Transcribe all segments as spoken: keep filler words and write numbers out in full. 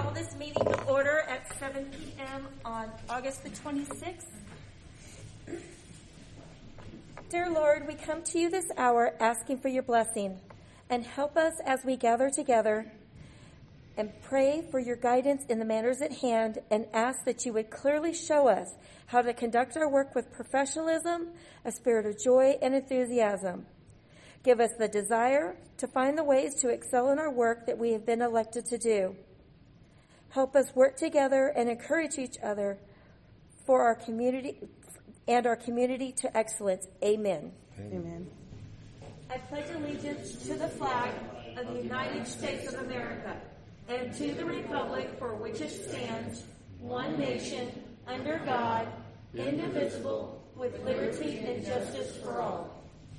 call this meeting to order at seven p.m. on August the twenty-sixth. Dear Lord, we come to you this hour asking for your blessing, and help us as we gather together and pray for your guidance in the matters at hand, and ask that you would clearly show us how to conduct our work with professionalism, a spirit of joy and enthusiasm. Give us the desire to find the ways to excel in our work that we have been elected to do. Help us work together and encourage each other for our community and our community to excellence. Amen. Amen. I pledge allegiance to the flag of the United States of America and to the republic for which it stands, one nation, under God, indivisible, with liberty and justice for all.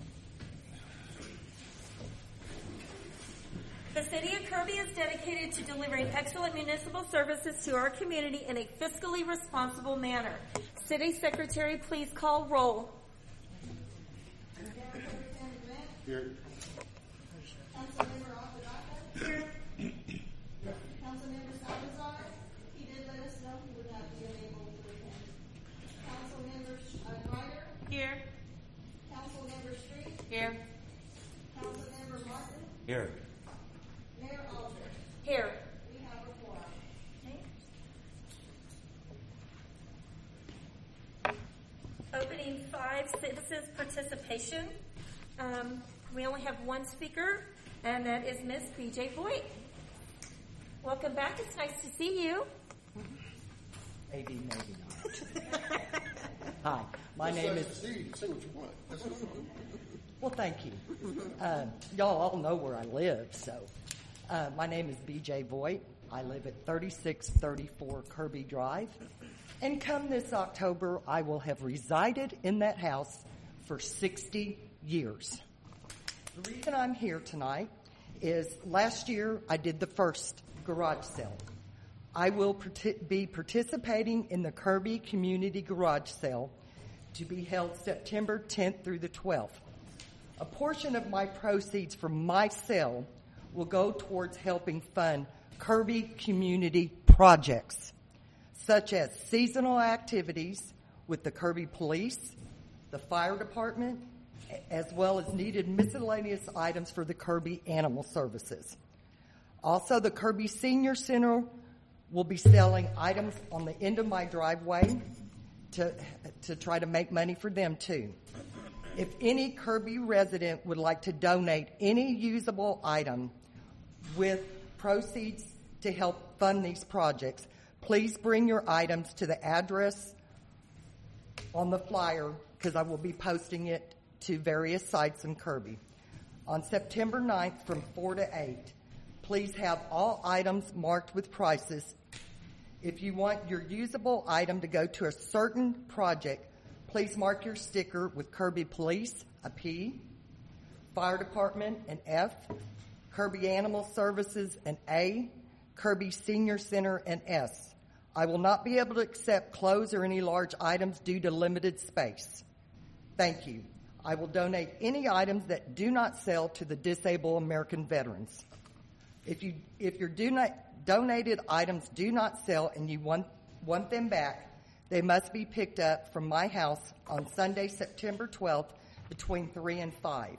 The City of Kirby is dedicated to delivering excellent municipal services to our community in a fiscally responsible manner. City Secretary, please call roll. Here. Councilmember Apodaca. Here. Councilmember Salazar. He did let us know he would not be unable to attend. Councilmember uh, Ryder. Here. Councilmember Street. Here. Councilmember Martin. Here. Mayor Aldridge. Here. We have a quorum. Okay. Opening five, citizens participation. Um, we only have one speaker, and that is Miz B J Voigt. Welcome back. It's nice to see you. Maybe, maybe not. Hi, my name is... See, say what you want. Well, thank you. Uh, y'all all know where I live, so... Uh, my name is B J Voigt. I live at thirty-six thirty-four Kirby Drive. And come this October, I will have resided in that house for sixty years. The reason I'm here tonight is last year I did the first garage sale. I will part- be participating in the Kirby Community Garage Sale to be held September tenth through the twelfth. A portion of my proceeds from my sale will go towards helping fund Kirby community projects, such as seasonal activities with the Kirby Police, the Fire Department, as well as needed miscellaneous items for the Kirby Animal Services. Also, the Kirby Senior Center will be selling items on the end of my driveway to, to try to make money for them, too. If any Kirby resident would like to donate any usable item with proceeds to help fund these projects, please bring your items to the address on the flyer, because I will be posting it to various sites in Kirby. On September ninth from four to eight, please have all items marked with prices. If you want your usable item to go to a certain project, please mark your sticker with Kirby Police, a P, Fire Department, an F, Kirby Animal Services, an A, Kirby Senior Center, an S. I will not be able to accept clothes or any large items due to limited space. Thank you. I will donate any items that do not sell to the disabled American veterans. If you if your do not, donated items do not sell and you want, want them back, they must be picked up from my house on Sunday, September twelfth, between three and five.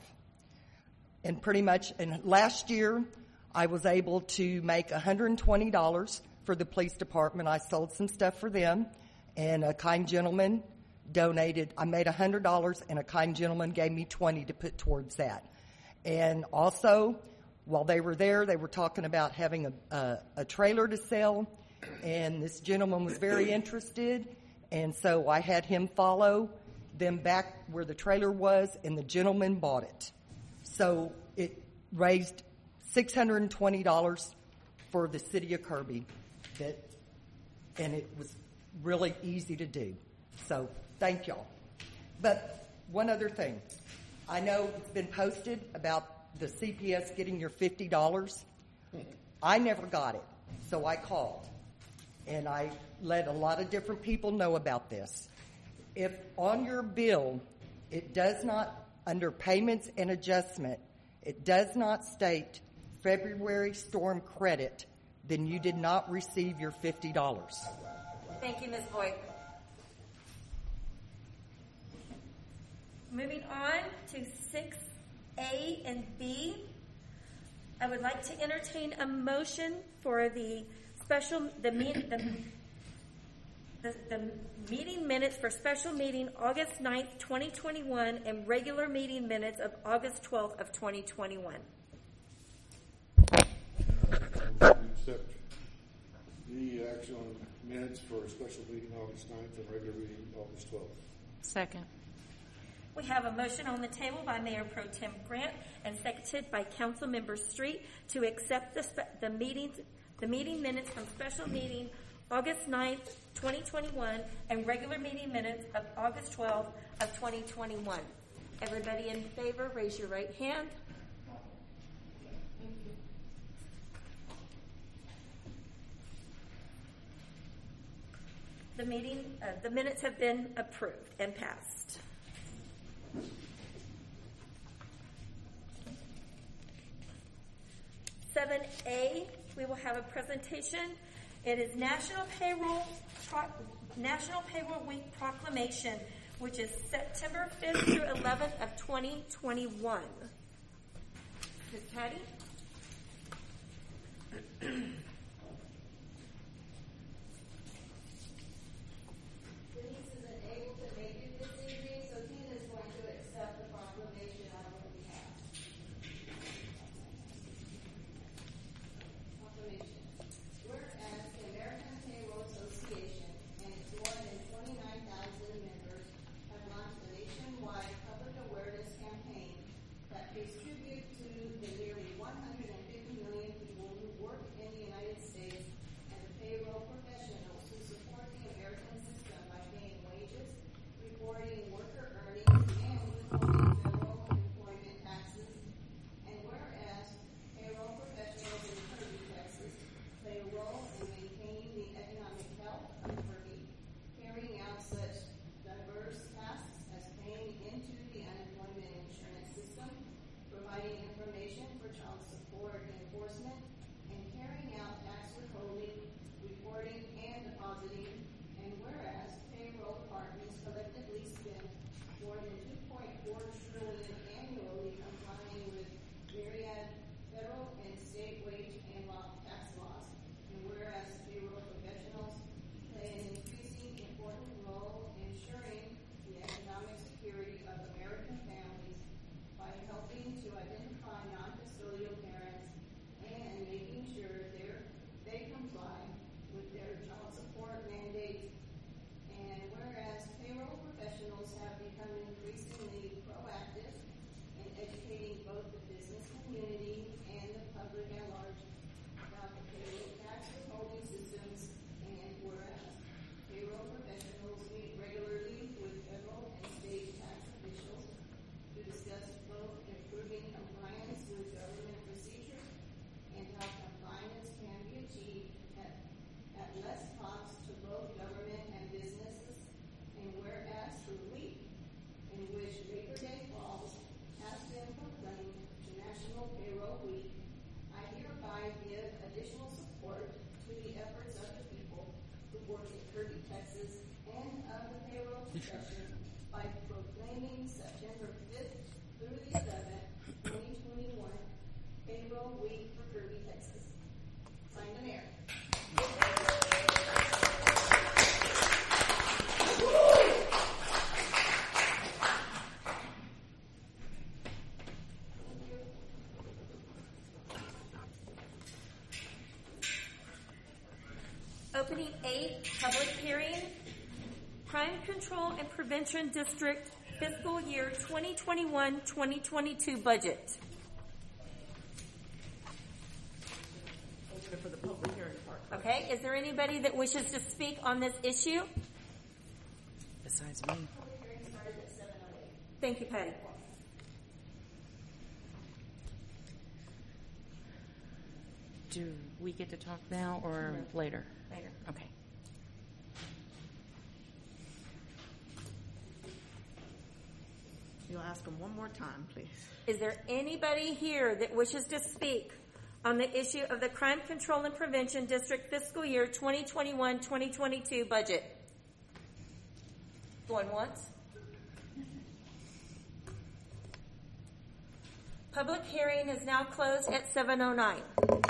And pretty much, and last year, I was able to make one hundred twenty dollars for the police department. I sold some stuff for them, and a kind gentleman donated. I made one hundred dollars, and a kind gentleman gave me twenty dollars to put towards that. And also, while they were there, they were talking about having a, a, a trailer to sell, and this gentleman was very interested, and so I had him follow them back where the trailer was, and the gentleman bought it. So it raised six hundred twenty dollars for the city of Kirby, that, and it was really easy to do. So thank y'all. But one other thing. I know it's been posted about the C P S getting your fifty dollars. I never got it, so I called. And I let a lot of different people know about this. If on your bill it does not, under payments and adjustment, it does not state February storm credit, then you did not receive your fifty dollars. Thank you, Miz Voigt. Moving on to six A and B, I would like to entertain a motion for the special, the, meet, the, the, the meeting minutes for special meeting August ninth, twenty twenty-one, and regular meeting minutes of August twelfth of twenty twenty-one. Accept the action on minutes for a special meeting August ninth and regular meeting August twelfth. Second. We have a motion on the table by Mayor Pro Tem Grant and seconded by Council Member Street to accept the, spe- the meetings, the meeting minutes from special meeting August ninth, twenty twenty-one, and regular meeting minutes of August twelfth of twenty twenty-one. Everybody in favor, raise your right hand. The meeting, uh, the minutes have been approved and passed. seven A, we will have a presentation. It is National Payroll Pro- National Payroll Week Proclamation, which is September fifth through eleventh of twenty twenty-one. Miz Patty? Denise isn't able to make it this evening, so Tina is going to accept the proclamation on her behalf. Proclamation. Whereas the American Payroll Association and its more than twenty-nine thousand members have launched a nationwide public awareness campaign that pays tribute to the nearly one hundred fifty million people who work in the United States and the payroll professionals who support the American system by paying wages, reporting worker earnings, and withholding federal employment taxes. And whereas payroll professionals in Kirby, Texas, play a role in maintaining the economic health of Kirby, carrying out such diverse tasks as paying into the unemployment insurance system, providing information for child support enforcement, and carrying out tax withholding, reporting, and depositing. And whereas payroll departments collectively spend more than two point four trillion dollars annually complying with myriad federal and state wage and law, tax laws. And whereas payroll professionals play an increasing important role in ensuring the economic security of American families by helping to identify non-custodial parents and making sure they're, they comply with their child support mandates. And whereas payroll professionals have become increasingly proactive in educating both the business community and the public at large about the payroll tax withholding systems, and whereas payroll professionals meet regularly with federal and state tax officials to discuss both improving compliance with government procedures and how compliance can be achieved at, at less cost to both government and businesses. And whereas the week in which Labor Day falls has been proclaimed to National Payroll Week, I hereby give additional support to the efforts of the people who work in Kirby, Texas, and of the payroll profession by proclaiming September fifth through the eleventh, twenty twenty-one, Payroll Week for Kirby, Texas. Signed, the Mayor. Opening eight, public hearing, Crime Control and Prevention District Fiscal Year twenty twenty-one twenty twenty-two budget. Open it for the public hearing part. Okay, is there anybody that wishes to speak on this issue? Besides me. Thank you, Patty. Do we get to talk now or No. later? Later. Okay. You'll ask them one more time, please. Is there anybody here that wishes to speak on the issue of the Crime Control and Prevention District fiscal year twenty twenty-one twenty twenty-two budget. Going once. Public hearing is now closed at seven oh nine.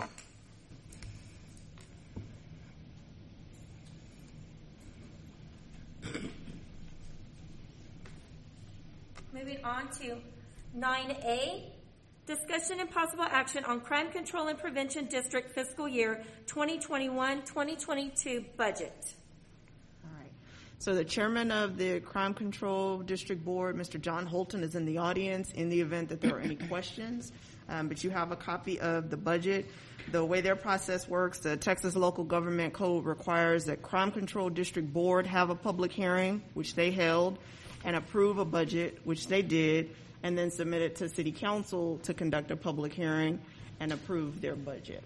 Moving on to nine A, discussion and possible action on Crime Control and Prevention District fiscal year twenty twenty-one twenty twenty-two budget. All right. So the chairman of the Crime Control District Board, Mister John Holton, is in the audience in the event that there are any questions. Um, but you have a copy of the budget. The way their process works, the Texas Local Government Code requires that Crime Control District Board have a public hearing, which they held, and approve a budget, which they did, and then submit it to City Council to conduct a public hearing and approve their budget.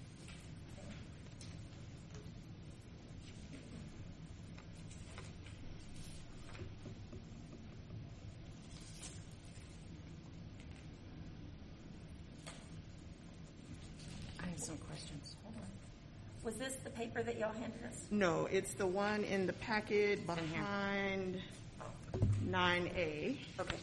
I have some questions. Hold on. Was this the paper that y'all handed us? No, it's the one in the packet behind nine A. Okay.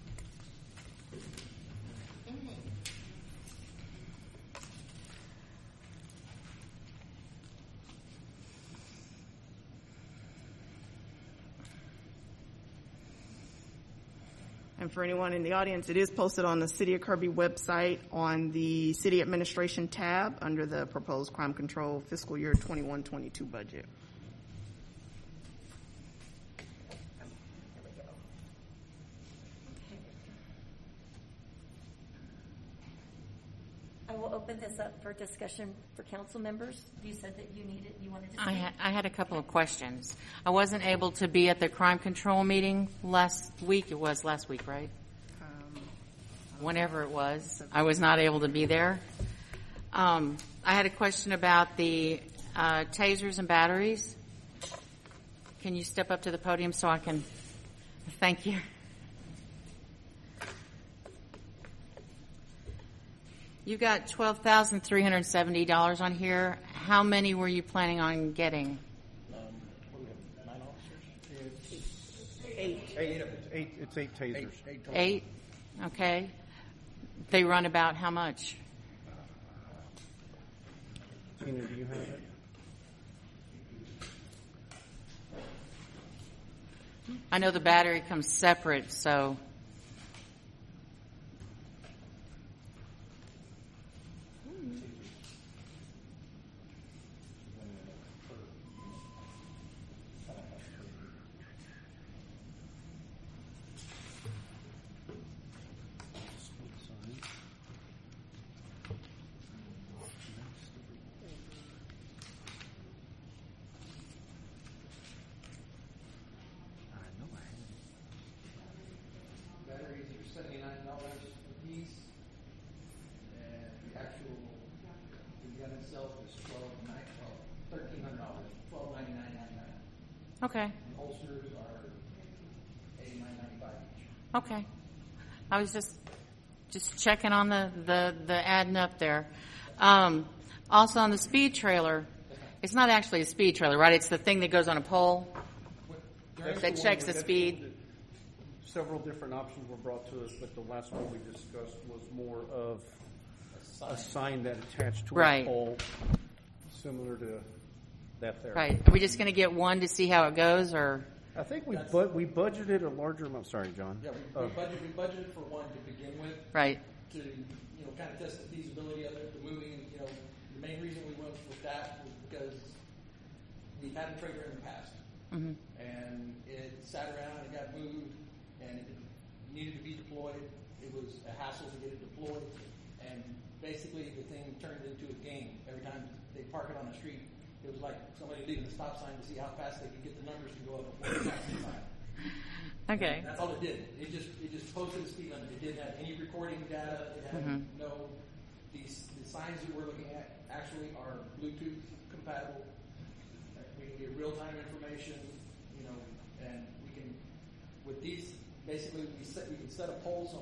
And for anyone in the audience, it is posted on the City of Kirby website on the City Administration tab under the proposed crime control fiscal year twenty-one twenty-two budget. There we go. Okay. I will open this up for discussion for council members. You said that you needed, you wanted to speak. I had, I had a couple of questions. I wasn't able to be at the crime control meeting last week. It was last week, right? Um, Whenever it was. I was not able to be there. Um, I had a question about the uh, tasers and batteries. Can you step up to the podium so I can... Thank you. You got twelve thousand three hundred seventy dollars on here. How many were you planning on getting? Eight. Eight, eight, it's eight tasers. Eight, eight Eight? Okay. They run about how much? Tina, do you have it? I know the battery comes separate, so... Batteries are seventy-nine dollars a piece, and the actual, the gun itself is twelve nine, well, thirteen hundred dollars, twelve ninety-nine ninety-nine. Okay. And holsters are eighty-nine ninety-five each. Okay. I was just just checking on the, the, the adding up there. Um, also on the speed trailer, it's not actually a speed trailer, right? It's the thing that goes on a pole That's that the checks one the that- speed. Several different options were brought to us, but the last one we discussed was more of a sign that attached to Right. a pole, similar to that there. Right. Are we just going to get one to see how it goes, or? I think we bu- we budgeted a larger amount. Sorry, John. Yeah, we, Uh, we budgeted, we budgeted for one to begin with, Right. to, you know, kind of test the feasibility of it, the moving, you know, the main reason we went with that was because we've had a trailer in the past. Mm-hmm. And it sat around, it got moved, and it needed to be deployed. It was a hassle to get it deployed, and basically the thing turned into a game. Every time they park it on the street, it was like somebody leaving the stop sign to see how fast they could get the numbers to go up before the stop sign. Okay. That's all it did. It just it just posted the speed limit. It didn't have any recording data. It had Mhm. no. These the signs that we're looking at actually are Bluetooth compatible. We can get real time information, you know, and we can with these basically we set we can set a pole somewhere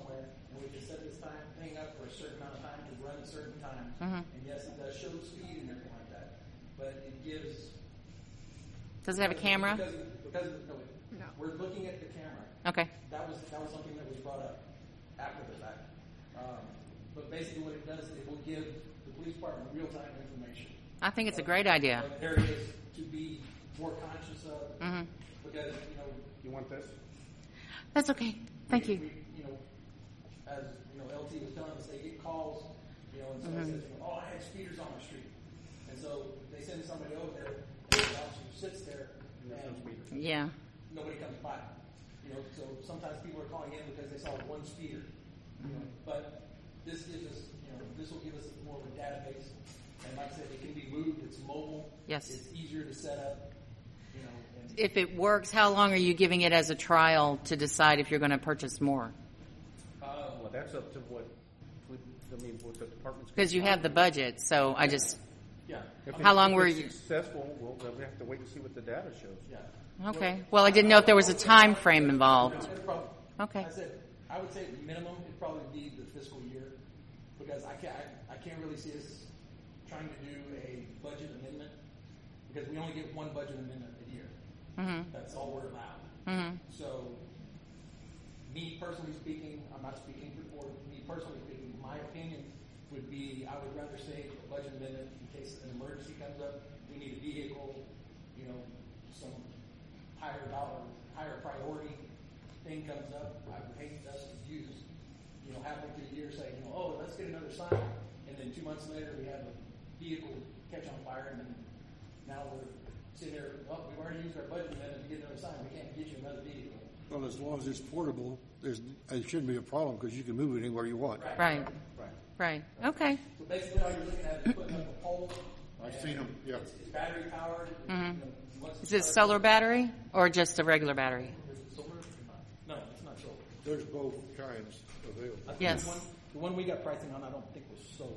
and we can set this time thing up for a certain amount of time to run at certain times. Mhm. And yes, it does show the speed and everything like that, but it gives. Does it have a camera? Because, because of, no, wait. No. We're looking at the camera. Okay. That was that was something that was brought up after the fact. Um, but basically, what it does, it will give the police department real time information. I think it's a great idea. Of areas to be more conscious of, Mhm. because you know. You want this? That's okay. Thank we, you. We, you know, as you know, L T was telling us, they get calls, you know, and somebody Mhm. says, you know, "Oh, I had speeders on my street," and so they send somebody over there, and the officer sits there, and Yeah. nobody comes by. You know, so sometimes people are calling in because they saw one speeder. You know, but this gives us, you know, this will give us more of a database, and like I said, it can be moved. It's mobile. Yes. It's easier to set up. You know, and If it works, how long are you giving it as a trial to decide if you're going to purchase more? uh, Well, that's up to what, what- I mean, what the department's. Because you have the budget, so I just, yeah, If How it- long if were it's you- Successful, well, then we have to wait and see what the data shows. yeah. okay. Well, I didn't know if there was a time frame involved. It'd probably- Okay. I said, I would say minimum, it'd probably be the fiscal year, because I can't, I, I can't really see us trying to do a budget amendment, because we only get one budget amendment a year. Mm-hmm. That's all we're allowed. Mm-hmm. So, me personally speaking, I'm not speaking for the board, me personally speaking, my opinion would be, I would rather say a budget amendment in case an emergency comes up, we need a vehicle, you know, some higher dollar, higher priority thing comes up. I would hate us to use, you know, halfway through the year saying, you know, oh, let's get another sign, and then two months later we have a vehicle catch on fire, and then now we're sitting there, well, we've already used our budget amendment to get another sign, we can't get you another vehicle. Well, as long as it's portable, there's, it shouldn't be a problem because you can move it anywhere you want. Right. Right. Right. Okay. So basically, all you're looking at is putting up a pole. I've and seen 'em, yeah. It's, it's battery powered. Mhm. You know, once Is it it starts- solar battery or just a regular battery? Is it solar? No, it's not solar. There's both kinds available. I think Yes. The one, the one we got pricing on, I don't think was solar.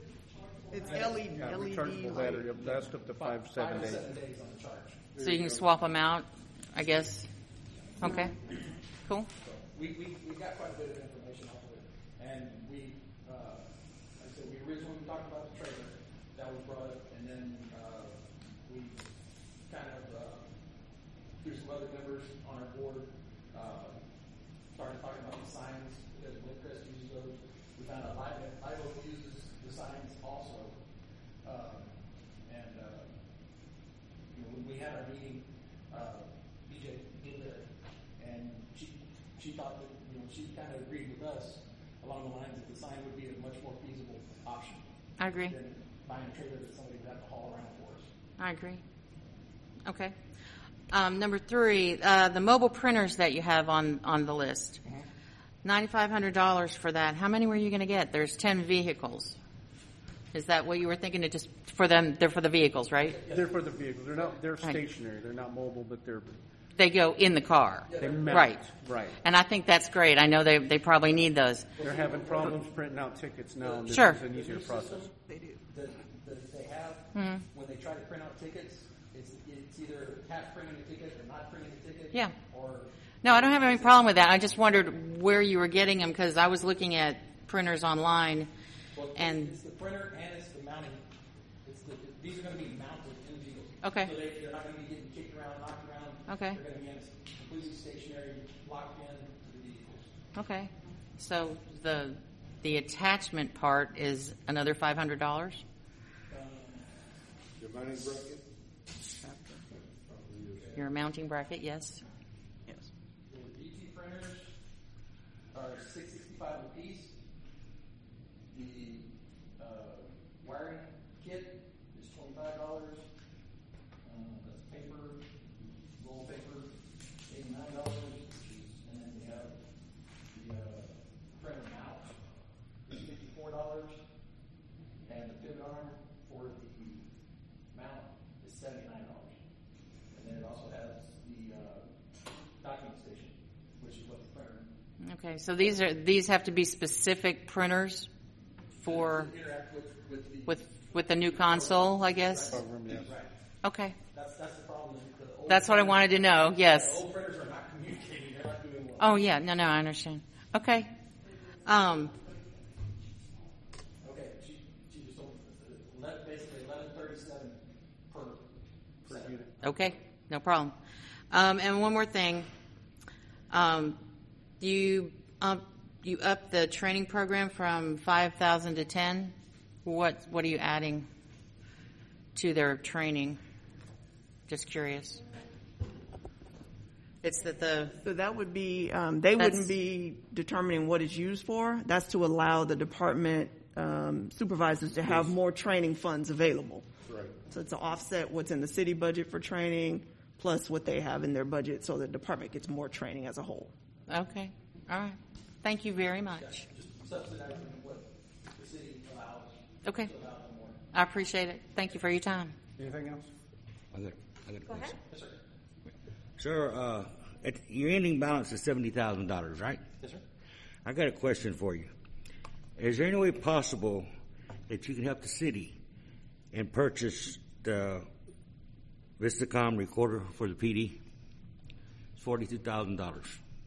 It's L E D, Yeah, L E D rechargeable light. battery, up- last up to five, seven Five to days. seven days on the charge. So you can swap them out, I guess. Okay. Cool. So we, we, we got quite a bit of information off of it. And we, uh, like I said, we originally talked about the trailer. That was brought up. And then, uh, we kind of, uh, through some other members on our board, uh, started talking about the signs because Woodcrest uses those. We found out Live Live Oak uses the signs also. Um, and, uh, you know, when we had our meeting, uh, B J Blueberry, and she she thought that, you know, she kind of agreed with us along the lines that the sign would be a much more feasible option I agree. than buying a trailer that somebody would have to haul around for us. I agree. Okay. Um, number three, uh, the mobile printers that you have on, on the list. ninety-five hundred dollars for that. How many were you going to get? There's ten vehicles. Is that what you were thinking? To just for them, they're for the vehicles, right? They're for the vehicles. They're not, they're Right. stationary. They're not mobile, but they're, They go in the car. they mount. Right. Right. And I think that's great. I know they, they probably need those. They're having problems printing out tickets now, and this Sure. is an easier process. They do. That, that they have, Mhm. when they try to print out tickets, it's, it's either half printing a ticket or not printing a ticket. Yeah. Or No, I don't have any problem with that. I just wondered where you were getting them because I was looking at printers online. well, it's- And- it's the printer and it's the mounting. It's the, these are going to be mounted in the vehicles. Okay. So they, they're not going to be getting kicked around, knocked around. Okay. They're going to be in completely stationary, locked in to the vehicles. Okay. So the the attachment part is another five hundred dollars? Um, Your mounting bracket? Your mounting bracket, yes. Yes. The B T printers are six sixty-five a piece. The uh, wiring kit is twenty-five dollars. Um, that's paper, roll paper, eighty-nine dollars. And then we have the uh, printer mount is fifty-four dollars, and the pivot arm for the mount is seventy-nine dollars. And then it also has the uh, document station, which is what the printer Okay. So these are these have to be specific printers for interact with, with the. with with the new console, I guess. Program, yes. Right. Okay. That's that's the problem. is the old That's what I printers- wanted to know. Yes. The old printers are not communicating. They're not doing well. Oh yeah. No, no, I understand. Okay. Um, Okay, she, she just told me, ele- basically eleven thirty-seven per, Per center. unit. okay, no problem. Um, and one more thing. Um, you, um, you up the training program from five thousand to ten? What, what are you adding to their training? Just curious. It's that the, So that would be, um, they That's- wouldn't be determining what it's used for. That's to allow the department um, supervisors to have more training funds available. Right. So it's to offset what's in the city budget for training plus what they have in their budget so the department gets more training as a whole. okay, all right. Thank you very much. Just subsidizing what the city allows. Okay, to allow them more. I appreciate it. Thank you for your time. Anything else? I got, I got a Go ahead. question. Sir, uh, at, your ending balance is seventy thousand dollars, right? Yes, sir. I got a question for you. Is there any way possible that you can help the city and purchase the Vistacom recorder for the P D? It's forty-two thousand dollars.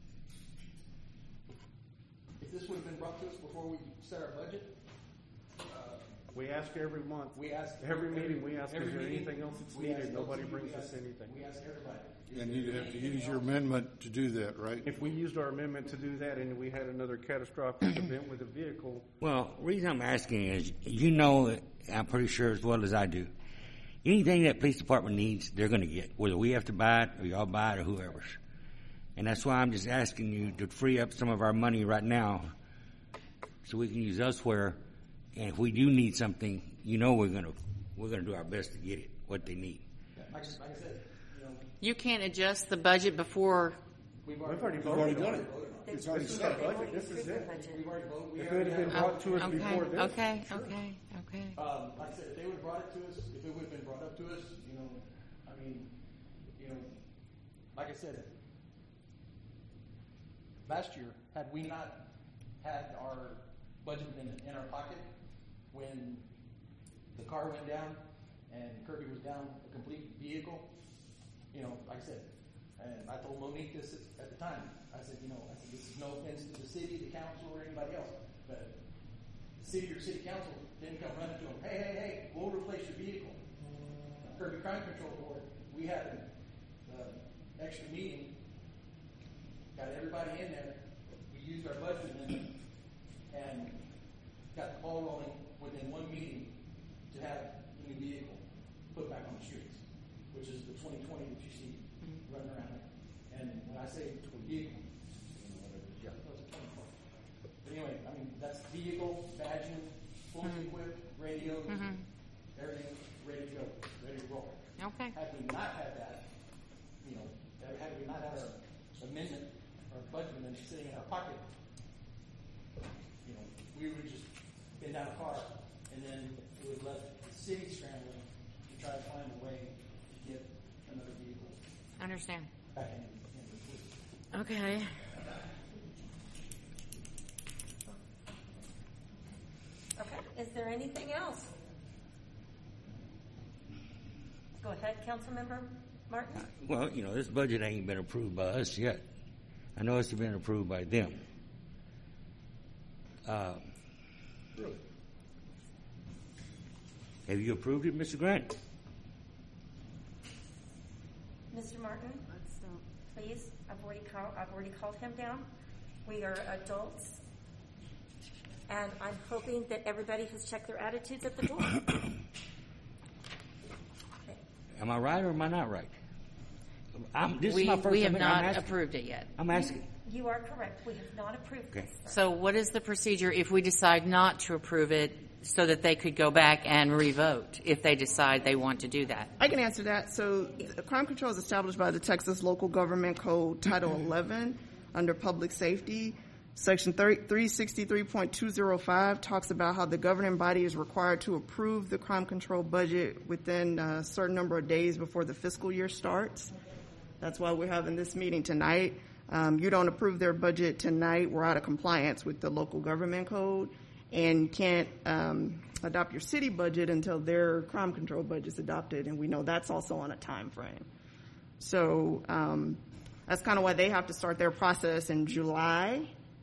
If this would have been brought to us before we set our budget, We ask every month. we asked. Every meeting, we ask, every is there meeting, anything else that's we ask needed? those Nobody two, brings we us ask- anything. We ask everybody. Is And there you'd have to anything use your else? amendment to do that, right? If we used our amendment to do that and we had another catastrophic event with a vehicle, Well, the reason I'm asking is, you know, I'm pretty sure as well as I do, anything that police department needs, they're going to get, whether we have to buy it or y'all buy it or whoever's. And that's why I'm just asking you to free up some of our money right now so we can use elsewhere. And if we do need something, you know, we're going to we're going to do our best to get it, what they need. Yeah, Like, like I said, you know, You can't adjust the budget before, we've we've already, already You've already voted on done it. it. It's already This is set. our budget, this is it. we've already voted. We If it already had been have- brought to us okay, before this. okay, okay, okay. Um, like I said, if they would have brought it to us, if it would have been brought up to us, you know, I mean, you know, like I said, last year, had we not had our budget in, in our pocket when the car went down and Kirby was down a complete vehicle, you know, like I said, and I told Monique this at the time. I said, you know, I said, this is no offense to the city, the council, or anybody else, but the city or city council didn't come running to them, hey, hey, hey, we'll replace your vehicle. Kirby Crime Control Board, we had an uh, extra meeting, got everybody in there, we used our budget amendment, and got the ball rolling within one meeting to have the new vehicle put back on the streets, which is the twenty twenty that you see running around there. And when I say vehicle, yeah, that was a twenty twenty. But anyway, I mean, that's vehicle, badging, fully equipped, radio, everything ready to go, ready to roll. Okay. Had we not had that, you know, had had we not had our amendment, our budget amendment sitting in our pocket, you know, we would just been down a car, and then it would left the city scrambling to try to find a way to get another vehicle Understand. back in, in the fleet. Okay. Okay, is there anything else? Go ahead, Councilmember Martin. Well, you know, this budget ain't been approved by us yet. I know it's been approved by them. Uh, Really? have you approved it, Mister Grant? Mister Martin, please, I've already called, I've already called him down. We are adults, and I'm hoping that everybody has checked their attitudes at the door. Okay. Am I right or am I not right? I'm, this We, is my first we have time. I'm not asking. approved it yet. I'm asking. You are correct. We have not approved Okay. this. So what is the procedure if we decide not to approve it so that they could go back and revote if they decide they want to do that? I can answer that. So, the crime control is established by the Texas Local Government Code, Title eleven, under Public Safety. Section three sixty-three point two oh five talks about how the governing body is required to approve the crime control budget within a certain number of days before the fiscal year starts. That's why we're having this meeting tonight. Um, you don't approve their budget tonight, we're out of compliance with the local government code, and you can't um, adopt your city budget until their crime control budget is adopted, and we know that's also on a time frame. So um, that's kind of why they have to start their process in July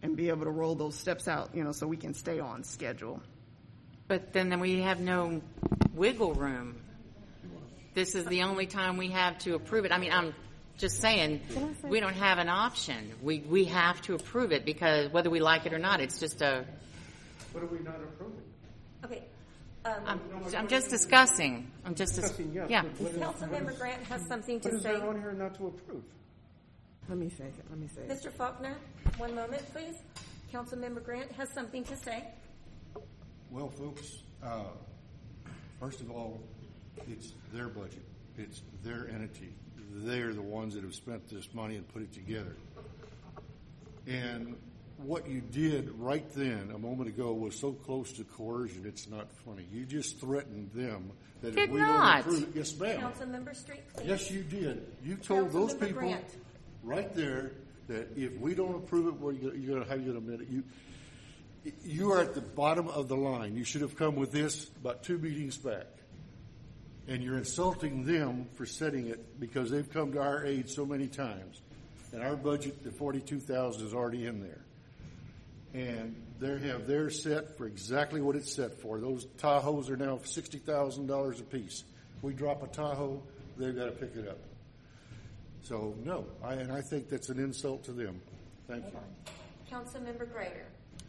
and be able to roll those steps out, you know, so we can stay on schedule. But then, then we have no wiggle room. This is the only time we have to approve it. I mean, I'm just saying, we don't have an option. We we have to approve it because whether we like it or not, it's just a. What are we not approving? Okay. Um, I'm, I'm just discussing. I'm just dis- Discussing, yes, yeah. but what is- Councilmember Grant has something What to is say. there on here not to approve? Let me say it. Let me say it. Mister Faulkner, one moment, please. Councilmember Grant has something to say. Well, folks, uh, first of all, it's their budget. It's their entity. They're the ones that have spent this money and put it together. And what you did right then, a moment ago, was so close to coercion, it's not funny. You just threatened them that Did if we not. don't approve it, yes, ma'am. Councilmember Street, please. Yes, you did. You told those Councilmember people Grant. right there that if we don't approve it, what are you going to, how are you going to admit it? You, you are at the bottom of the line. You should have come with this about two meetings back. And you're insulting them for setting it because they've come to our aid so many times. And our budget, the forty-two thousand, is already in there. And they have theirs set for exactly what it's set for. Those Tahoes are now sixty thousand dollars a piece. We drop a Tahoe, they've got to pick it up. So, no, I, and I think that's an insult to them. Thank you. Councilmember Greider.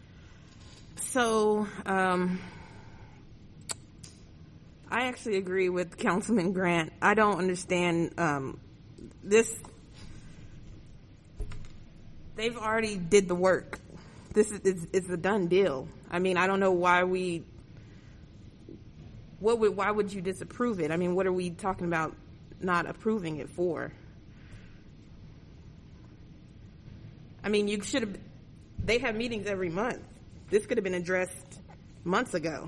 So, um, I actually agree with Councilman Grant. I don't understand um, this. They've already did the work. This is it's, it's a done deal. I mean, I don't know why we. What would why would you disapprove it? I mean, what are we talking about not approving it for? I mean, you should have. They have meetings every month. This could have been addressed months ago.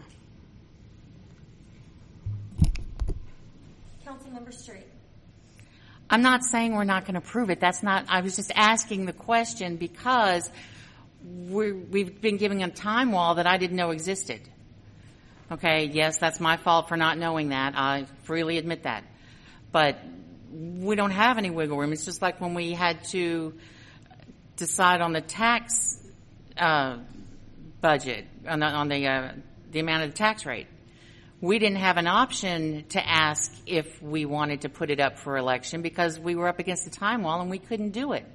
Councilmember Street. I'm not saying we're not going to approve it. That's not. I was just asking the question because we're, we've been giving a time wall that I didn't know existed. Okay, yes, that's my fault for not knowing that. I freely admit that. But we don't have any wiggle room. It's just like when we had to decide on the tax uh, budget, on the, on the, uh, the amount of the tax rate. We didn't have an option to ask if we wanted to put it up for election because we were up against the time wall and we couldn't do it.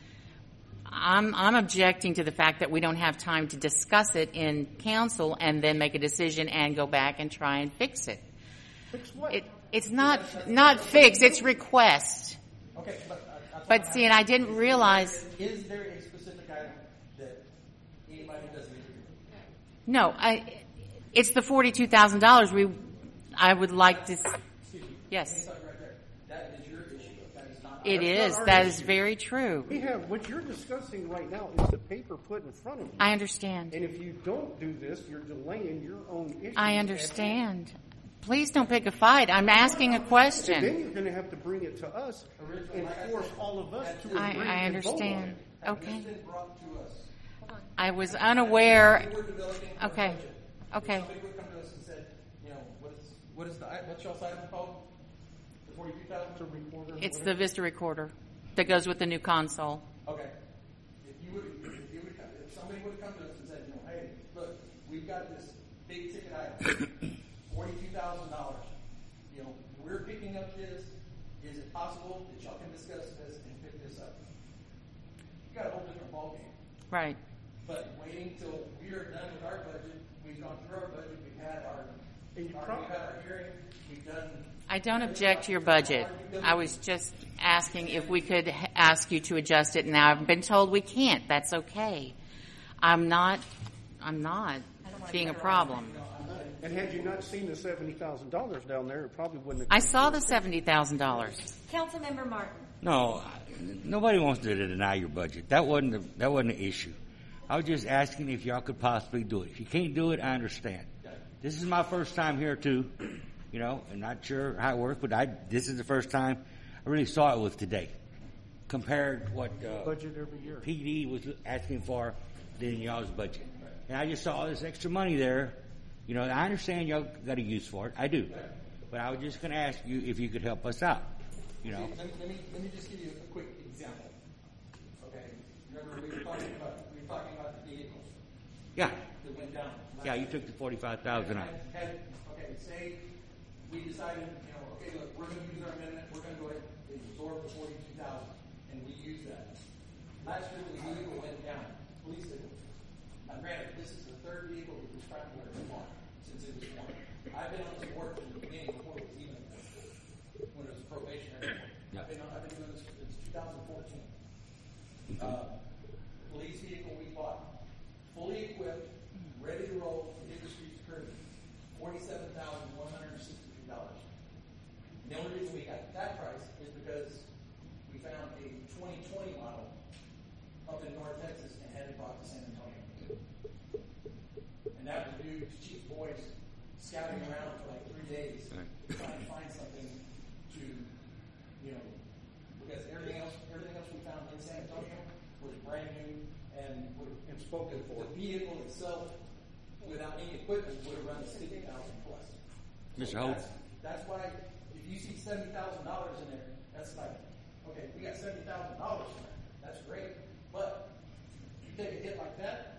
I'm, I'm objecting to the fact that we don't have time to discuss it in council and then make a decision and go back and try and fix it. Fix what? It it's not not fix, it's request. Okay, but uh, But see, and I didn't realize. Is there a specific item that anybody doesn't agree with? No, I. It's the forty-two thousand dollars. We, I would like to. Excuse me. Yes. Right there. That is your issue. That is not. It That's is. not our That is issue. very true. We have, what you're discussing right now is the paper put in front of you. I understand. And if you don't do this, you're delaying your own issue. I understand. Please don't pick a fight. I'm asking a And then question. you're going to have to bring it to us and force all of us to agree I, I and vote on understand. it. Okay. It's been brought to us. I was unaware. We were developing our Okay. budget. Okay. Somebody would come to us and said, you know, what is, what is the, what's y'all's item called? The forty-two thousand recorder? It's the Vista Recorder that goes with the new console. Okay. If you would, if you would, come- if somebody would come to us and said, you know, hey, look, we've got this big ticket item, forty-two thousand dollars. You know, we're picking up this. Is it possible that y'all can discuss this and pick this up? You got a whole different ballgame. Right. But waiting till we are done with our budget, we've gone through our budget, we've had our, And you our prob- we've had our hearing, we've done. I don't object to your budget. I was just asking if we could h- ask you to adjust it. Now I've been told we can't. That's okay. I'm not. I'm not being a problem. And had you not seen the seventy thousand dollars down there, it probably wouldn't have. I saw the seventy thousand dollars. Councilmember Martin. No, nobody wants to deny your budget. That wasn't the, that wasn't the issue. I was just asking if y'all could possibly do it. If you can't do it, I understand. This is my first time here too, you know, and not sure how it worked, but I this is the first time I really saw it was today, compared what uh, Budget every year. P D was asking for than y'all's budget. And I just saw all this extra money there. You know, I understand y'all got a use for it. I do. But I was just going to ask you if you could help us out. You know. Let me, let me, let me just give you a quick example. Okay, remember we were talking about, we you're talking about the vehicles Yeah, that went down. yeah, you took the forty-five thousand out. Had- had- Okay, say we decided, you know, okay, look, we're gonna use our amendment, we're gonna go ahead and absorb the forty-two thousand, and we use that. Last year, the vehicle went down, police vehicle. Now granted, this is the third vehicle that we've tried to wear before, since it was formed. I've been on the board from the beginning before it was even, when it was probationary. Yeah. I've been, on- I've been doing this since two thousand fourteen. Uh, police vehicle we bought, fully equipped, ready to roll, hit the streets of Kirby, forty-seven thousand one hundred sixty-three dollars. The only reason we got that price is because we found a twenty twenty model up in North Texas and had it brought to San Antonio. And that was due to Chief Boyce scouting around for like three days, trying to find something to, you know, because everything else, everything else we found in San Antonio was brand new and would And spoken for. the vehicle itself, without any equipment, would have run sixty thousand plus. Mister Holt. That's, that's why if you see seventy thousand dollars in there, that's like, okay, we got seventy thousand dollars in there. That's great, but you take a hit like that,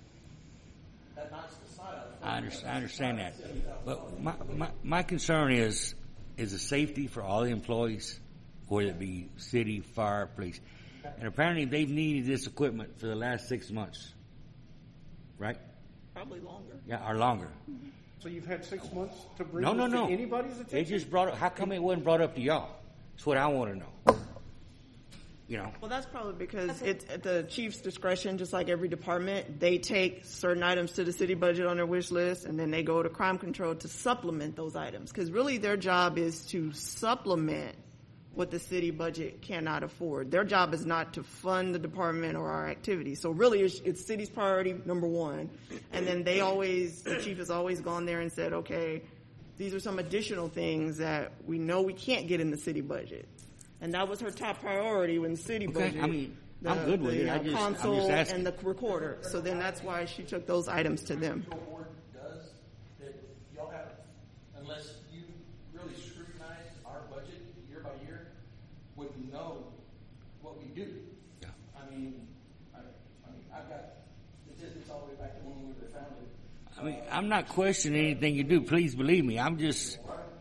that knocks the snot out of it. I understand, I understand that. But my, my, my concern is, is the safety for all the employees, whether it be city, fire, police. And apparently they've needed this equipment for the last six months. Right? Probably longer. Yeah, or longer. So you've had six months to bring No, no, this to no. anybody's They attention? just brought it, how come it wasn't brought up to y'all? That's what I want to know. You know? Well, that's probably because it's at the chief's discretion, just like every department. They take certain items to the city budget on their wish list, and then they go to crime control to supplement those items. Because really their job is to supplement what the city budget cannot afford. Their job is not to fund the department or our activities. So really it's, it's city's priority, number one. And then they always, the chief has always gone there and said, okay, these are some additional things that we know we can't get in the city budget. And that was her top priority when the city Okay, budget. I mean, the, I'm good with the, it. I uh, just- I'm just console asking. and the recorder. So then that's why she took those items to them. Control board does, that y'all have, unless you really scrutinize our budget year by year, would know what we do. Yeah. I mean, I, I mean, I've got statistics all the way back to when we were founded. I mean, I'm not questioning anything you do. Please believe me. I'm just.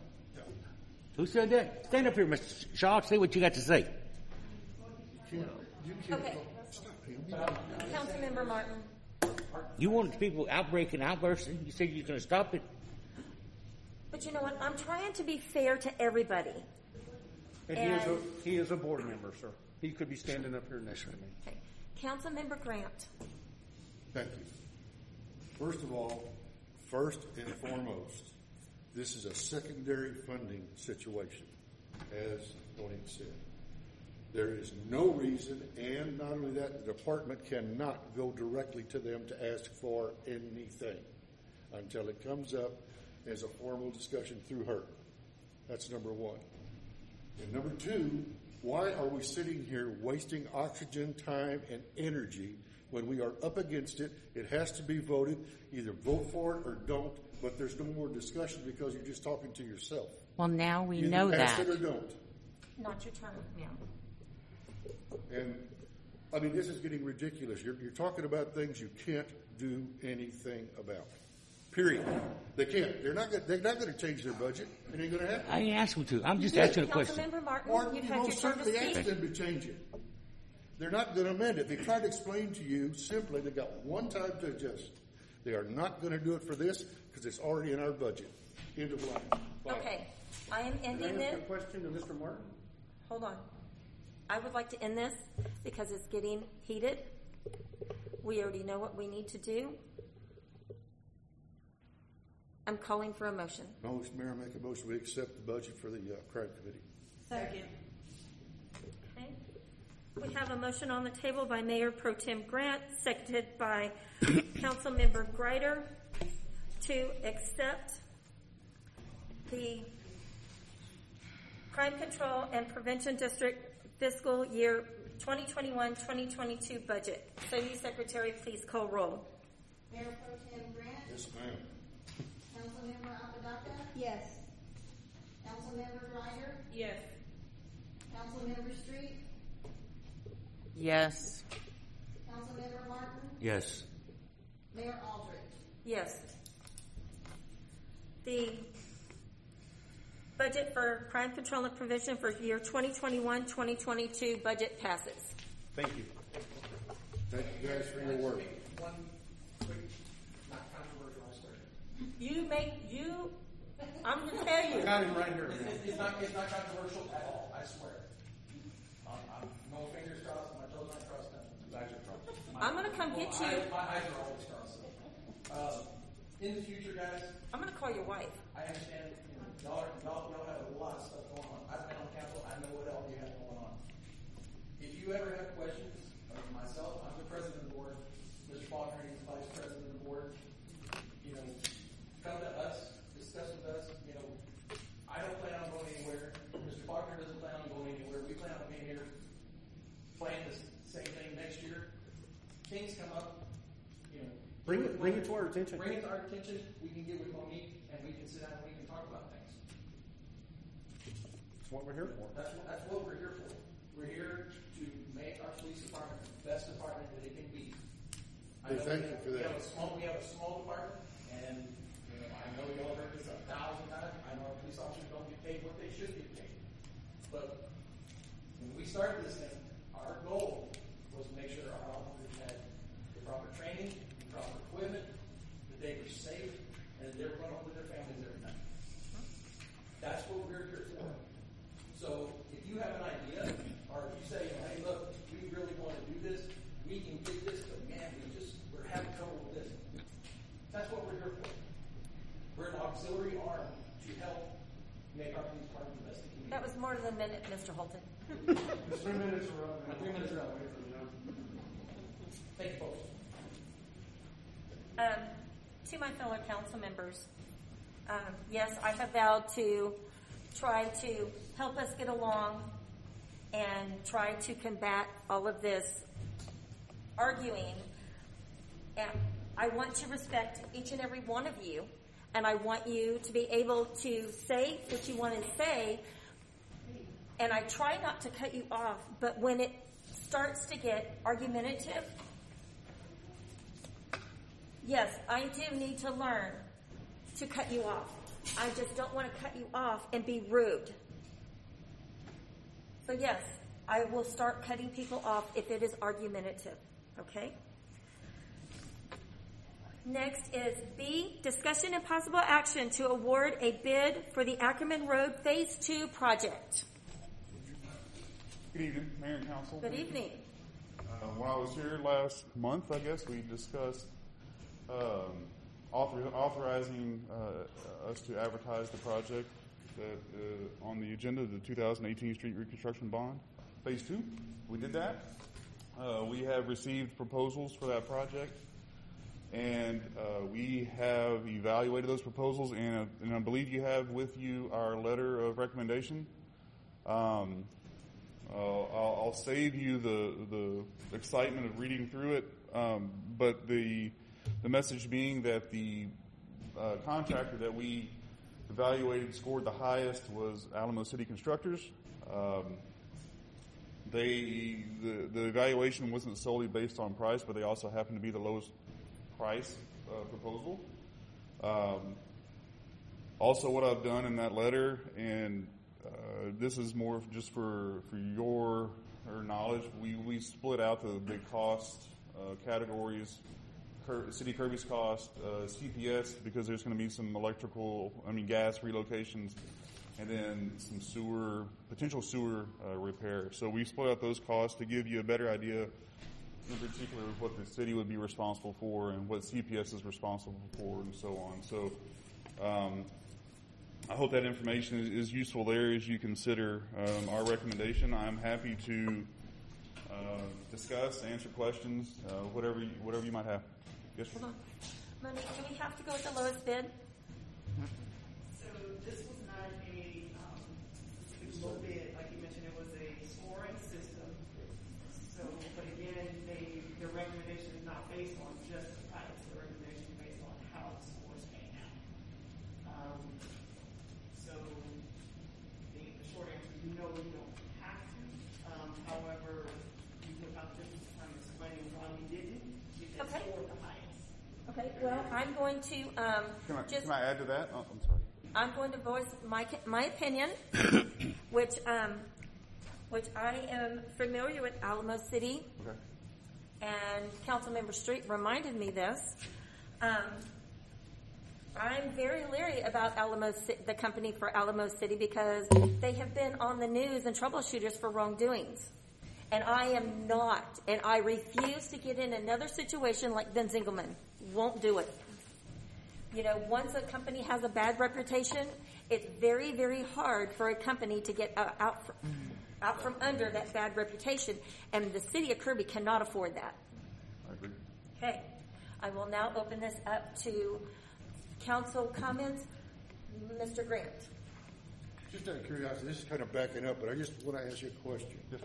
Who said that? Stand up here, Mister Shaw. Say what you got to say. You can't, Okay. stop him. Councilmember Martin. You wanted people outbreaking, outbursting. You said you're going to stop it. But you know what? I'm trying to be fair to everybody. And he is, And- a, he is a board member, sir. He could be standing up here next to me. Okay. Councilmember Grant. Thank you. First of all, first and foremost, this is a secondary funding situation, as Tony said. There is no reason, and not only that, the department cannot go directly to them to ask for anything until it comes up as a formal discussion through her. That's number one. And number two, why are we sitting here wasting oxygen, time, and energy when we are up against it? It has to be voted. Either vote for it or don't, but there's no more discussion because you're just talking to yourself. Well, now we Either know pass that. it or don't. Not your turn. Yeah. And, I mean, this is getting ridiculous. You're, you're talking about things you can't do anything about. Period. They can't. They're not. Gonna, they're not going to change their budget. It ain't going to happen. I ain't asking to. I'm just Yeah. asking a question. Councilmember Martin, Or you've you had your most turn to certainly ask speak. them to change it. They're not going to amend it. They tried to explain to you simply they got one time to adjust. They are not going to do it for this because it's already in our budget. End of line. Bye. Okay. I am Can I ending ask this. a question to Mister Martin? Hold on. I would like to end this because it's getting heated. We already know what we need to do. I'm calling for a motion. Motion, Mayor, make a motion. We accept the budget for the uh, crime committee. Second. Okay. We have a motion on the table by Mayor Pro Tem Grant, seconded by Councilmember Greider, to accept the Crime Control and Prevention District fiscal year twenty twenty-one twenty twenty-two budget. City Secretary, please call roll. Mayor Pro Tem Grant? Yes, ma'am. Councilmember Apodaca? Yes. Councilmember Ryder? Yes. Councilmember Street? Yes. Councilmember Martin? Yes. Mayor Aldrich. Yes. The budget for crime control and prevention for year twenty twenty-one twenty twenty-two budget passes. Thank you. Thank you guys for your work. One quick, not controversial, I swear. You make, you, I'm going to tell you. I got him right here. It's, it's, it's not, it's not controversial at all, I swear. Um, I'm, no fingers crossed, my toes not crossed, my eyes are crossed. My, I'm gonna come get my you. Eyes, my eyes are always crossed. Uh, in the future, guys, I'm going to call your wife. I understand, you know, y'all, are, y'all, y'all have a lot of stuff going on. I've been on council, I know what all you have going on. If you ever have questions of myself, I'm the president of the board, Mister Faulkner is the vice president of the board, you know, come to us, discuss with us, you know, I don't plan on going anywhere, Mister Faulkner doesn't plan on going anywhere, we plan on being here, playing the same thing next year. Things come up, you know. Bring it, bring it to our attention. Bring it to our attention, we can get with Monique, and we can sit down and we can talk about things. That's what we're here for. That's what, that's what we're here for. We're here to make our police department the best department that it can be. I Hey, know thank we you have- for We that. have a small, we have a small department, and, you know, I know y'all heard this a thousand times. I know our police officers don't get paid what they should get paid. But when we started this thing, our goal was to make sure our officers had the proper training, the proper equipment, that they were safe, and that they were going home with their families every night. That's what we're here for. So if you have an idea, or if you say, hey, look, we really want to do this, we can get this, but man, we just, we're having trouble with this. That's what we're here for. We're an auxiliary arm to help make our police department the best it can be. That was more than a minute, Mister Holton. Three minutes are up. My three minutes are up. Thank you, folks. Um, to my fellow council members, um, yes, I have vowed to try to help us get along and try to combat all of this arguing. And I want to respect each and every one of you, and I want you to be able to say what you want to say. And I try not to cut you off, but when it starts to get argumentative, yes, I do need to learn to cut you off. I just don't want to cut you off and be rude. So yes, I will start cutting people off if it is argumentative. Okay? Next is B, discussion and possible action to award a bid for the Ackerman Road Phase Two project. Good evening, Mayor and Council. Good evening. Uh, when I was here last month, I guess, we discussed um, author, authorizing uh, us to advertise the project that, uh, on the agenda, the two thousand eighteen Street Reconstruction Bond, Phase two. We did that. Uh, we have received proposals for that project, and uh, we have evaluated those proposals, and, uh, and I believe you have with you our letter of recommendation. Um, Uh, I'll, I'll save you the the excitement of reading through it, um, but the the message being that the uh, contractor that we evaluated scored the highest was Alamo City Constructors. Um, they the the evaluation wasn't solely based on price, but they also happened to be the lowest price uh, proposal. Um, also, what I've done in that letter, and Uh, this is more just for, for your or knowledge. We, we split out the big cost uh, categories, Cur- City Kirby's cost, uh, C P S, because there's going to be some electrical, I mean gas relocations, and then some sewer, potential sewer uh, repair. So we split out those costs to give you a better idea, in particular, of what the city would be responsible for and what C P S is responsible for, and so on. So um, I hope that information is, is useful there as you consider um, our recommendation. I'm happy to uh, discuss, answer questions, uh, whatever you, whatever you might have. Yes, sir. Hold on. Monique, do we have to go with the lowest bid? So this was not a um, low bid, like you mentioned, it was a scoring system. So, but again, they, their recommendation is not based on just the price, the recommendation is based on how the scores came out. Um, so the, the short answer is no, we don't have to. Um, however, we took out this time explaining why we didn't. We Okay. Okay, well, I'm going to, um, Can I, just, can I add to that? Oh, I'm sorry. I'm going to voice my, my opinion, which, um, which I am familiar with Alamo City. Okay. And Councilmember Street reminded me this. Um, I'm very leery about Alamo, Ci- the company for Alamo City, because they have been on the news and troubleshooters for wrongdoings. And I am not, and I refuse to get in another situation like Ben Zingelman. Won't do it. You know, once a company has a bad reputation, it's very, very hard for a company to get uh, out, from, out from under that bad reputation, and the city of Kirby cannot afford that. I agree. Okay. I will now open this up to council comments. Mister Grant. Just out of curiosity, this is kind of backing up, but I just want to ask you a question. Yes.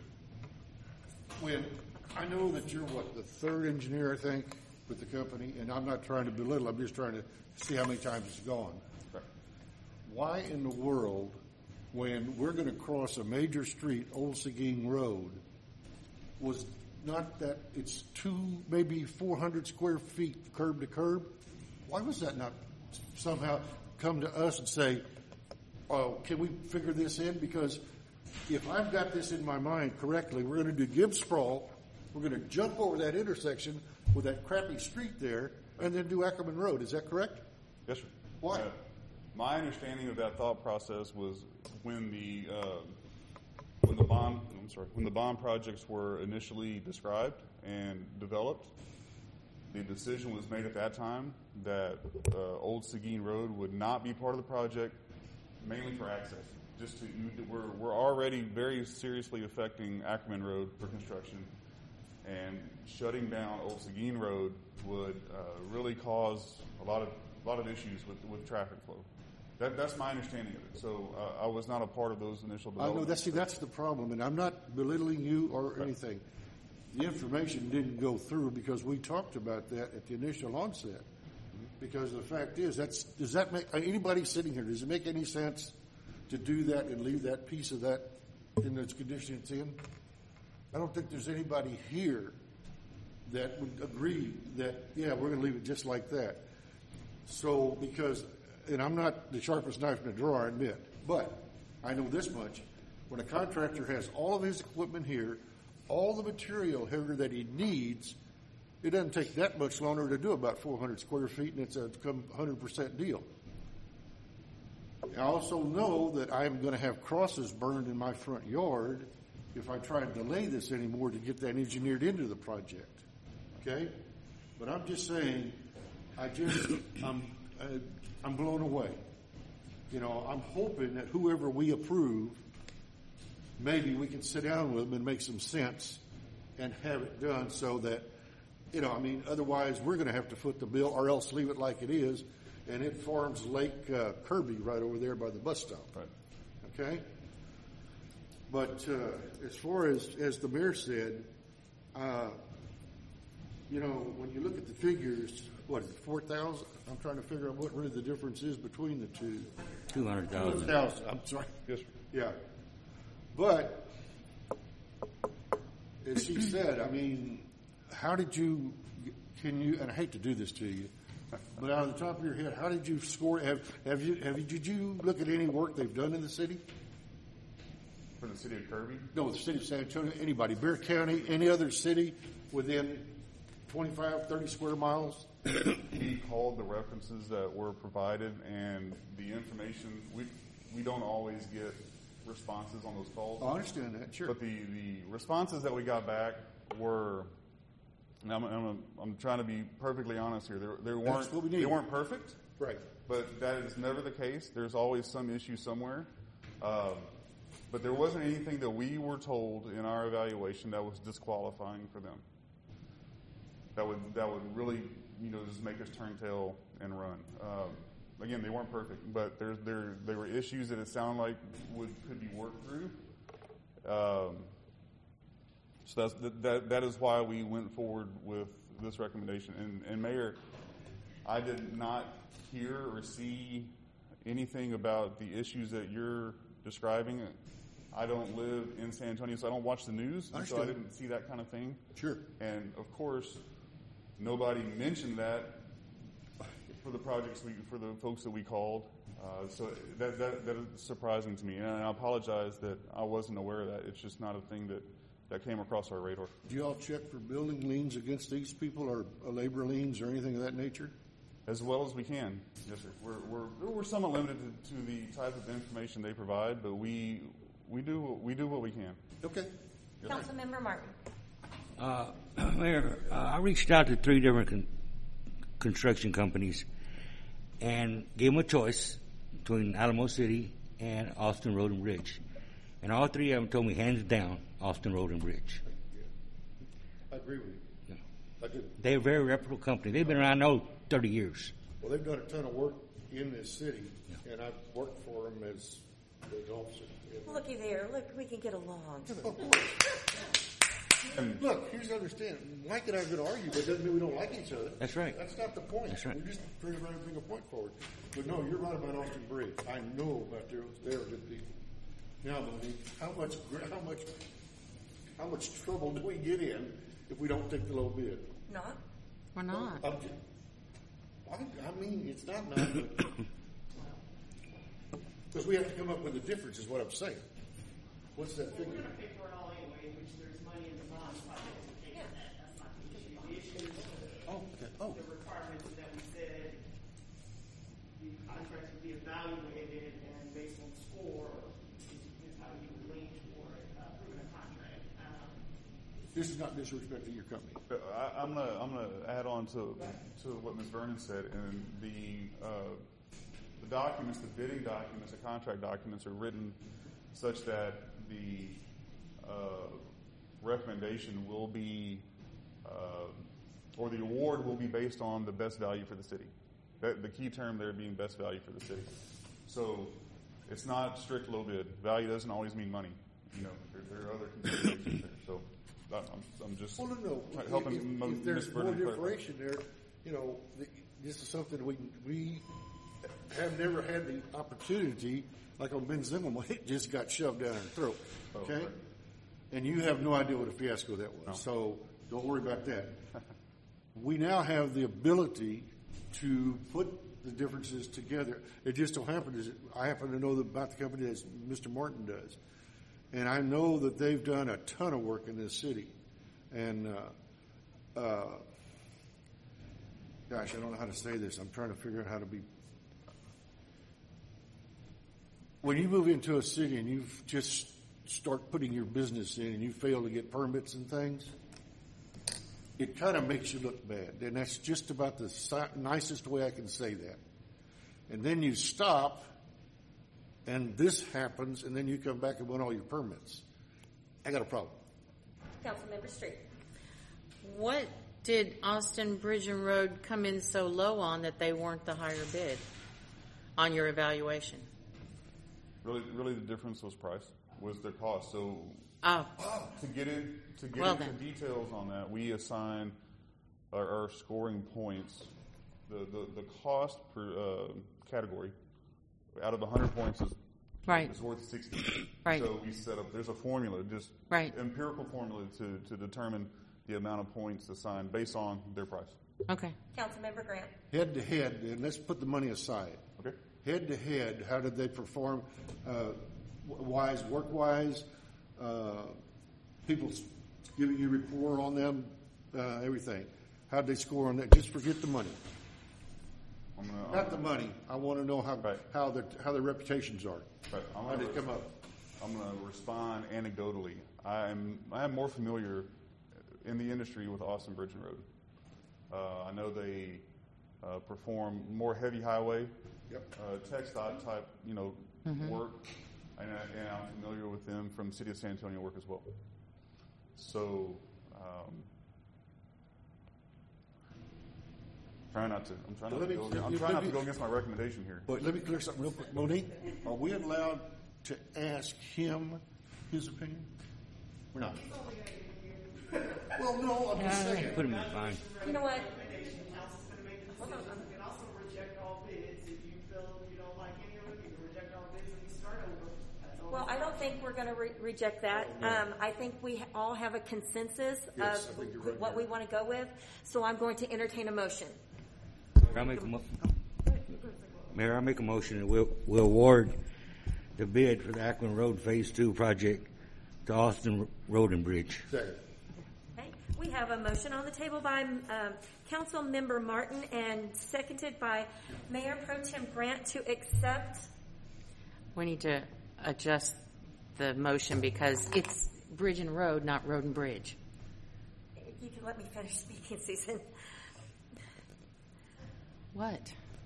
When I know that you're what, the third engineer, I think, with the company, and I'm not trying to belittle, I'm just trying to see how many times it's gone. Right. Why in the world, when we're going to cross a major street, Old Seguin Road, was not that it's two, maybe four hundred square feet curb to curb? Why was that not somehow come to us and say, oh, can we figure this in? Because if I've got this in my mind correctly, we're going to do Gibbs Sprawl, we're going to jump over that intersection with that crappy street there, and then do Ackerman Road. Is that correct? Yes, sir. Why? Uh, my understanding of that thought process was when the uh, when the bond I'm sorry when the bond projects were initially described and developed, the decision was made at that time that uh, Old Seguin Road would not be part of the project, mainly for access. Just to, you, we're we're already very seriously affecting Ackerman Road for construction, and shutting down Old Seguin Road would uh, really cause a lot of a lot of issues with with traffic flow. That, that's my understanding of it. So uh, I was not a part of those initial I developments. know that's see, that's the problem, and I'm not belittling you or anything. The information didn't go through because we talked about that at the initial onset. Because the fact is, that's does that make anybody sitting here? Does it make any sense to do that and leave that piece of that in its condition it's in? I don't think there's anybody here that would agree that yeah, we're going to leave it just like that. So because, and I'm not the sharpest knife in the drawer, I admit, but I know this much: when a contractor has all of his equipment here, all the material here that he needs, it doesn't take that much longer to do about four hundred square feet, and it's a one hundred percent deal. I also know that I'm going to have crosses burned in my front yard if I try to delay this anymore to get that engineered into the project. Okay? But I'm just saying, I just, I'm, uh, I'm blown away. You know, I'm hoping that whoever we approve, maybe we can sit down with them and make some sense and have it done so that, you know, I mean, otherwise we're going to have to foot the bill or else leave it like it is, and it forms Lake uh, Kirby right over there by the bus stop. Right. Okay? But uh, as far as, as the mayor said, uh, you know, when you look at the figures, what is it, four thousand? I'm trying to figure out what really the difference is between the two. Two hundred thousand. I'm sorry. Yes, sir. Yeah. But, as she said, I mean, how did you, can you, and I hate to do this to you, but out of the top of your head, how did you score, have, have you, have you, did you look at any work they've done in the city? For the city of Kirby? No, the city of San Antonio, anybody, Bear County, any other city within twenty-five, thirty square miles? He called the references that were provided and the information. We we don't always get responses on those calls. Oh, I understand that, sure. But the, the responses that we got back were, and I'm, I'm, I'm trying to be perfectly honest here, they, they, weren't, what we need. they weren't perfect. Right. But that is never the case. There's always some issue somewhere. Um, but there wasn't anything that we were told in our evaluation that was disqualifying for them. That would that would really, you know, just make us turn tail and run. Um, again, they weren't perfect, but there there there were issues that it sounded like would could be worked through. Um, so that's that that is why we went forward with this recommendation. And, and Mayor, I did not hear or see anything about the issues that you're describing. I don't live in San Antonio, so I don't watch the news, I so I didn't see that kind of thing. Sure. And of course, Nobody mentioned that for the projects we, for the folks that we called. Uh, so that, that that is surprising to me, and I apologize that I wasn't aware of that. It's just not a thing that, that came across our radar. Do you all check for building liens against these people, or uh, labor liens, or anything of that nature? As well as we can, yes, sir. We're we're we're somewhat limited to, to the type of information they provide, but we we do we do what we can. Okay. Councilmember Martin. Uh, Mayor, uh, I reached out to three different con- construction companies and gave them a choice between Alamo City and Austin Road and Bridge. And all three of them told me hands down, Austin Road and Bridge. I agree with you. Yeah. I do. They're a very reputable company. They've been around, oh, thirty years. Well, they've done a ton of work in this city, yeah. And I've worked for them as the officer. Looky there. Look, we can get along. And look, here's the understand. Mike and I are going to argue, but it doesn't mean we don't like each other. That's right. That's not the point. That's right. We're just trying to bring a point forward. But no, you're right about Austin Bridge. I know about their they're good people. Now, Monique, how much how much how much trouble do we get in if we don't take the low bid? Not. We're not. Well, I, I mean, it's not not. Because we have to come up with a difference, is what I'm saying. What's that figure? We're going to pay for it all anyway, which there's money in the bond project to pay for that. That's not the issue. The issue is Oh, okay. Oh. the requirements that we said the contract would be evaluated, and based on score is, is how you would lean toward uh, approving a contract. Um, This is not disrespecting your company. I, I'm gonna I'm gonna add on to to what Miz Vernon said, and the uh, the documents, the bidding documents, the contract documents are written such that the uh, recommendation will be, uh, or the award will be based on the best value for the city. That, the key term there being best value for the city. So it's not strict low bid. Value doesn't always mean money. You know, there, there are other considerations there. So I'm, I'm just Well, no, no. try- helping if, Mo- if there's Miz more Vernon clarify. differentiation there, you know, the, this is something we we have never had the opportunity, like on Ben Zimmerman, it just got shoved down our throat. Okay? Oh, right. And you have no idea what a fiasco that was. No. So don't worry about that. We now have the ability to put the differences together. It just so happens I happen to know about the company that Mister Martin does. And I know that they've done a ton of work in this city. And, uh, uh, gosh, I don't know how to say this. I'm trying to figure out how to be. When you move into a city and you just start putting your business in and you fail to get permits and things, it kind of makes you look bad. And that's just about the si- nicest way I can say that. And then you stop, and this happens, and then you come back and want all your permits. I got a problem. Councilmember Street. What did Austin Bridge and Road come in so low on that they weren't the higher bid on your evaluation? Really, really, the difference was price, was their cost. So Oh, to get in, to get Well into then. details on that, we assign our, our scoring points. The the, the cost per uh, category out of one hundred points is Right. is worth sixty. Right. So we set up. There's a formula, just Right. empirical formula to to determine the amount of points assigned based on their price. okay. Councilmember Grant. Head to head, and let's put the money aside. Okay. Head to head, how did they perform, uh, wise, work wise, uh, people s- giving you rapport on them, uh, everything. How'd they score on that? Just forget the money. I'm gonna, Not the money. I want to know how Right. how their how their reputations are. Right. I'm How gonna they come up. I'm going to respond anecdotally. I'm I am more familiar in the industry with Austin Bridge and Road. Uh, I know they uh, perform more heavy highway, Yep. uh, TxDOT type, you know, work, and, I, and I'm familiar with them from the City of San Antonio work as well. So, um, trying not to. I'm trying not Let to me- go. let I'm me- trying let not to me- go against my recommendation here. But let me clear something real quick. Monique, are we allowed to ask him his opinion? We're not. Well, no, I'm just saying. Put him in fine. You know what? recommendation, the council's going to make the decision. You can also reject all bids if you feel you don't like any of it. You can reject all bids and we start over. That's all. Well, I don't think think we're going to re- reject that. Um, I think we ha- all have a consensus Yes, of I think you're right, what Mary. we want to go with. So I'm going to entertain a motion. I'll make a mo- Mayor, I make a motion that we'll, we'll award the bid for the Ackman Road Phase Two project to Austin Road and Bridge. Second. Okay. We have a motion on the table by um, Council Member Martin and seconded by Mayor Pro Tem Grant to accept. We need to adjust the motion because it's bridge and road, not road and bridge. You can let me finish speaking, Susan. What?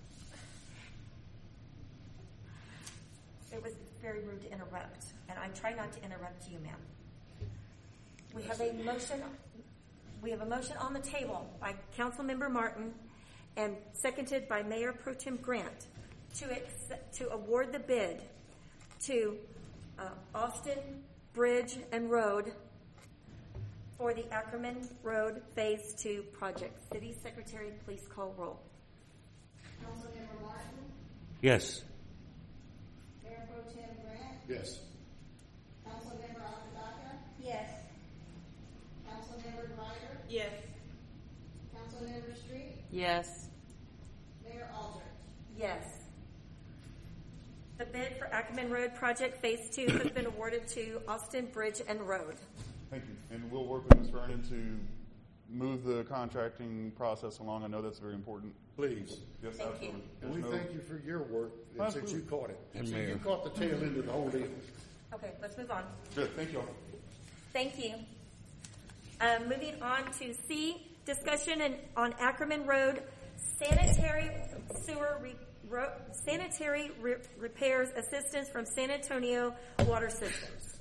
It was very rude to interrupt, and I try not to interrupt you, ma'am. We have a motion. We have a motion on the table by Councilmember Martin and seconded by Mayor Pro Tem Grant to accept, to award the bid to uh, Austin Bridge and Road for the Ackerman Road Phase Two project. City Secretary, please call roll. Councilmember Martin, Yes. Mayor Pro Tem Grant, Yes. Councilmember Apodaca, Yes. Councilmember Ryder, Yes. Councilmember Street, Yes. Mayor Aldrich. Yes. The bid for Ackerman Road Project Phase Two has been awarded to Austin Bridge and Road. Thank you. And we'll work with Miz Vernon to move the contracting process along. I know that's very important. Please. Yes, Thank absolutely. you. And we There's no- thank you for your work and since you caught it. And See, Mayor. you caught the tail end of the whole deal. Okay, let's move on. Good, thank you all. Thank you. Um, moving on to C, discussion and, on Ackerman Road sanitary sewer re, ro, sanitary re, repairs assistance from San Antonio Water Systems.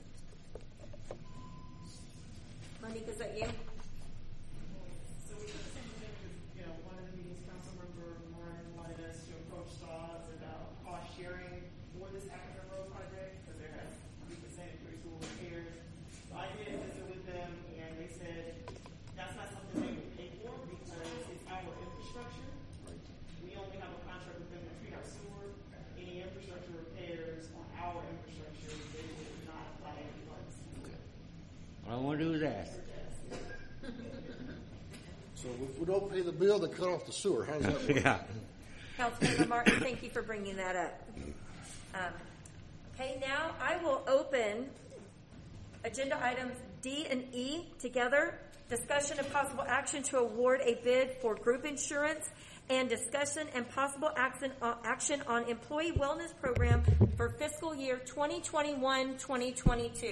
Monique, is that you? So we took some of because, you know, one of the meetings, Councilmember Martin wanted us to approach S A W S about cost sharing for this Ackerman Road project because there has to be sanitary sewer repairs. So I did visit with them and they said that's not something they would pay for because it's our infrastructure. We only have a contract with them to treat our sewer. Any infrastructure repairs on our infrastructure, they would not apply any funds. All I want to do is ask. So if we don't pay the bill, they cut off the sewer. How does that work? Yeah. Councilmember Martin, thank you for bringing that up. Um, okay, now I will open agenda items D and E together. Discussion and possible action to award a bid for group insurance and discussion and possible action, uh, action on employee wellness program for fiscal year twenty twenty-one twenty twenty-two.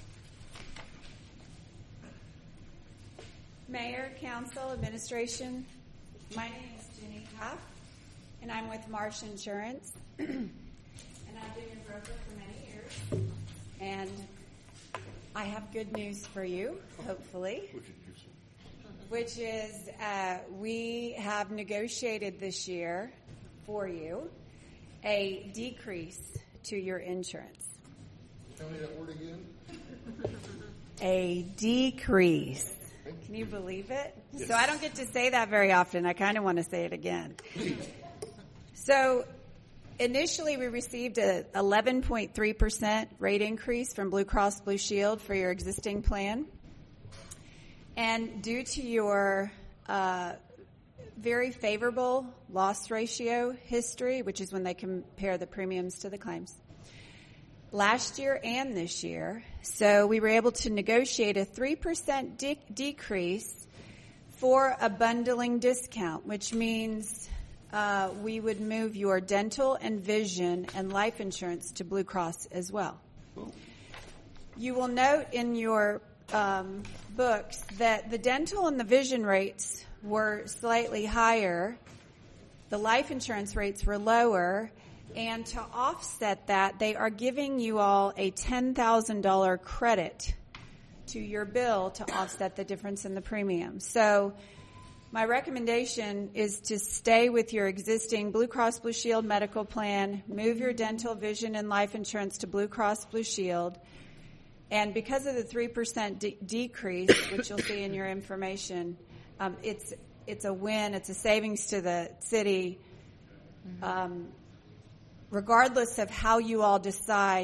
Mayor, Council, Administration, my name is Jenny Huff, and I'm with Marsh Insurance, and I've been your broker for many years, and I have good news for you, hopefully, which is uh, we have negotiated this year for you a decrease to your insurance. Tell me that word again. A decrease. Can you believe it? Yes. So I don't get to say that very often. I kind of want to say it again. So initially we received a eleven point three percent rate increase from Blue Cross Blue Shield for your existing plan. And due to your uh, very favorable loss ratio history, which is when they compare the premiums to the claims, last year and this year, so we were able to negotiate a three percent de- decrease for a bundling discount, which means uh, we would move your dental and vision and life insurance to Blue Cross as well. You will note in your um, books that the dental and the vision rates were slightly higher. The life insurance rates were lower. And to offset that, they are giving you all a ten thousand dollars credit to your bill to offset the difference in the premium. So my recommendation is to stay with your existing Blue Cross Blue Shield medical plan, move your dental, vision, and life insurance to Blue Cross Blue Shield. And because of the three percent de- decrease, which you'll see in your information, um, it's it's a win. It's a savings to the city. Um, regardless of how you all decide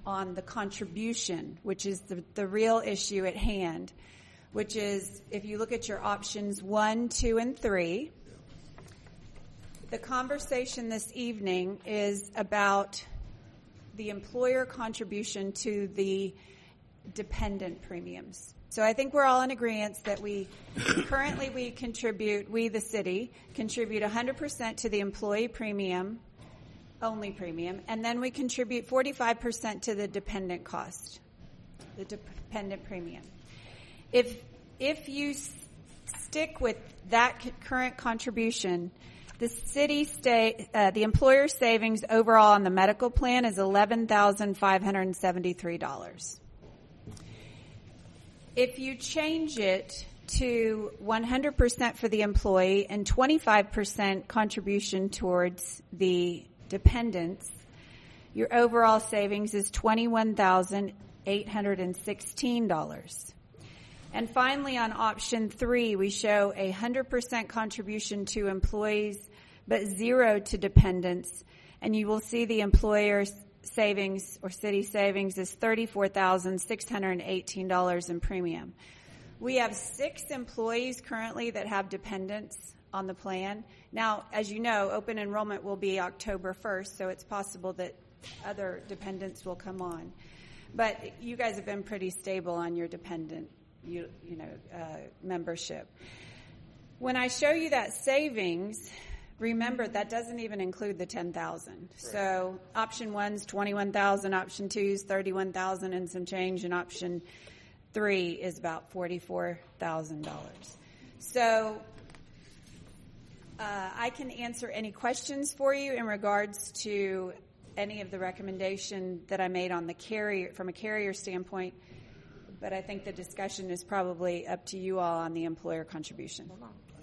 on the contribution, which is the, the real issue at hand, which is if you look at your options one, two, and three, the conversation this evening is about the employer contribution to the dependent premiums. So I think we're all in agreement that we currently we contribute, we the city, contribute one hundred percent to the employee premium, only premium, and then we contribute forty-five percent to the dependent cost, the dependent premium. If if you s- stick with that c- current contribution, the city stay, uh, the employer savings overall on the medical plan is eleven thousand five hundred seventy-three dollars. If you change it to one hundred percent for the employee and twenty-five percent contribution towards the dependents, your overall savings is twenty-one thousand eight hundred sixteen dollars. And finally, on option three, we show a one hundred percent contribution to employees but zero to dependents, and you will see the employer's savings or city savings is thirty-four thousand six hundred eighteen dollars in premium. We have six employees currently that have dependents on the plan. Now, as you know, open enrollment will be October first, so it's possible that other dependents will come on. But you guys have been pretty stable on your dependent, you, you know, uh, membership. When I show you that savings, remember, that doesn't even include the ten thousand dollars. Right. So option one's twenty-one thousand dollars, option two's thirty-one thousand dollars and some change, and option three is about forty-four thousand dollars. So uh, I can answer any questions for you in regards to any of the recommendation that I made on the carrier, from a carrier standpoint, but I think the discussion is probably up to you all on the employer contribution.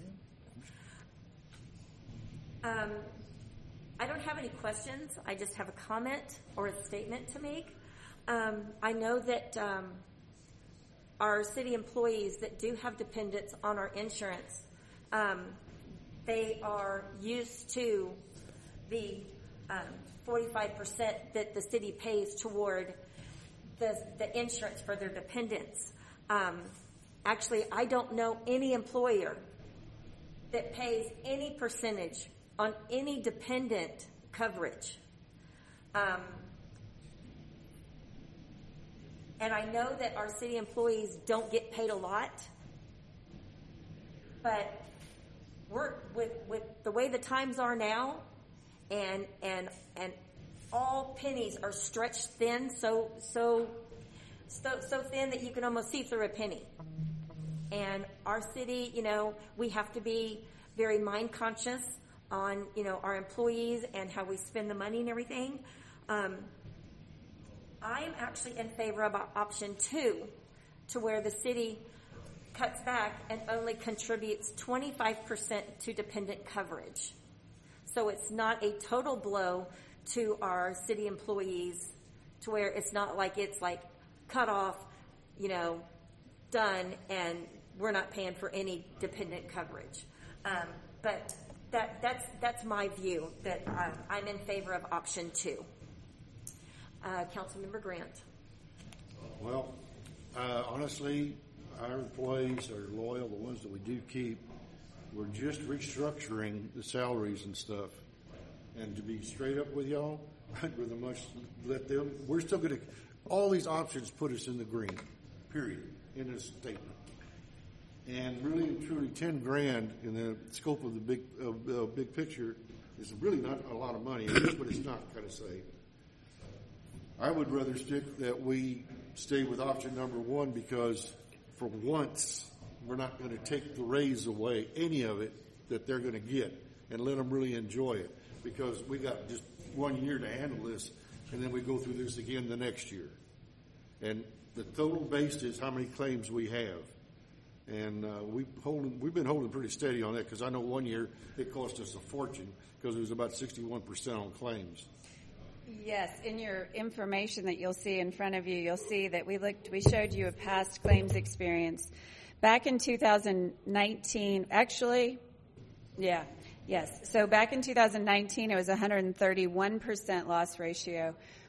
Um, I don't have any questions. I just have a comment or a statement to make. Um, I know that um, our city employees that do have dependents on our insurance, um, they are used to the um, forty-five percent that the city pays toward the, the insurance for their dependents. Um, actually, I don't know any employer that pays any percentage on any dependent coverage. Um, and I know that our city employees don't get paid a lot, but we're with, with the way the times are now, and and and all pennies are stretched thin, so so so so thin that you can almost see through a penny. And our city, you know, we have to be very mind conscious on, you know, our employees and how we spend the money and everything. Um, I am actually in favor of option two, to where the city cuts back and only contributes twenty-five percent to dependent coverage. So it's not a total blow to our city employees, to where it's not like it's like cut off, you know, done, and we're not paying for any dependent coverage. Um, but That, that's that's my view, that um, I'm in favor of option two. Uh, Councilmember Grant. Well, uh, honestly, our employees are loyal, the ones that we do keep. We're just restructuring the salaries and stuff. And to be straight up with y'all, I'd rather much let them, we're still going to, all these options put us in the green, period, in this statement. And really and truly, ten grand in the scope of the big uh, uh, big picture is really not a lot of money, but it's not, kind of say. I would rather stick that we stay with option number one, because for once we're not going to take the raise away, any of it that they're going to get, and let them really enjoy it, because we got just one year to handle this, and then we go through this again the next year. And the total base is how many claims we have. And uh, we holding, we've been holding pretty steady on that, because I know one year it cost us a fortune because it was about sixty-one percent on claims. Yes, in your information that you'll see in front of you, you'll see that we looked, we showed you a past claims experience. Back in two thousand nineteen, actually, yeah, yes. So back in two thousand nineteen, it was one hundred thirty-one percent loss ratio.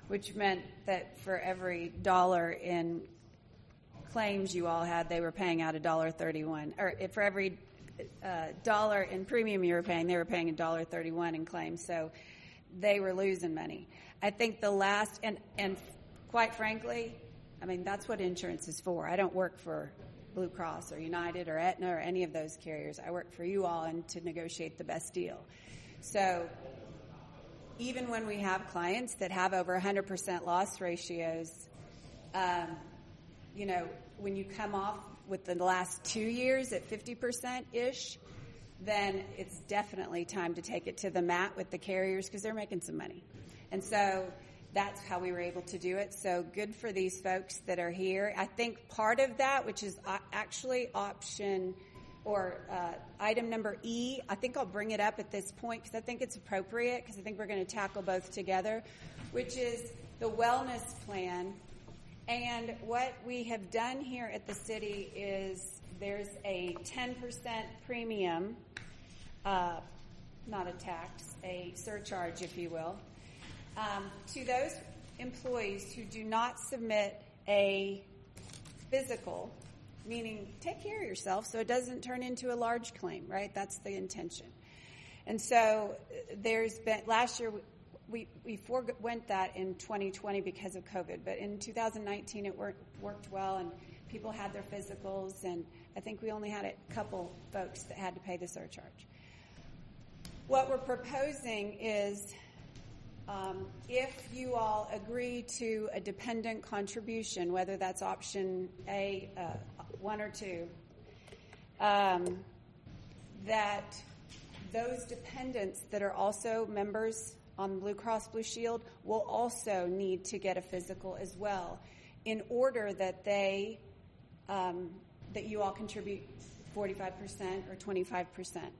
which meant that for every dollar in claims you all had, they were paying out a dollar thirty-one, or if for every uh, dollar in premium you were paying, they were paying a dollar thirty-one in claims. So they were losing money. I think the last, and and quite frankly, I mean that's what insurance is for. I don't work for Blue Cross or United or Aetna or any of those carriers. I work for you all and to negotiate the best deal. So even when we have clients that have over one hundred percent loss ratios, um, you know, when you come off with the last two years at fifty percent-ish, then it's definitely time to take it to the mat with the carriers because they're making some money. And so that's how we were able to do it. So good for these folks that are here. I think part of that, which is actually option or uh, item number E, I think I'll bring it up at this point because I think it's appropriate because I think we're going to tackle both together, which is the wellness plan. And what we have done here at the city is there's a ten percent premium, uh, not a tax, a surcharge, if you will, um, to those employees who do not submit a physical, meaning take care of yourself so it doesn't turn into a large claim, right? That's the intention. And so there's been, last year, We we forewent that in twenty twenty because of COVID, but in two thousand nineteen it worked worked well, and people had their physicals, and I think we only had a couple folks that had to pay the surcharge. What we're proposing is um, if you all agree to a dependent contribution, whether that's option A, uh, one or two, um, that those dependents that are also members on Blue Cross Blue Shield will also need to get a physical as well in order that they, um, that you all contribute forty-five percent or twenty-five percent.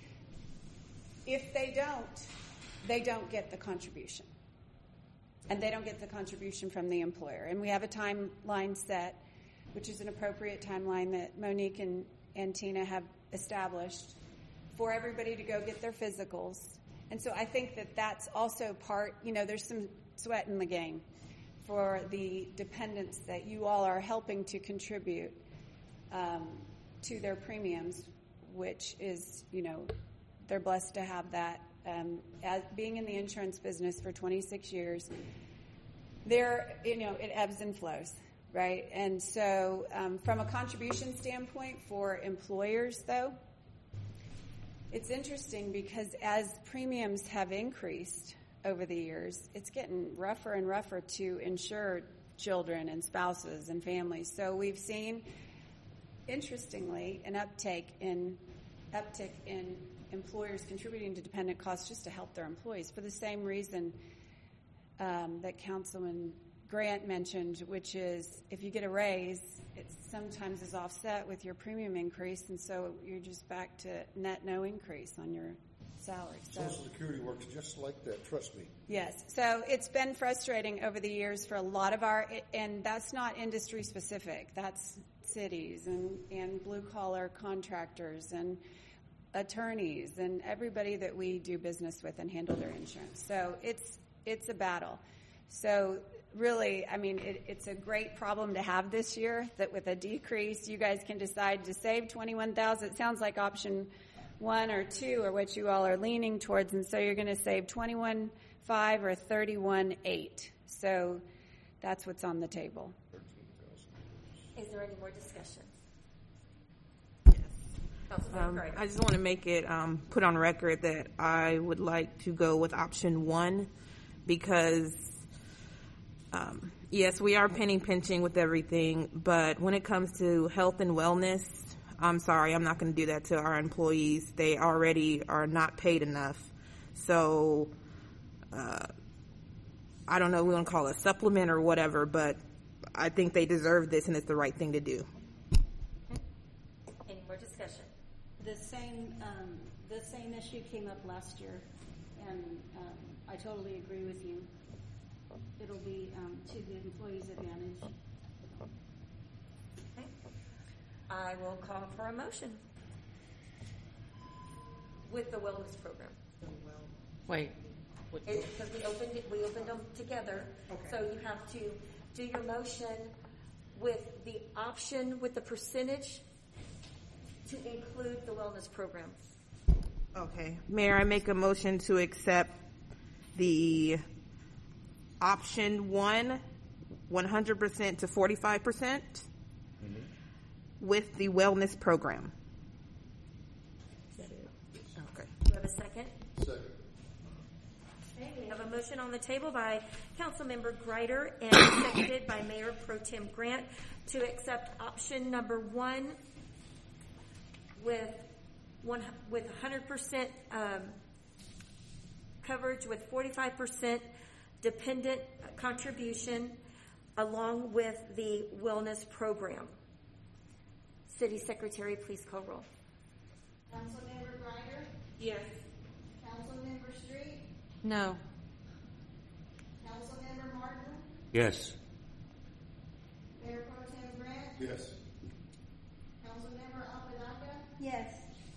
If they don't, they don't get the contribution. And they don't get the contribution from the employer. And we have a timeline set, which is an appropriate timeline that Monique and, and Tina have established for everybody to go get their physicals. And so I think that that's also part, you know, there's some sweat in the game for the dependents that you all are helping to contribute um, to their premiums, which is, you know, they're blessed to have that. Um, as being in the insurance business for twenty-six years, there, you know, it ebbs and flows, right? And so um, from a contribution standpoint for employers, though, it's interesting because as premiums have increased over the years, it's getting rougher and rougher to insure children and spouses and families. So we've seen, interestingly, an uptake in uptick in employers contributing to dependent costs just to help their employees for the same reason um, that Councilman Grant mentioned, which is if you get a raise, it sometimes is offset with your premium increase, and so you're just back to net no increase on your salary. So, Social Security works just like that, trust me. Yes. So it's been frustrating over the years for a lot of our, and that's not industry specific. That's cities and, and blue-collar contractors and attorneys and everybody that we do business with and handle their insurance. So it's it's a battle. So really, I mean, it, it's a great problem to have this year that with a decrease, you guys can decide to save twenty-one thousand dollars. It sounds like option one or two are what you all are leaning towards, and so you're going to save twenty-one thousand five hundred or thirty-one thousand eight hundred. So that's what's on the table. Is there any more discussion? Um, I just want to make it um, put on record that I would like to go with option one because, um, yes, we are penny pinching with everything, but when it comes to health and wellness, I'm sorry, I'm not going to do that to our employees. They already are not paid enough. So uh, I don't know if we want to call it a supplement or whatever, but I think they deserve this and it's the right thing to do. Any more discussion? The same, um, the same issue came up last year, and um, I totally agree with you. It'll be um, to the employee's advantage. Okay. I will call for a motion with the wellness program. Wait, Because we opened it, we opened them together. Okay. So you have to do your motion with the option with the percentage to include the wellness program. Okay. Mayor, I make a motion to accept the option one, one hundred percent to forty-five percent with the wellness program. Okay. Okay. Do you have a second? Second. Okay, we have a motion on the table by Councilmember Greider and seconded by Mayor Pro Tem Grant to accept option number one with one with one hundred percent um, coverage with forty-five percent dependent contribution along with the wellness program. City Secretary, please call roll. Councilmember Greider? Yes. Councilmember Street? No. Councilmember Martin? Yes. Mayor Pro Tem Grant? Yes. Councilmember Apodaca? Yes.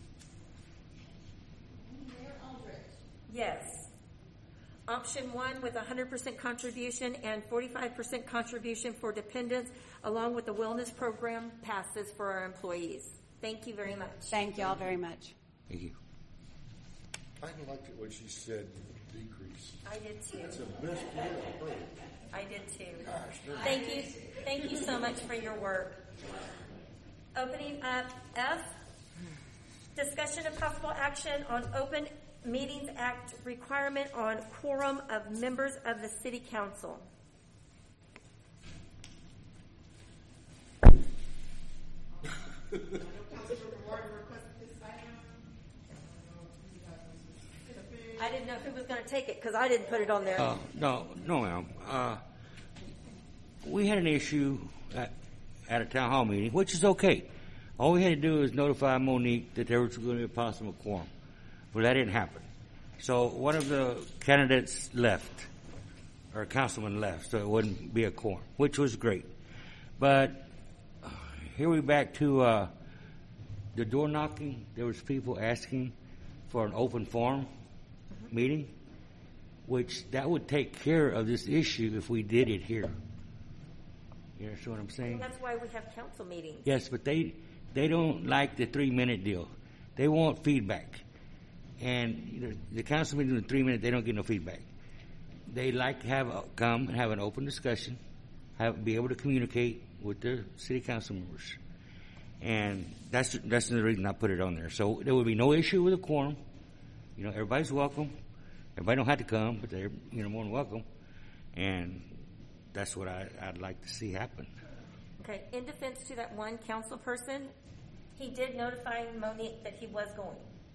Mayor Aldrich? Yes. Option one with one hundred percent contribution and forty-five percent contribution for dependents along with the wellness program passes for our employees. Thank you very much. Thank you all very much. Thank you. I liked it when she said decrease. I did too. It's the best word I've heard. I did too. Gosh, Thank you. Thank you so much for your work. Opening up F, discussion of possible action on Open Meetings Act requirement on quorum of members of the City Council. I didn't know who was going to take it because I didn't put it on there. Uh, no, no, ma'am. Uh, we had an issue at, at a town hall meeting, which is okay. All we had to do is notify Monique that there was going to be a possible quorum. Well, that didn't happen. So one of the candidates left, or a councilman left, so it wouldn't be a quorum, which was great. But uh, here we're back to uh, the door knocking. There was people asking for an open forum meeting, which that would take care of this issue if we did it here. You understand what I'm saying? That's why we have council meetings. Yes, but they they don't like the three minute deal. They want feedback, and you know, the council meeting in three minutes they don't get no feedback. They like to have a, come and have an open discussion, have be able to communicate with their city council members, and that's that's the reason I put it on there. So there would be no issue with a quorum. You know, everybody's welcome. Everybody don't have to come, but they're you know more than welcome, and that's what I, I'd like to see happen. Okay, in defense to that one council person, he did notify Monique that he was going.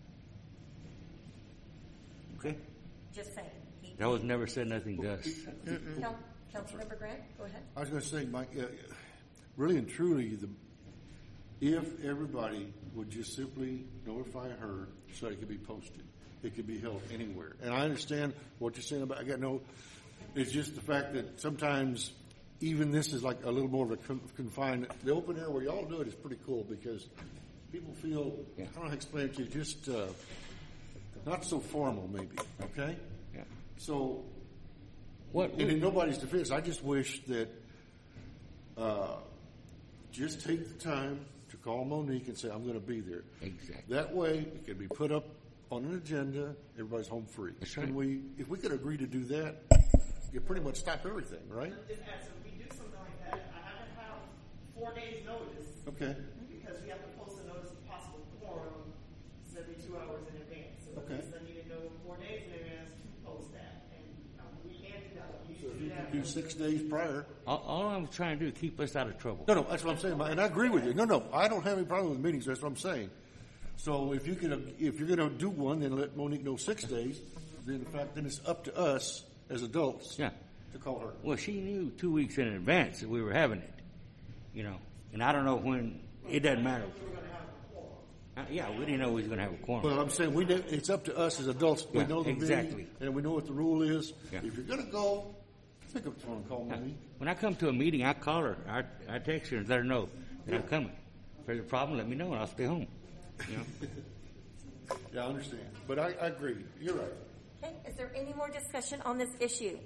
Okay, Just saying. He, that was never said nothing to us. Coun- Councilmember Grant, go ahead. I was going to say, Mike, uh, really and truly, the, if everybody would just simply notify her so it could be posted, it could be held anywhere. And I understand what you're saying about, I got no, it's just the fact that sometimes even this is like a little more of a con- confined, the open air where y'all do it is pretty cool because people feel, yeah. I don't know how to explain it to you, just uh, not so formal maybe, okay? Yeah. So, What, and in nobody's defense, I just wish that uh, just take the time to call Monique and say, I'm going to be there. Exactly. That way, it can be put up on an agenda. Everybody's home free. That's right. Can we, if we could agree to do that, you pretty much stop everything, right? Just add, so if we do something like that, I have to have four days notice. Okay. Because we have to post a notice of possible quorum seventy-two hours in advance. So Okay. I need to know four days in advance to post that. And um, we can't do that. We So if do you that. can do six days prior. all, all I'm trying to do is keep us out of trouble. No, no, that's what I'm saying. And I agree with you. No, no, I don't have any problem with meetings. That's what I'm saying. So if you can, if you're going to do one, then let Monique know six days. Then in fact, then it's up to us as adults Yeah. to call her. Well, she knew two weeks in advance that we were having it, you know. And I don't know when. It doesn't matter. Uh, yeah, we didn't know we was going to have a quorum. Well, I'm saying we did, it's up to us as adults. We Yeah, know the exactly. meeting, and we know what the rule is. Yeah. If you're going to go, pick up the phone and call Now, Monique. when I come to a meeting, I call her. I, I text her and let her know that I'm coming. If there's a problem, let me know, and I'll stay home. You know. Yeah, I understand. But I, I agree. You're right. Okay, is there any more discussion on this issue?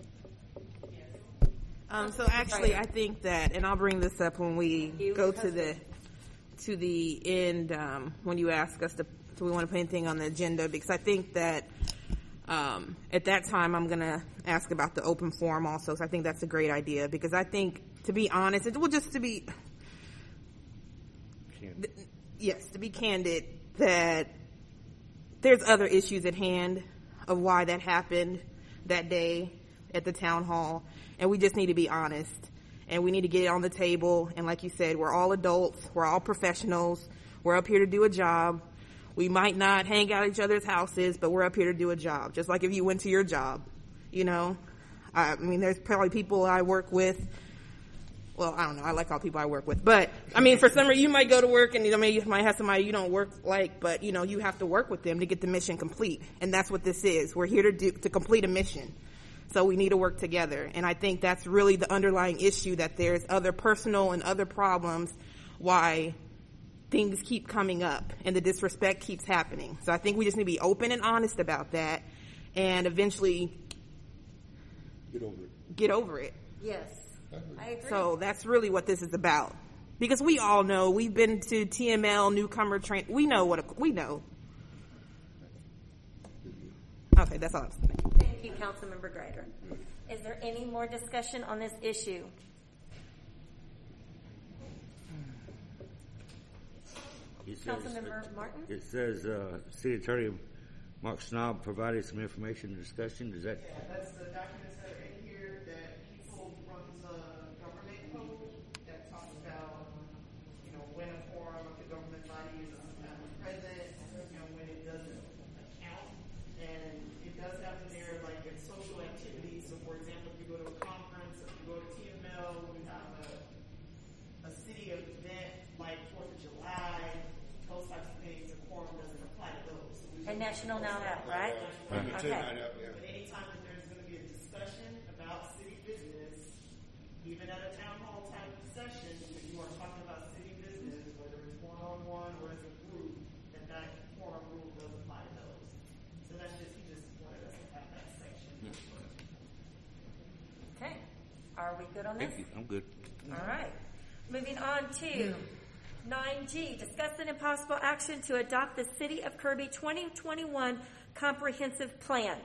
Um, so actually, I think that, and I'll bring this up when we go to the to the end, um, when you ask us to, do we want to put anything on the agenda, because I think that um, at that time I'm going to ask about the open forum also, so I think that's a great idea, because I think, to be honest, it, well, just to be, th- yes, to be candid, that there's other issues at hand of why that happened that day at the town hall, and we just need to be honest. And we need to get it on the table. And like you said, we're all adults. We're all professionals. We're up here to do a job. We might not hang out at each other's houses, but we're up here to do a job. Just like if you went to your job, you know. I mean, there's probably people I work with. Well, I don't know. I like all people I work with. But, I mean, for some reason, you might go to work and you know, maybe you might have somebody you don't work like, but, you know, you have to work with them to get the mission complete. And that's what this is. We're here to do, to complete a mission. So we need to work together. And I think that's really the underlying issue, that there's other personal and other problems why things keep coming up and the disrespect keeps happening. So I think we just need to be open and honest about that and eventually get over it. Get over it. Yes, I agree. So that's really what this is about. Because we all know, we've been to T M L, newcomer train, we know what, a, we know. Okay, that's all I'm saying. Thank you, Councilmember Greider. Is there any more discussion on this issue? It says, Councilmember Martin? It says, uh, City Attorney Mark Snob provided some information and discussion. Does that? Yeah, that's the documents that are in here that he pulled from the government code that talks about, you know, when a forum of the government body is not present, you know, when it doesn't account. And it does have in there, like, in social activities. So, for example, if you go to a conference, if you go to T M L, we have a, a city event like fourth of July, those types of things, the quorum doesn't apply to those. So we And National Night Out, right? Right. Okay. But anytime that there's going to be a discussion about city business, even at a town hall type session, if you are talking about city business, whether it's one-on-one or as a group, then that quorum rule does apply to those. So that's just, he just wanted us to have that section. Okay. Are we good on this? Thank you. I'm good. All right. Moving on to nine G, discuss an impossible action to adopt the City of Kirby twenty twenty-one Comprehensive Plan.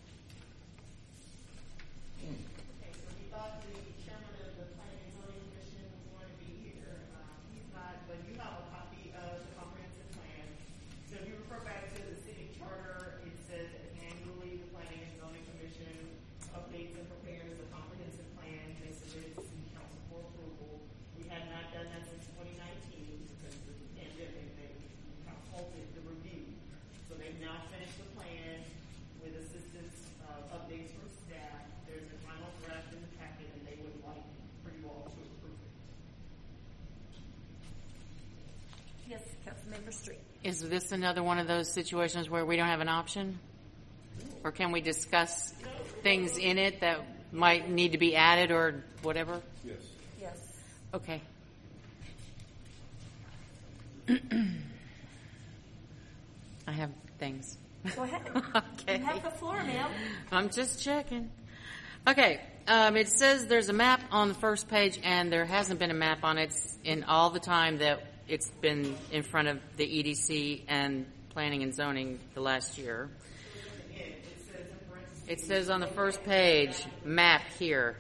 Okay, so we thought the chairman of the Planning and Zoning Commission was going to be here. Um, he's not, but you have a copy of the comprehensive plan. So if you refer back to the city charter, it says that annually the Planning and Zoning Commission updates and prepares a comprehensive plan. They submit it to city council for approval. We had not done that since twenty nineteen because of the pandemic. They kind of halted the review. So they've now finished the plan with assistance of updates from staff. There's a final draft in the packet, and they would like for you all to approve it. Yes, Councilmember Street. Is this another one of those situations where we don't have an option? Or can we discuss things in it that might need to be added or whatever? Yes. Yes. Okay. I have things. Go ahead. Okay. You have the floor, ma'am. I'm just checking. Okay. Um, it says there's a map on the first page, and there hasn't been a map on it in all the time that it's been in front of the E D C and Planning and Zoning the last year. It says on the first page, map here.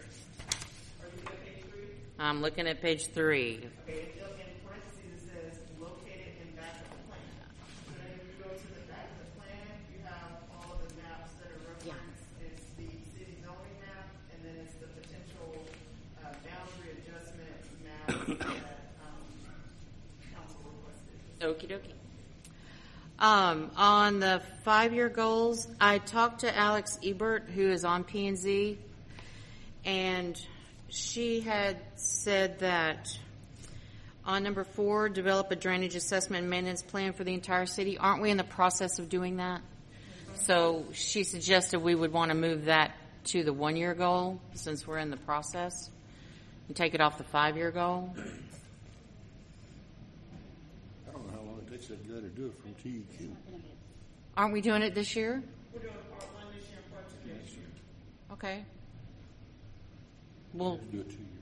I'm looking at page three. Okay, in parentheses it says located in back of the plan. So then if you go to the back of the plan, you have all of the maps that are referenced. It's the city zoning map, and then it's the potential uh, boundary adjustment map that um, council requested. Okie dokie. Um, on the five-year goals, I talked to Alex Ebert, who is on P and Z, and she had said that on number four, develop a drainage assessment and maintenance plan for the entire city. Aren't we in the process of doing that? So she suggested we would want to move that to the one-year goal since we're in the process and take it off the five-year goal. I don't know how long it takes that guy to do it from T E Q. Aren't we doing it this year? We're doing part one this Okay. Well, Do it two years.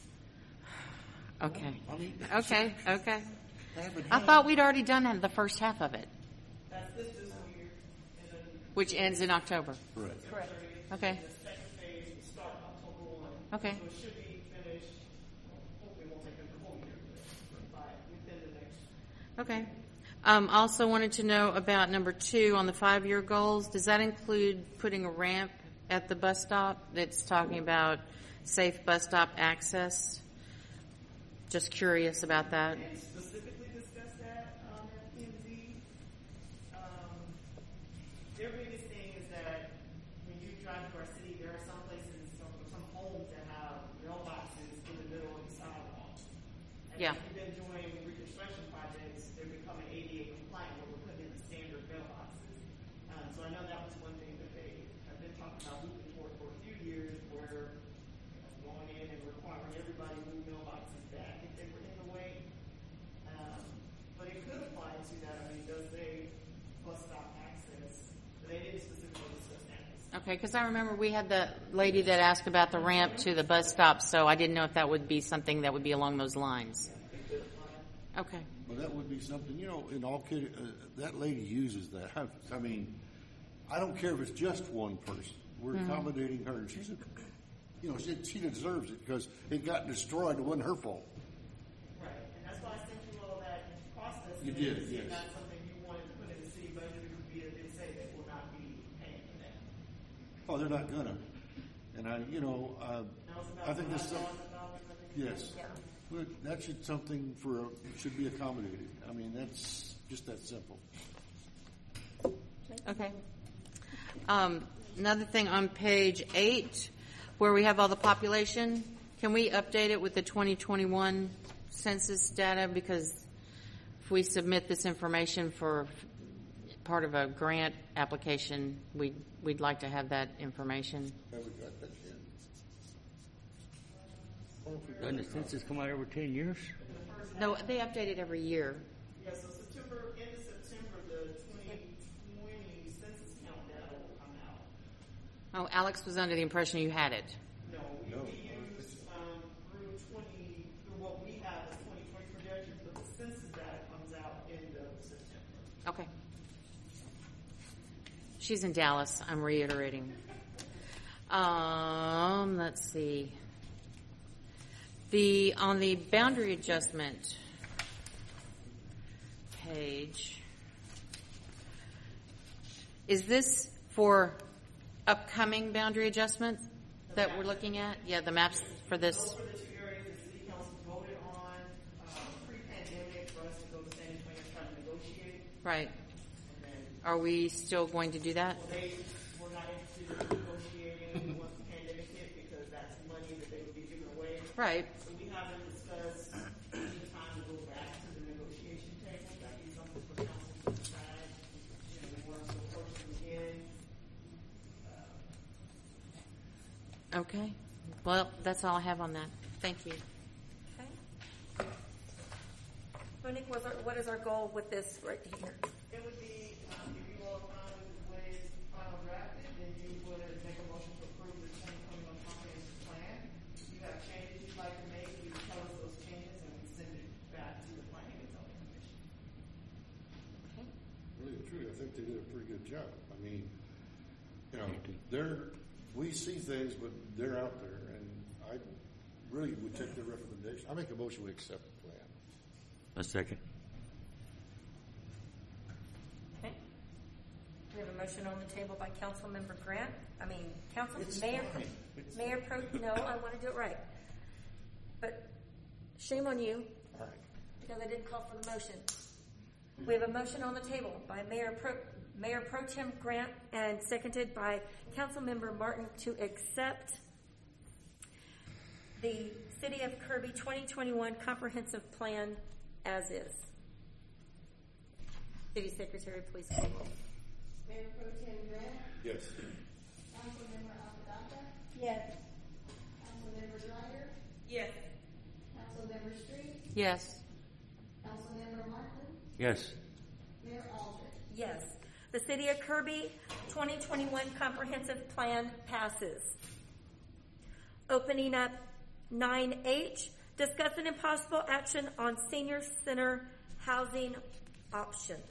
okay. I mean, Okay, okay. Half and I half. thought we'd already done the first half of it, That's this fiscal year, and then which ends in October. Correct. Correct. Okay. The second phase will start October one. Okay. So it should be finished, well, hopefully it won't take them the whole year, but by, within the next. Okay. Um, also wanted to know about number two on the five-year goals. Does that include putting a ramp at the bus stop that's talking about safe bus stop access? Just curious about that. And specifically discuss that, um, at P and Z. Um, their biggest thing is that when you drive through our city, there are some places, some, some homes that have mailboxes in the middle of the sidewalk. And Yeah. as we've been doing reconstruction projects, they're becoming A D A compliant, where we're putting in the standard mailboxes. Um, so I know that was one thing that they have been talking about moving toward for a few years, where you know, going in and requiring everybody to move mailboxes back if they were in the way. Um, but it could apply to that. I mean, does they bus stop access? But they didn't specifically discuss that. Okay, because I remember we had the lady that asked about the ramp to the bus stop, so I didn't know if that would be something that would be along those lines. Okay. Well, that would be something, you know, in all kid, uh, that lady uses that. I, I mean, I don't care if it's just one person. We're Mhm. accommodating her. She's a, you know, she, she deserves it because it got destroyed. It wasn't her fault. Right, and that's why I sent you all that process. You did, to see if yes. that's something you wanted to put in the city budget, it would be a big say that will not be paying for that. Oh, they're not gonna. And I, you know, uh, Now it's I about think this. five thousand dollars, I think. Yes. Well, that should something for should be accommodated. I mean, that's just that simple. Okay. Um, another thing on page eight, where we have all the population, can we update it with the twenty twenty-one census data? Because if we submit this information for part of a grant application, we'd, we'd like to have that information. Have we got that yet? Doesn't the census come out every ten years? No, they update it every year. Yeah, so September, end of September, the twenty twenty census count data will come out. Oh, Alex was under the impression you had it. No, we, we use, um, through twenty, through what we have as twenty twenty projections, but the census data comes out end of September. Okay. She's in Dallas, I'm reiterating. Um, let's see. The, on the boundary adjustment page, is this for upcoming boundary adjustment that we're looking at? Yeah, the maps for this. Those were the two areas the city council voted on, um, pre-pandemic for us to go to San Antonio and try to negotiate. Right. And then, Are we still going to do that? well, they were not interested in negotiating once the pandemic hit because that's money that they would be giving away. Right. So we haven't discussed any time to go back to the negotiation table. That'd be something for council to decide. You know, we want to approach them again. Okay. Well, that's all I have on that. Thank you. Okay. Monique, what's our, what is our goal with this right here? It would be, um, if you all find with the way it's final drafted, then you would make a motion to approve the twenty twenty-one comprehensive plan. If you have changes you'd like to make, you would tell us those changes and we send it back to the planning and zoning commission. Really and truly, I think they did a pretty good job. I mean, you know, they're we see things, but they're out there, and I really would take their recommendation. I make a motion we accept the plan. A second. Okay. We have a motion on the table by Councilmember Grant. I mean, Council, It's Mayor, fine. It's Mayor Pro, no, I want to do it right. But shame on you, All right. because I didn't call for the motion. We have a motion on the table by Mayor Pro, Mayor Pro Tem Grant and seconded by Councilmember Martin to accept the City of Kirby twenty twenty-one comprehensive plan as is. City Secretary, please call roll. Mayor Pro Tem Grant, Yes. Councilmember Apadaka, Yes. Councilmember Dreyer, Yes. Councilmember Street, Yes. Councilmember Martin, Yes. Mayor Aldrich. Yes. The City of Kirby twenty twenty-one comprehensive plan passes. Opening up nine H, discussing impossible action on senior center housing options.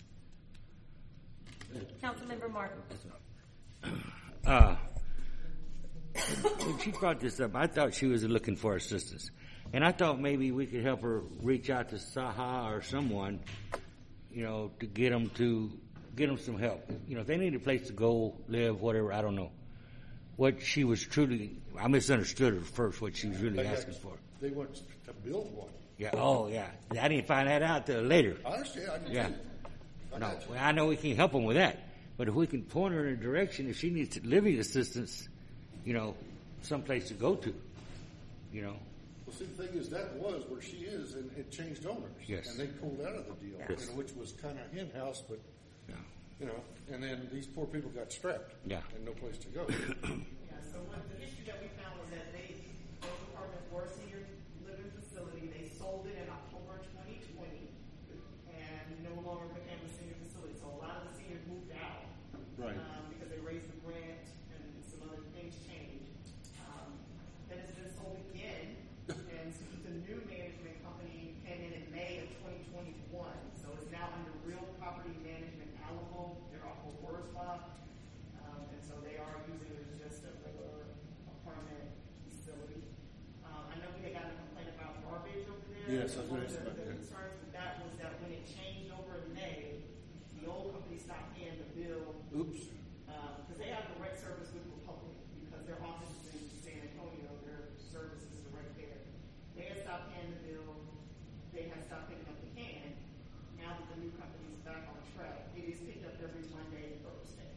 Councilmember Martin. Uh, when she brought this up, I thought she was looking for assistance. And I thought maybe we could help her reach out to Saha or someone, you know, to get them to get them some help. You know, if they need a place to go, live, whatever, I don't know. What she was truly, I misunderstood her first, what she was really They asking got- for. They want to build one. Yeah, oh, yeah. I didn't find that out till later. I understand. I do Yeah. too. I No, got you. well, I know we can help them with that. But if we can point her in a direction, if she needs living assistance, you know, someplace to go to, you know. Well, see, the thing is, that was where she is, and it changed owners. Yes. And they pulled out of the deal, Yes. you know, which was kind of in-house, but, Yeah. you know, and then these poor people got strapped. Yeah. And no place to go. Yeah, so what the issue that we found was that they, those apartments were a senior living facility. They sold it in October twenty twenty and no longer became a senior facility. So a lot of the seniors moved out. Right. Um, because they raised the rent and some other things changed. Um, then it's been sold again. And so the new management company came in in May of twenty twenty-one. So it's now under Real Property Management Alamo. They're off of Wurzbach. Um, and so they are using it as just a regular apartment facility. Um, I know we had gotten a complaint about garbage over there. Yes, I was One gonna of ask the, about the that. concerns with that was that when it changed over in May, the old company stopped paying the bill. Oops. Because they have direct service with Republic because their office is in San Antonio, their services are right there. They had stopped paying the bill. They had stopped picking up the can. Now that the new company is back on track, it is picked up every Monday and Thursday.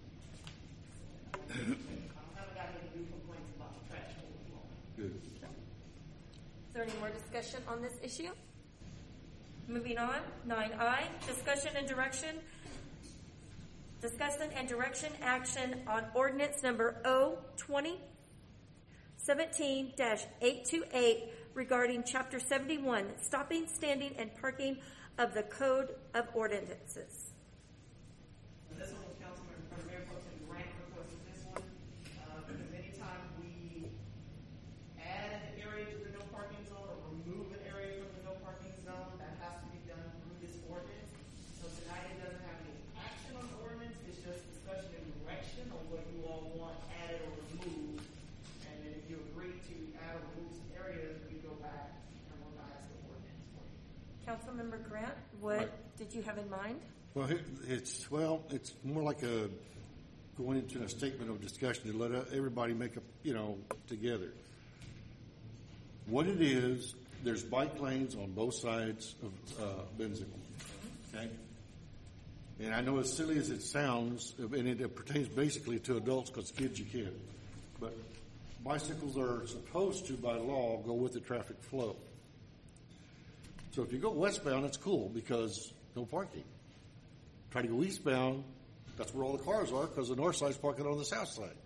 I haven't got any new complaints about the trash overflowing. Good. Is there any more discussion on this issue? Moving on, nine I, discussion and direction. Discussion and direction action on ordinance number O twenty seventeen eight twenty-eight regarding chapter seventy-one, stopping, standing, and parking of the Code of Ordinances. This one was Councilman or Mayor Pro Tem Grant requested this one, uh, because anytime we add an area to the no parking zone or remove an area from the no parking zone, that has to be done through this ordinance. So tonight it doesn't have any action on the ordinance, it's just discussion and direction on what you all want added or removed. And then if you agree to add or remove some areas, we go back and revise the ordinance for you. Councilmember Grant, what Right. did you have in mind? Well, it- it's, well, it's more like a, going into a statement of discussion to let uh, everybody make a, you know, together. What it is, there's bike lanes on both sides of, uh, Benzicle, okay? And I know as silly as it sounds, and it pertains basically to adults because kids you can't. But bicycles are supposed to, by law, go with the traffic flow. So if you go westbound, it's cool because no parking. Try to go eastbound, that's where all the cars are because the north side's parking on the south side.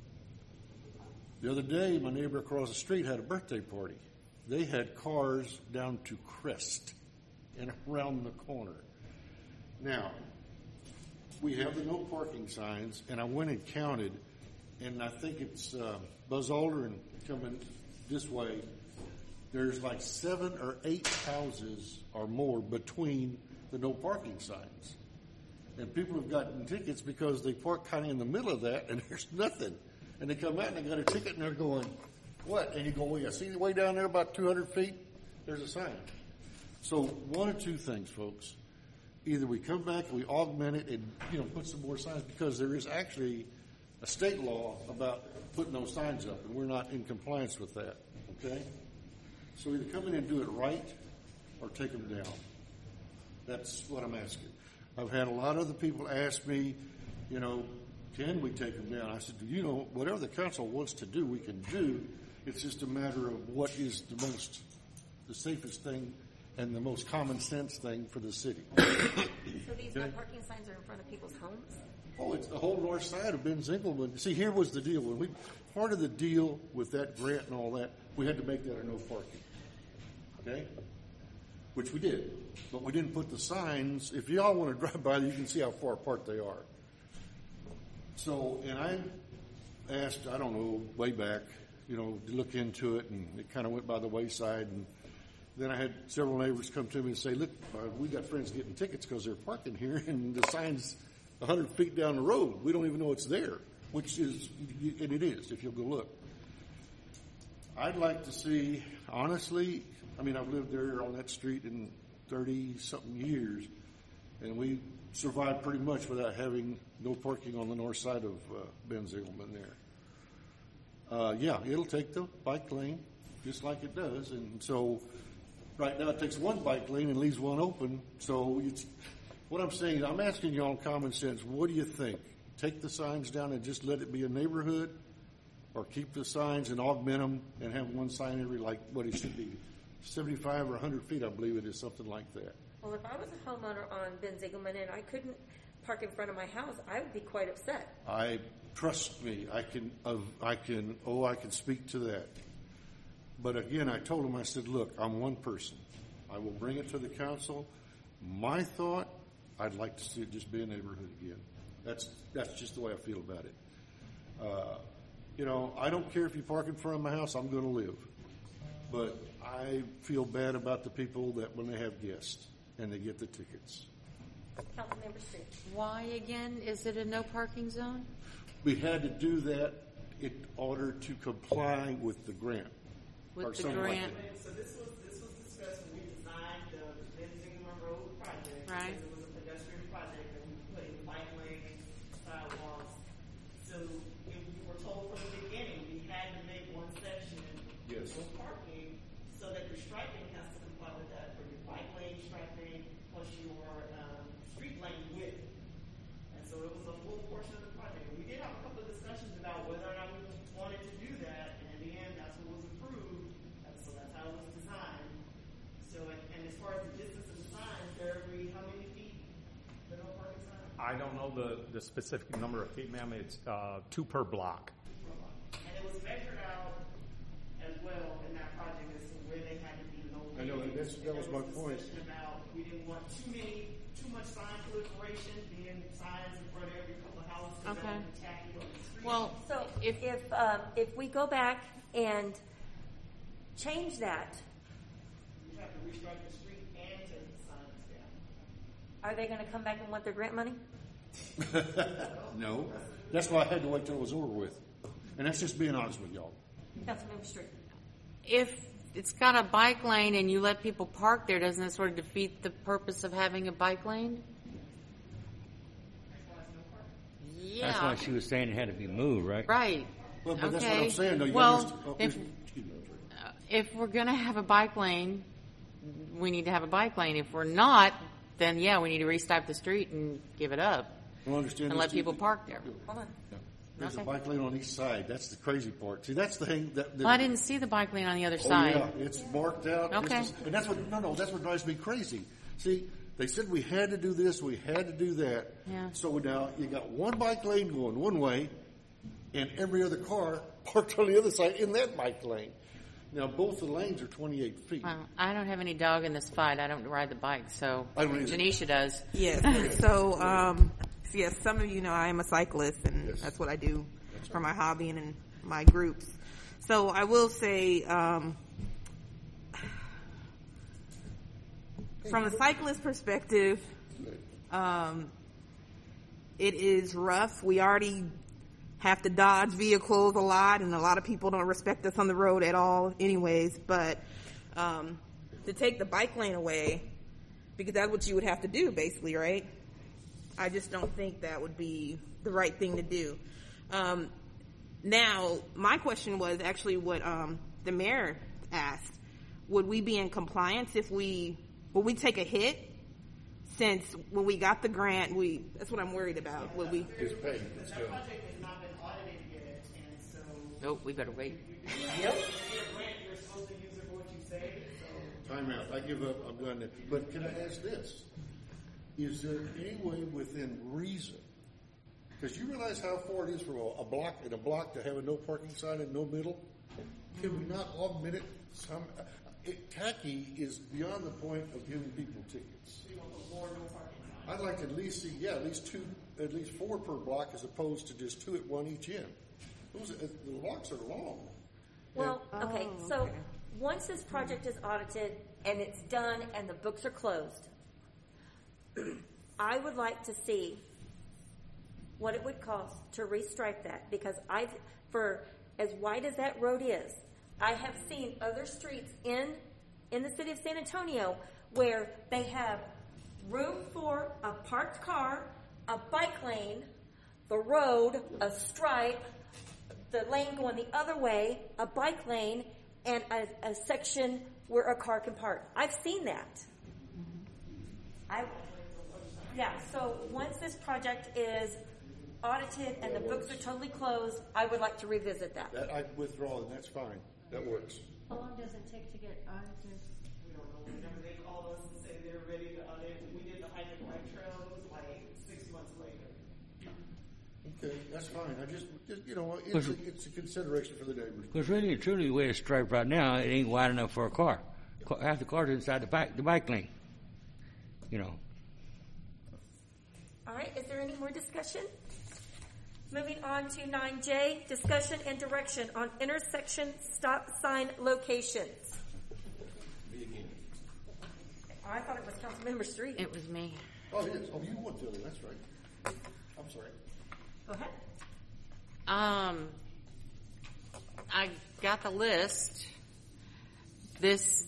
The other day, my neighbor across the street had a birthday party. They had cars down to Crest and around the corner. Now, we have the no parking signs, and I went and counted, and I think it's uh, Buzz Aldrin coming this way. There's like seven or eight houses or more between the no parking signs. And people have gotten tickets because they park kind of in the middle of that, and there's nothing. And they come out and they got a ticket, and they're going, what? And you go, well, yeah, see the way down there about two hundred feet? There's a sign. So one or two things, folks. Either we come back and we augment it and, you know, put some more signs because there is actually a state law about putting those signs up, and we're not in compliance with that, okay? So either come in and do it right or take them down. That's what I'm asking. I've had a lot of the people ask me, you know, can we take them down? I said, you know, whatever the council wants to do, we can do. It's just a matter of what is the most, the safest thing and the most common sense thing for the city. So these no parking signs are in front of people's homes? Oh, it's the whole north side of Ben Zinkelman. See, here was the deal. When we, part of the deal with that grant and all that, we had to make that a no parking. Okay? Which we did. But we didn't put the signs. If y'all want to drive by, you can see how far apart they are. So, and I asked, I don't know, way back, you know, to look into it, and it kind of went by the wayside. And then I had several neighbors come to me and say, look, uh, we got friends getting tickets because they're parking here, and the sign's one hundred feet down the road. We don't even know it's there, which is, and it is, if you'll go look. I'd like to see, honestly, I mean, I've lived there on that street in thirty-something years, and we survived pretty much without having no parking on the north side of uh, Ben Ziegelman there. Uh, yeah, it'll take the bike lane just like it does, and so right now it takes one bike lane and leaves one open. So it's, what I'm saying, I'm asking you all common sense. What do you think? Take the signs down and just let it be a neighborhood, or keep the signs and augment them and have one sign every, like what it should be, seventy-five or one hundred feet, I believe it is, something like that. Well, if I was a homeowner on Ben Ziegelman and I couldn't park in front of my house, I would be quite upset. I trust me. I can. Uh, I can. Oh, I can speak to that. But again, I told him. I said, "Look, I'm one person. I will bring it to the council. My thought, I'd like to see it just be a neighborhood again. That's that's just the way I feel about it. Uh, you know, I don't care if you park in front of my house. I'm going to live. But I feel bad about the people that when they have guests and they get the tickets. Councilmember Street. Why again is it a no parking zone? We had to do that in order to comply with the grant. With or the something grant. Like that. So this was this was discussed when we designed the Ben Ziegelman Road project. Right. Because it was a pedestrian project and we put in bike lanes, sidewalks. So if we were told from the beginning we had to make one section Yes. for parking, so that your striping has to comply with that for your bike lane striping plus your um, street lane width. And so it was a full portion of the project. And we did have a couple of discussions about whether or not we wanted to do that, and in the end, that's what was approved. And so that's how it was designed. So, and, and as far as the distance of the signs, they're every how many feet? The no parking sign? I don't know the, the specific number of feet, ma'am. It's uh, two per block. And it was measured out as well in that project as to where they had to be located. I know, that's, that was my point. About we didn't want too many, too much sign proliferation, being signs in front of every couple of houses. Okay. That would attack you on the street. Well, So if if, um, if we go back and change that, you have to restrike the street and take the signs down. are they going to come back and want their grant money? No. That's why I had to wait till it was over with. And that's just being honest with y'all. Councilmember Street. if it's got a bike lane and you let people park there, doesn't it sort of defeat the purpose of having a bike lane? Yeah. That's why she was saying it had to be moved, right? Right. Well, but okay. that's what I'm saying, though. You well, understand- oh, if, excuse me. uh, if we're going to have a bike lane, we need to have a bike lane. If we're not, then yeah, we need to restripe the street and give it up Well, understand and this let too. people park there. Hold on. There's Okay. a bike lane on each side. That's the crazy part. See, that's the thing that. that Well, I didn't see the bike lane on the other Oh, side. yeah, it's marked out. This Okay. is- and that's what, no, no, that's what drives me crazy. See, they said we had to do this, we had to do that. Yeah. So now you got one bike lane going one way, and every other car parked on the other side in that bike lane. Now, both the lanes are twenty-eight feet. Well, I don't have any dog in this fight. I don't ride the bike, so I don't either. Janisha does. Yes. So, um, so yes, some of you know I am a cyclist, and Yes. that's what I do for my hobby and in my groups. So I will say, um, from a cyclist perspective, um, it is rough. We already have to dodge vehicles a lot, and a lot of people don't respect us on the road at all anyways. But um, to take the bike lane away, because that's what you would have to do basically, right? I just don't think that would be the right thing to do. Um, now, my question was actually what um, the mayor asked. Would we be in compliance if we, would we take a hit? Since when we got the grant, we, that's what I'm worried about. Would we? It's paid. It's That done. project has not been audited yet, and so Nope, we better wait. if you get a grant, you're supposed to use it for what you say. So Time out. I give up. I'm done. There. But can I ask this? Is there any way within reason? Because you realize how far it is from a, a block and a block to have a no parking sign and no middle. Can we not augment it? Some it, tacky is beyond the point of giving people tickets. I'd like to at least see, yeah, at least two at least four per block as opposed to just two at one each end. Those, uh, the blocks are long. Well, And- okay, Oh, so okay. once this project is audited and it's done and the books are closed, I would like to see what it would cost to restripe that, because I've, for as wide as that road is, I have seen other streets in, in the city of San Antonio where they have room for a parked car, a bike lane, the road, a stripe, the lane going the other way, a bike lane, and a, a section where a car can park. I've seen that. I, yeah, so once this project is audited and the books are totally closed, I would like to revisit that. That I withdraw, and that's fine. That works. How long does it take to get audited? We don't know. Whenever they called us and said they're ready to audit, we did the hike and bike trail. It was like six months later. Okay, that's fine. I just, just you know, it's a, it's a consideration for the neighbors. Because really and truly, the way it's striped right now, it ain't wide enough for a car. Ca- Half the cars are inside the bike, the bike lane. You know. All right, is there any more discussion? Moving on to nine J, discussion and direction on intersection stop sign locations. Oh, I thought it was Councilmember Street. It was me. Oh, it is. Oh, you want to, that's right. I'm sorry. Go ahead. Um, I got the list. This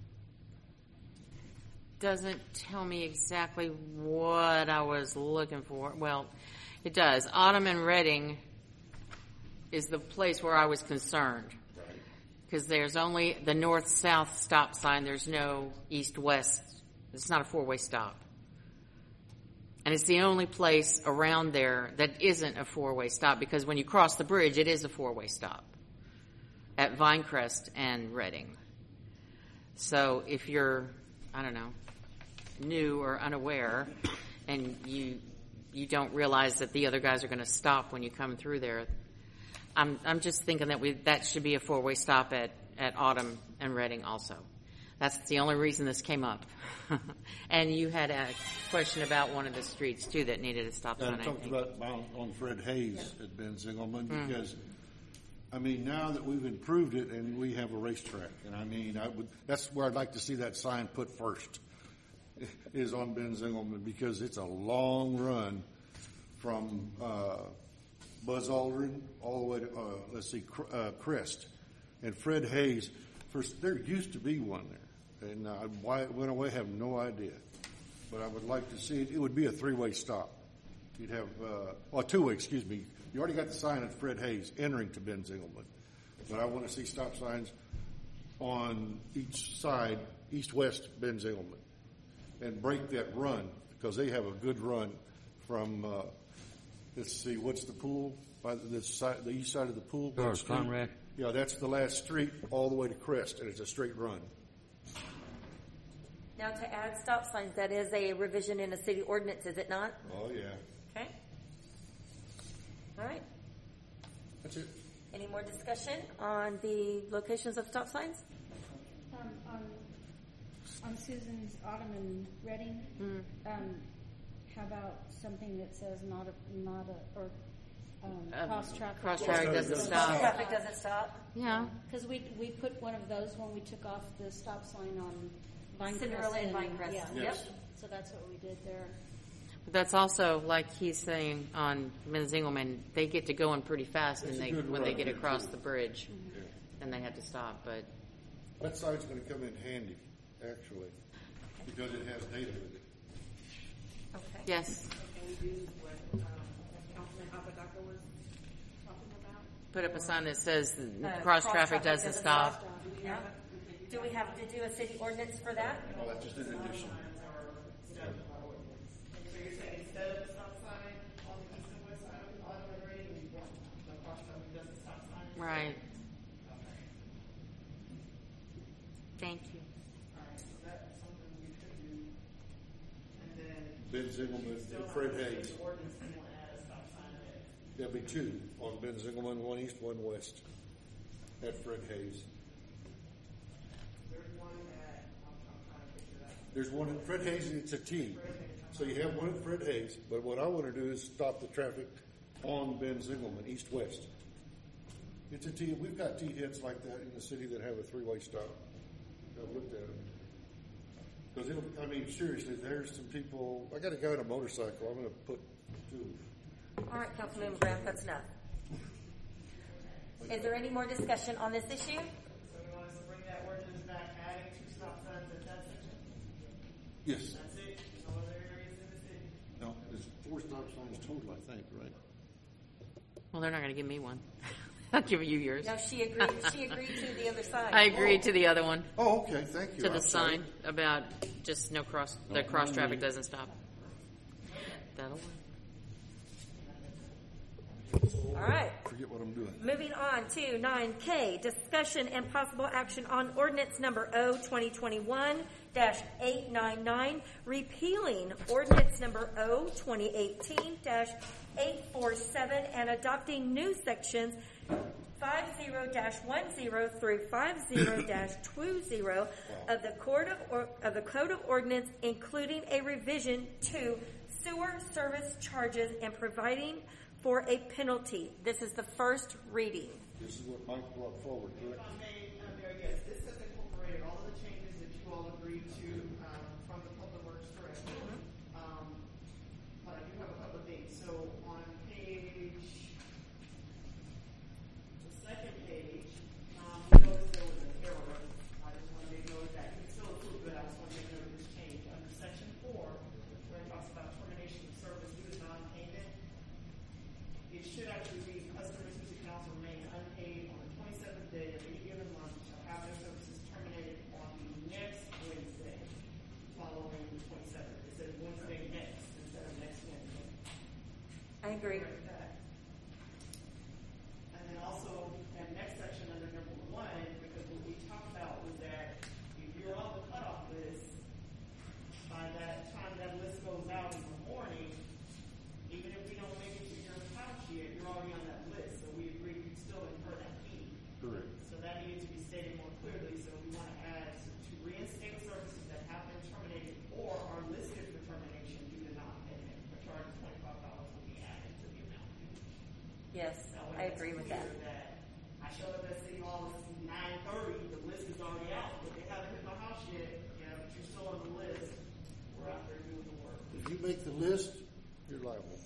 doesn't tell me exactly what I was looking for. Well, it does. Autumn and Reading is the place where I was concerned. Because there's only the north-south stop sign. There's no east-west. It's not a four-way stop. And it's the only place around there that isn't a four-way stop, because when you cross the bridge, it is a four-way stop at Vinecrest and Reading. So if you're, I don't know, new or unaware, and you you don't realize that the other guys are going to stop when you come through there, I'm I'm just thinking that we that should be a four-way stop at, at Autumn and Reading also. That's the only reason this came up. And you had a question about one of the streets, too, that needed a stop sign, I I talked think. about on- on Fred Hayes at Ben Zingelman, Mm. because, I mean, now that we've improved it and we have a racetrack, and I mean, I would, that's where I'd like to see that sign put first, is on Ben Zingelman, because it's a long run from uh, Buzz Aldrin all the way to, uh, let's see, Cr- uh, Crest. And Fred Hayes, first, there used to be one there. And uh, why it went away, I have no idea. But I would like to see it. It would be a three-way stop. You'd have, uh, well, two-way, excuse me. You already got the sign at Fred Hayes entering to Ben Zingelman. But I want to see stop signs on each side, east-west Ben Zingelman. And break that run, because they have a good run from, uh, let's see, what's the pool? By the, the, side, the east side of the pool? George Conrad. Yeah, that's the last street all the way to Crest, and it's a straight run. Now, to add stop signs, that is a revision in a city ordinance, is it not? Oh, yeah. Okay. All right. That's it. Any more discussion on the locations of stop signs? Um, on, on Susan's Autumn and Reading, Mm. um, how about something that says not a, not a, or, um, Um, cross traffic? cross traffic doesn't stop. Traffic doesn't stop? Yeah. Because we, we put one of those when we took off the stop sign on Vinecrest. Cinderella and Vinecrest. Yeah. Yes. So that's what we did there. But that's also, like he's saying on Ben Zingelman, they get to going pretty fast It's and a they good when they run get there, across too. the bridge, Yeah. and they had to stop. But That sign's going to come in handy, actually, because it has data with it. Okay. yes, Can we do what um, Councilman Apodaca was talking about? put up a sign that says Uh, cross traffic doesn't stop. Yeah. Do we have to do a city ordinance for that? Oh, that's just an addition. So you're saying instead of a stop sign on the east and west side of Autumn and Reading, we want the cross traffic doesn't stop sign? Right. Okay. Thank you. All right, so that's something we could do. And then Ben Zingelman still and not Fred change Hayes. the ordinance, and we'll add a stop sign there. There'll be two on Ben Zingelman, one east, one west, at Fred Hayes. There's one at, I'm, I'm trying to picture that. There's one at Fred Hayes, and it's a T. So you have one at Fred Hayes, but what I want to do is stop the traffic on Ben Zingelman, east-west. It's a T. We've got T-heads like that in the city that have a three-way stop. I've looked at them. Because it'll, I mean, seriously, there's some people. I got a guy on a motorcycle. I'm going to put two. All right, Councilman Grant, that's enough. Is there any more discussion on this issue? So we want us to bring that ordinance back, adding two stop signs at that section? Yes. That's it? No other areas in the city? No, there's four stop signs total, I think, right? Well, they're not going to give me one. I'll give you yours. No, she agreed. She agreed to the other side. I agreed to the other one. Oh, okay. Thank you. To the I'm sorry. sign about just no cross, the cross traffic doesn't stop. That'll work. All right. Forget what I'm doing. Moving on to nine K, discussion and possible action on ordinance number O twenty twenty-one dash eight ninety-nine, repealing ordinance number O twenty eighteen dash eight forty-seven and adopting new sections fifty dash ten through fifty dash twenty of the Code of, or, of the Code of Ordinance, including a revision to sewer service charges and providing for a penalty. This is the first reading. This is what Mike brought forward, correct? If I may, uh, Mayor, yes, this has incorporated all of the changes that you all agreed to um, from the Public Works Director. Mm-hmm. Um, but I do have a couple of things. So on page, the second page, um, you notice there was an error. I just want to make note of that. You can still approve it. I just want to make note of this change. Under section four, where it talks about termination of service due to non-payment, it should actually read, customers whose accounts remain unpaid on the twenty-seventh day of any given month shall have their services terminated on the next Wednesday following the twenty-seventh. It says Wednesday next instead of next Wednesday. I agree. And then also, that next section under number one, because what we talked about was that if you're on the cutoff list, by that time that list goes out in the morning, even if we don't make it to your house yet, you're already on that list. So we agree you still incur that fee. Correct. So that needed to be stated more clearly. So we want to add to reinstate services that have been terminated or are listed for termination due to non-payment. A charge of twenty-five dollars will be added to the amount due. Yes, That way I it's agree with clear that. that I showed up at City Hall at nine thirty. The list is already out, but they haven't hit my house yet. Yeah, but you're still on the list. We're out there doing the work. If you make the list, you're liable.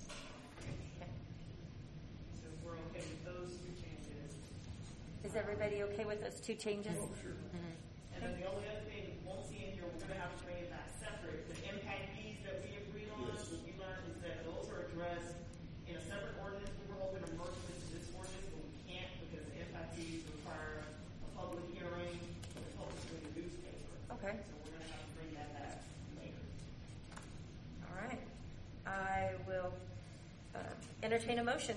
So we're okay with those two changes. Is everybody okay with those two changes? Oh, sure. Mm-hmm. And then the only other thing you won't see in here, we're going to have to make that separate. The impact fees that we agreed on, Yes. what we learned is that those are addressed in a separate ordinance. We were hoping to merge them into this ordinance, but we can't because the impact fees require a public hearing and published in the newspaper. Okay. So we're going to have to bring that back later. All right. I will uh, entertain a motion.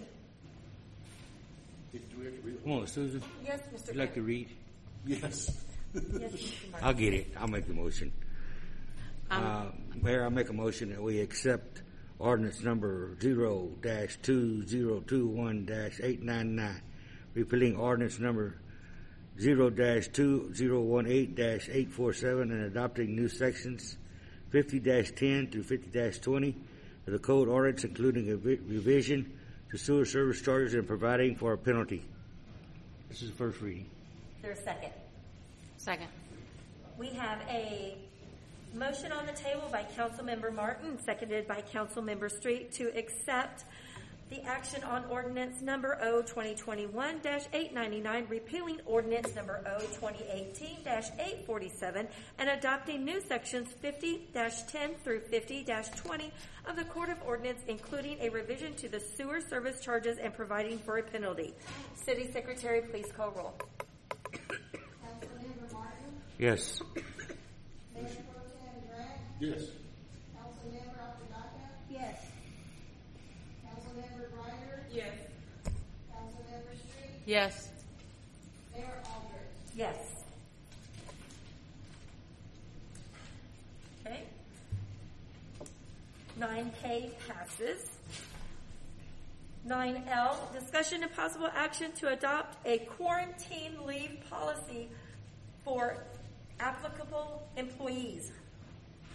Do we have to read it? Come on, Susan. Yes, Mister You like to read? Yes. Yes, Mister Martin. I'll get it. I'll make the motion. Um, Uh, Mayor, I make a motion that we accept ordinance number zero dash two zero two one dash eight nine nine, repealing ordinance number zero dash two zero one eight dash eight four seven and adopting new sections fifty dash ten through fifty dash twenty of the Code Ordinance, including a vi- revision to sewer service charges and providing for a penalty. This is the first reading. Is there a second? Second. We have a motion on the table by Councilmember Martin, seconded by Councilmember Street, to accept the action on ordinance number O twenty twenty-one dash eight ninety-nine, repealing ordinance number O twenty eighteen dash eight forty-seven, and adopting new sections fifty dash ten through fifty dash twenty of the Code of Ordinance, including a revision to the sewer service charges and providing for a penalty. City Secretary, please call roll. Councilmember Martin? Yes. Mayor Pro Tem Grant? Yes. Councilmember Apodaca? Yes. Councilmember Ryder? Yes. Councilmember Street? Yes. Mayor Aldrich? Yes. Okay. nine K passes. nine L, discussion and possible action to adopt a quarantine leave policy for applicable employees.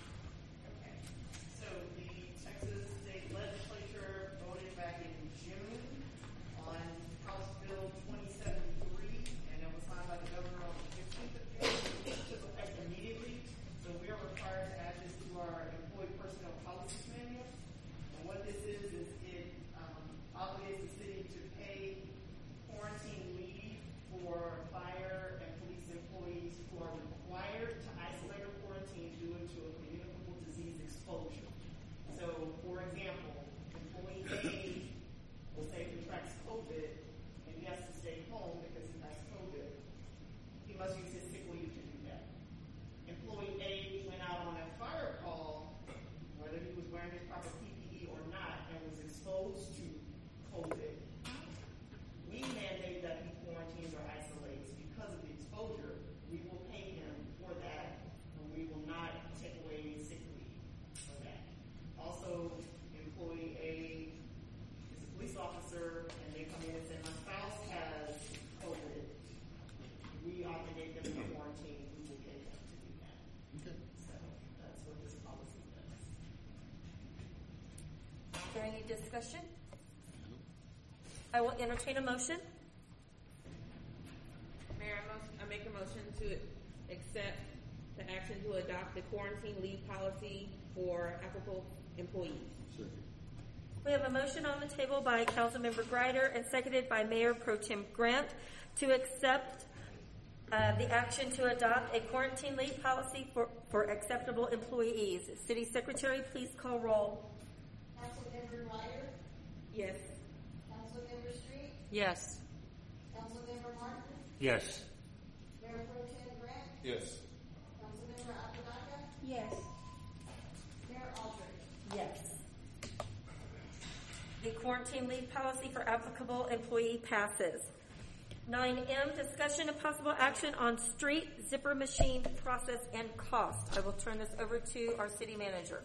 there any discussion? I will entertain a motion. Mayor, I most- I make a motion to accept the action to adopt the quarantine leave policy for applicable employees. We have a motion on the table by Councilmember Greider and seconded by Mayor Pro Tem Grant to accept uh, the action to adopt a quarantine leave policy for, for acceptable employees. City Secretary, please call roll. Councilmember Ryder? Yes. Councilmember Street? Yes. Councilmember Martin? Yes. Mayor Pro Tem Grant? Yes. Councilmember Apodaca? Yes. Mayor Aldridge? Yes. The quarantine leave policy for applicable employee passes. nine M, discussion and possible action on street zipper machine process and cost. I will turn this over to our city manager.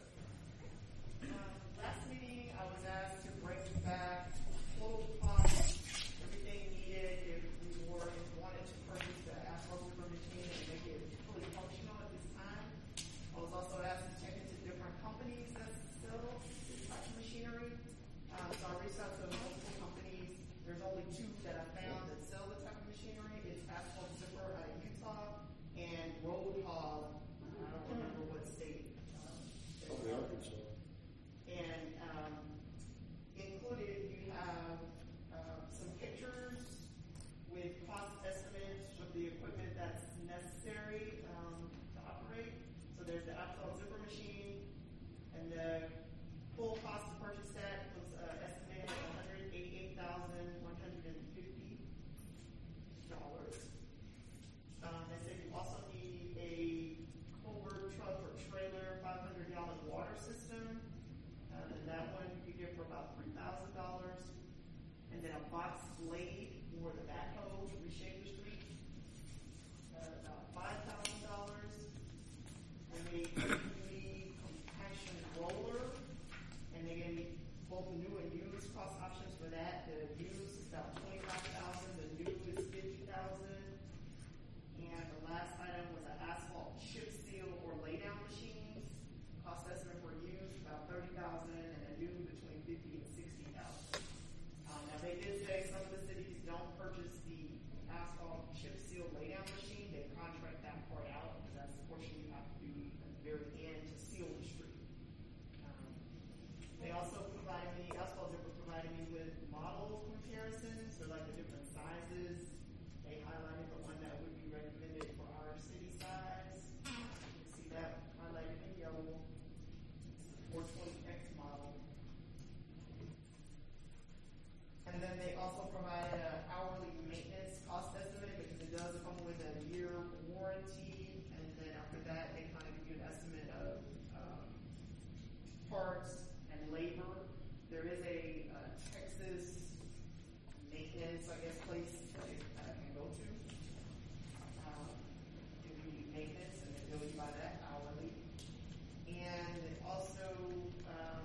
Um, last meeting, I was asked to break back total cost, everything needed if we were wanted to purchase the asphalt zipper machine and make it fully functional at this time. I was also asked to check into different companies that sell this type of machinery. Um, so I reached out to multiple companies. There's only two that I found that sell the type of machinery. It's Asphalt Zipper out of Utah and Road Hog. I don't remember what state. Um, Probably Arkansas. and um, included you have uh, some pictures with cost estimates of the equipment that's necessary um, to operate. So there's the asphalt zipper machine, and the full cost to purchase that was uh, estimated at one hundred eighty-eight thousand one hundred fifty dollars. Um, they said you also need a culvert truck or trailer, five hundred gallon water system. Uh, and that one you could get for about three thousand dollars. And then a box blade for the backhoe to reshape the street, uh, about five thousand dollars. And a heavy compaction roller, and they gave me both new and used cost options for that. The used is about twenty-five thousand dollars, the new is fifty thousand dollars. And the last item was an asphalt chip seal or laydown machines. Cost estimate for used about thirty thousand dollars, and a new between fifty and sixty thousand dollars. Um, now they did say some of the cities don't purchase the asphalt chip seal laydown machine. They contract that part out because that's the portion you have to do at the very end to seal the street. Um, they also provided me, Asphalt Zipper provided me with model comparisons, so like the different sizes. They highlighted the one that would be recommended for our city size. You can see that highlighted in yellow. It's the four twenty X model. And then they also provided an hourly maintenance cost estimate because it does come with a year warranty. And then after that, they kind of give you an estimate of um, parts and labor. There is a uh, Texas maintenance, I guess, place that I can go to. Um, if you need maintenance, and they bill you by that hourly. And they also um,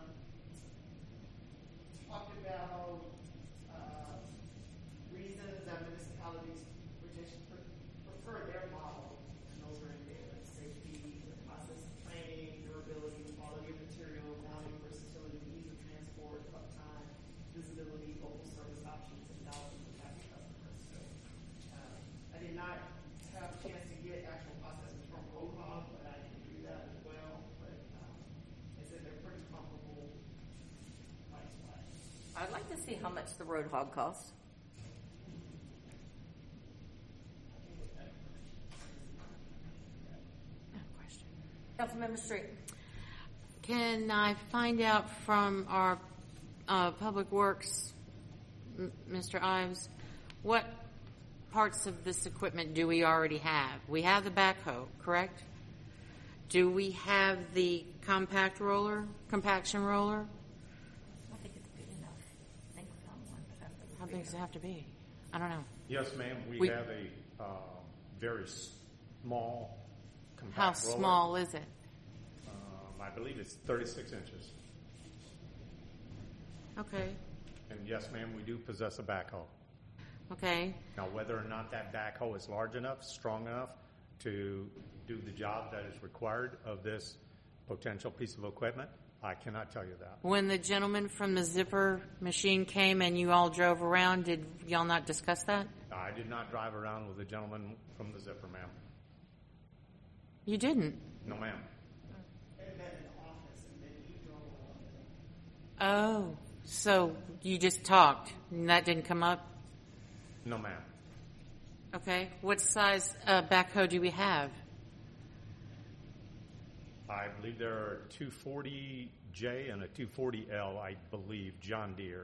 talked about uh, reasons that municipalities pre- prefer their model, and those are in there, like safety, the process of training, durability, quality of material, mounting versatility, ease of transport, uptime, visibility, local service options, and thousands of happy customers. So uh, I did not have a chance to get actual cost estimates from Roadhog, but I can do that as well. But um, they said they're pretty comparable price-wise. I'd like to see how much the road hog costs. Councilmember Street. Can I find out from our uh, Public Works, M- Mister Ives, what parts of this equipment do we already have? We have the backhoe, correct? Do we have the compact roller, compaction roller? I think it's good enough. I think we found one, but I don't think How big does it have to be? I don't know. Yes, ma'am, we We- have a uh, very small compact How roller. small is it? Um, I believe it's thirty-six inches. Okay, And yes, ma'am, we do possess a backhoe. okay. Now, whether or not that backhoe is large enough, strong enough to do the job that is required of this potential piece of equipment? I cannot tell you that. When the gentleman from the zipper machine came and you all drove around, did y'all not discuss that? I did not drive around with the gentleman from the zipper, ma'am. You didn't? No, ma'am. Oh, so you just talked and that didn't come up? No, ma'am. Okay. What size uh, backhoe do we have? I believe there are a two forty J and a two forty L, I believe, John Deere.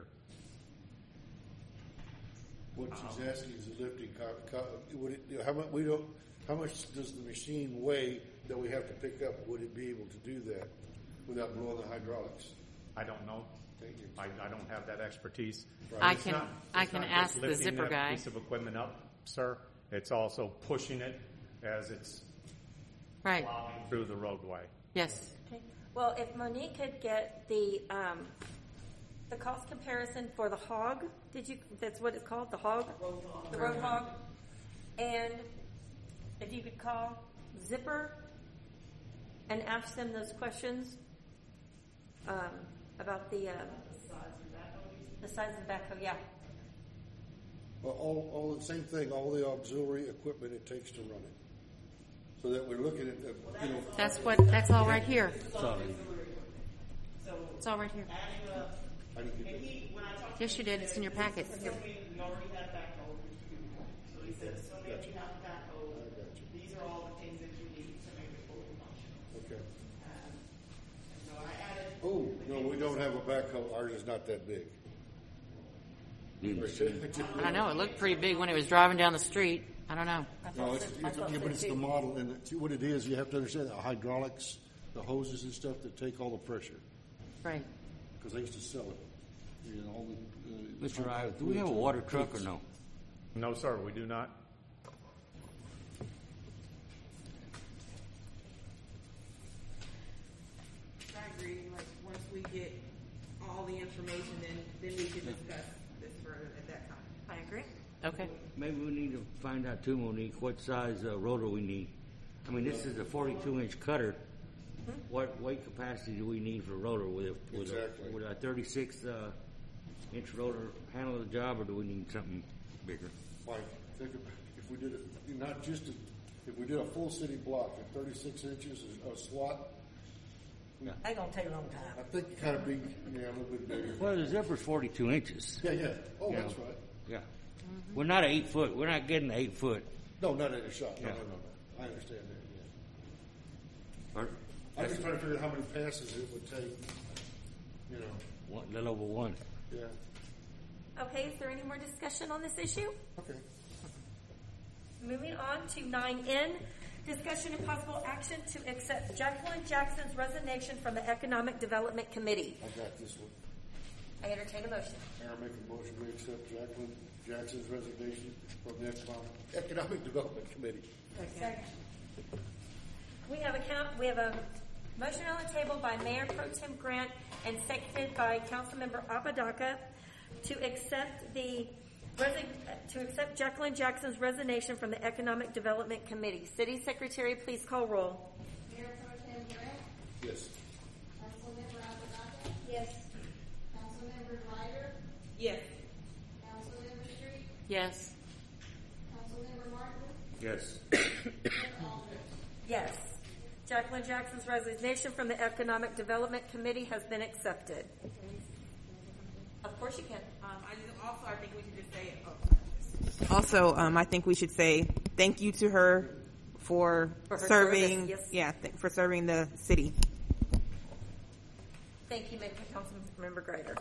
What she's asking is the lifting, co- co- would it, how much, we don't, how much does the machine weigh that we have to pick up? Would it be able to do that without blowing the hydraulics? I don't know. Thank you. I, I don't have that expertise. Right. I It's can not- I it's can not ask just the lifting zipper that guy. piece of equipment up, sir. It's also pushing it as it's Right. plowing through the roadway. Yes. Okay. Well, if Monique could get the um, the cost comparison for the hog, did you? That's what it's called, the hog, the road hog, and if you could call Zipper and ask them those questions um, about the um, the size of the backhoe. Yeah. Well, all, all the same thing, all the auxiliary equipment it takes to run it. So that we're looking at, the, you know. That's what. That's all right here. Sorry. It's all right here. How do you get that? Yes, you did. It's in your packet. We already have backhoe. So he says, so maybe you have a backhoe. These are all the things that you need to make it fully functional. Okay. Um, and so I added. Oh, no, we don't have a backhoe. Ours is not that big. I don't know. It looked pretty big when it was driving down the street. I don't know. No, it's, it's, yeah, but it's the model, and see what it is. You have to understand the hydraulics, the hoses and stuff that take all the pressure. Right. Because they used to sell it. You know, all the, uh, Mister Rives, do we have a water truck or no? No, sir, we do not. I agree, like, once we get all the information, then, then we can discuss this further at that time. I agree. Okay. Maybe we need to find out too, Monique, what size uh, rotor we need. I mean, this is a forty-two inch cutter. What weight capacity do we need for a rotor? With a, with Exactly. a, with a thirty-six uh, inch rotor handle the job, or do we need something bigger? Mike, think of, if we did it, not just, a, if we did a full city block at thirty-six inches, a, a SWAT, That's gonna take a long time. I think kind of big, yeah, a little bit bigger. Well, the zipper's forty-two inches. Yeah, yeah. Oh, You that's know, right. Yeah. We're not eight foot. We're not getting eight foot. No, not in a shot. No, Yeah. no, no, no. I understand that, yeah. Or, I'm just trying to figure out how many passes it would take, you know. one, little over one. Yeah. Okay, is there any more discussion on this issue? Okay. Moving on to nine N, discussion and possible action to accept Jacqueline Jackson's resignation from the Economic Development Committee. I got this one. I entertain a motion. Mayor, I make a motion we accept Jacqueline Jackson's resignation from the Economic, Economic Development Committee. Second. We have a count, we have a motion on the table by Mayor Pro Tem Grant and seconded by Councilmember Apodaca to accept the resign, to accept Jacqueline Jackson's resignation from the Economic Development Committee. City Secretary, please call roll. Mayor Pro Tem Grant, Yes. Councilmember Apodaca, Yes. Councilmember Ryder, Yes. Councilmember Street, Yes. Councilmember Martin, Yes. and Aldridge. Yes. Jacqueline Jackson's resignation from the Economic Development Committee has been accepted. Of course you can. Um, I just, also, I think we should just say, oh, also, um, I think we should say thank you to her for, For her serving, service, yes. yeah, th- for serving the city. Thank you, Councilmember Greider.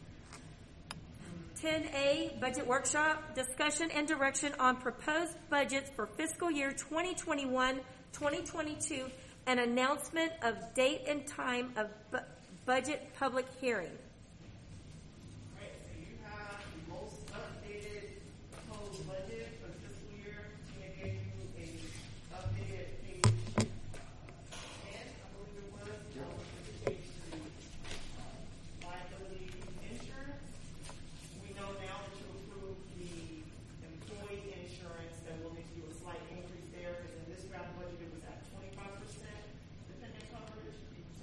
ten A, Budget Workshop, discussion and direction on proposed budgets for fiscal year twenty twenty-one, twenty twenty-two, and announcement of date and time of bu- budget public hearing. Right, so you have the most updated proposed budget for fiscal year. Tina gave you a updated page uh, ten, I believe it was, uh, with the page to uh, liability insurance. We know now that you approved the employee insurance, that we'll need to do a slight increase there, because in this draft budget it was at twenty-five percent dependent coverage.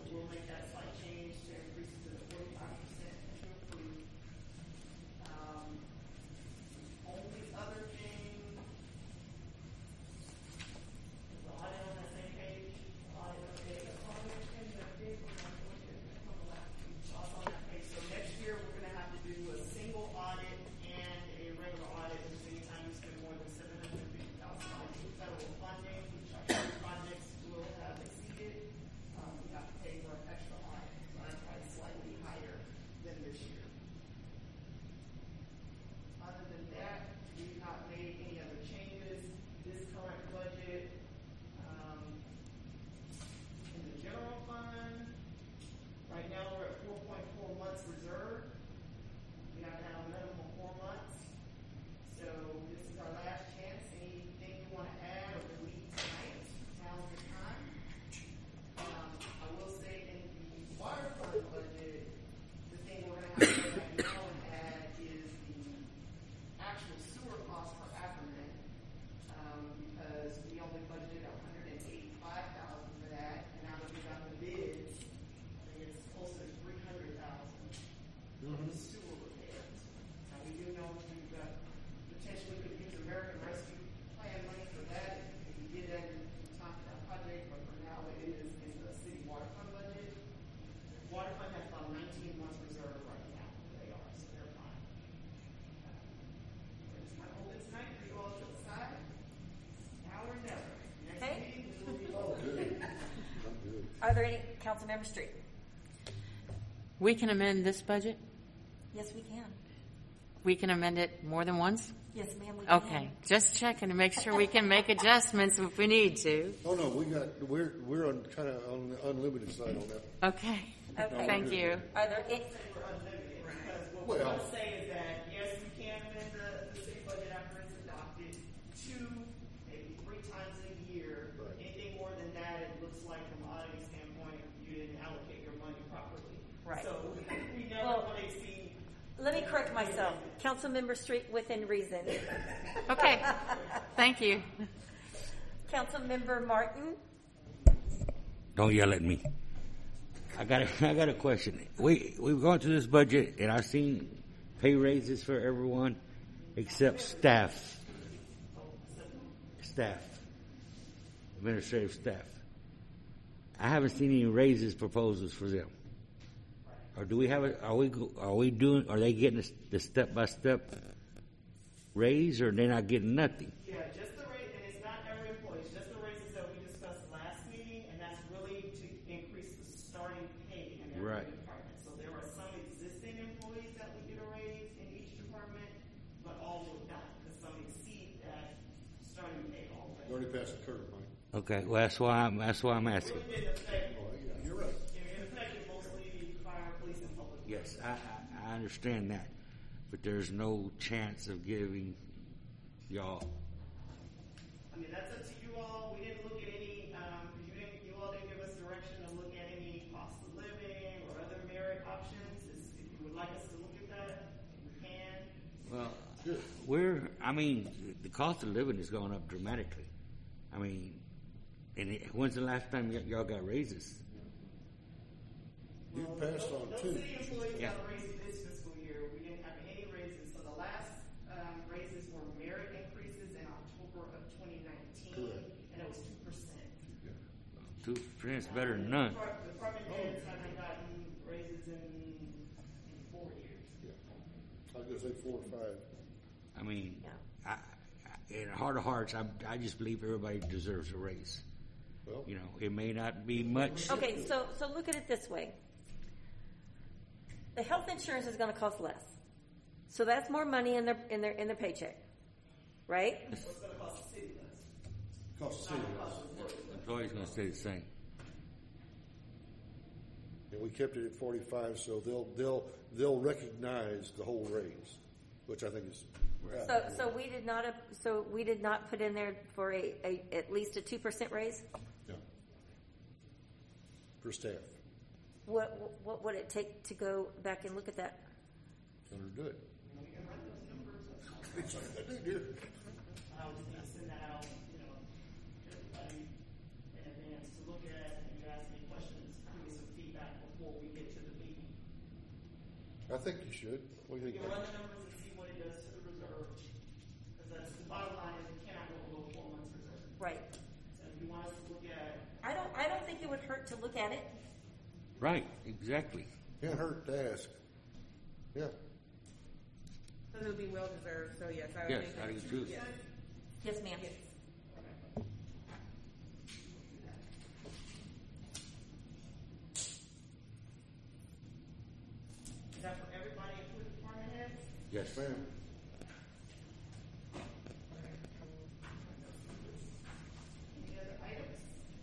Councilmember Street. We can amend this budget? Yes, we can. We can amend it more than once? Yes, ma'am, we can. Okay, just checking to make sure we can make adjustments if we need to. Oh, no, we got, we're, we're on, kind of on the unlimited side on that. Okay, Okay. thank you. Are there any, Because what we want to say is that, yes, we can amend the, the city budget after it's adopted two, maybe three times a year. Right. Anything more than that, it looks like from an auditing standpoint, you didn't allocate your money properly. Right. So we never Well, want to exceed. let me correct myself. Councilmember Street within reason. Okay, thank you. Councilmember Martin. Don't yell at me. I got a, I got a question. We we've gone through this budget, and I've seen pay raises for everyone except staff, staff, administrative staff. I haven't seen any raises proposals for them. Or do we have it? Are we are we doing? Are they getting the step by step raise, or they're not getting nothing? Yeah, just the rate, and it's not every employee, it's just the raises that we discussed last meeting, and that's really to increase the starting pay in every Right. department. So there are some existing employees that would get a raise in each department, but all will not, because some exceed that starting pay already. You already passed the curve, Mike. Okay, well that's why I'm that's why I'm asking. Really didn't affect, Oh, yeah, you're right. it affected mostly fire, police, and public. Yes, I, I, I understand that, but there's no chance of giving y'all. I mean, that's up to you all. We didn't look at any, um, you didn't, you all didn't give us direction to look at any cost of living or other merit options. Is- If you would like us to look at that, we can. Well, we're, I mean, the cost of living has gone up dramatically. I mean, and it, when's the last time y- y'all got raises? You passed on Those two. city employees Yeah. got raises this fiscal year. We didn't have any raises. So the last um, raises were merit increases in October of twenty nineteen, Correct. and it was two percent. Two percent's better than none. Department heads haven't gotten raises in, in four years. Yeah. I was gonna say four or five. I mean, I, I, in heart of hearts, I, I just believe everybody deserves a raise. Well, You know, it may not be much. Okay, so so look at it this way. The health insurance is going to cost less, so that's more money in their in their in their paycheck, right? What's going to cost the city less? cost the city less. Employees going to stay the same. And we kept it at forty-five, so they'll they'll they'll recognize the whole raise, which I think is. So so we did not ap- so we did not put in there for a, a at least a two percent raise. No. For staff, What what would it take to go back and look at that? tell her to do it. We can run those numbers. I do, do. I would need to send that out, you know, to everybody in advance to look at, and you ask me questions, give me some feedback before we get to the meeting. I think you should. What do We you can think? run the numbers and see what it does to the reserve. Because that's the bottom line is we cannot go below four months reserve. Right. So if you want us to look at, I don't I don't think it would hurt to look at it. Right, exactly. Can't hurt to ask. Yeah. So it would be well deserved, so yes, I would Yes, think. I do too. Yes. Yes, ma'am. is that for everybody, including department heads? Yes, Ma'am. Any other items?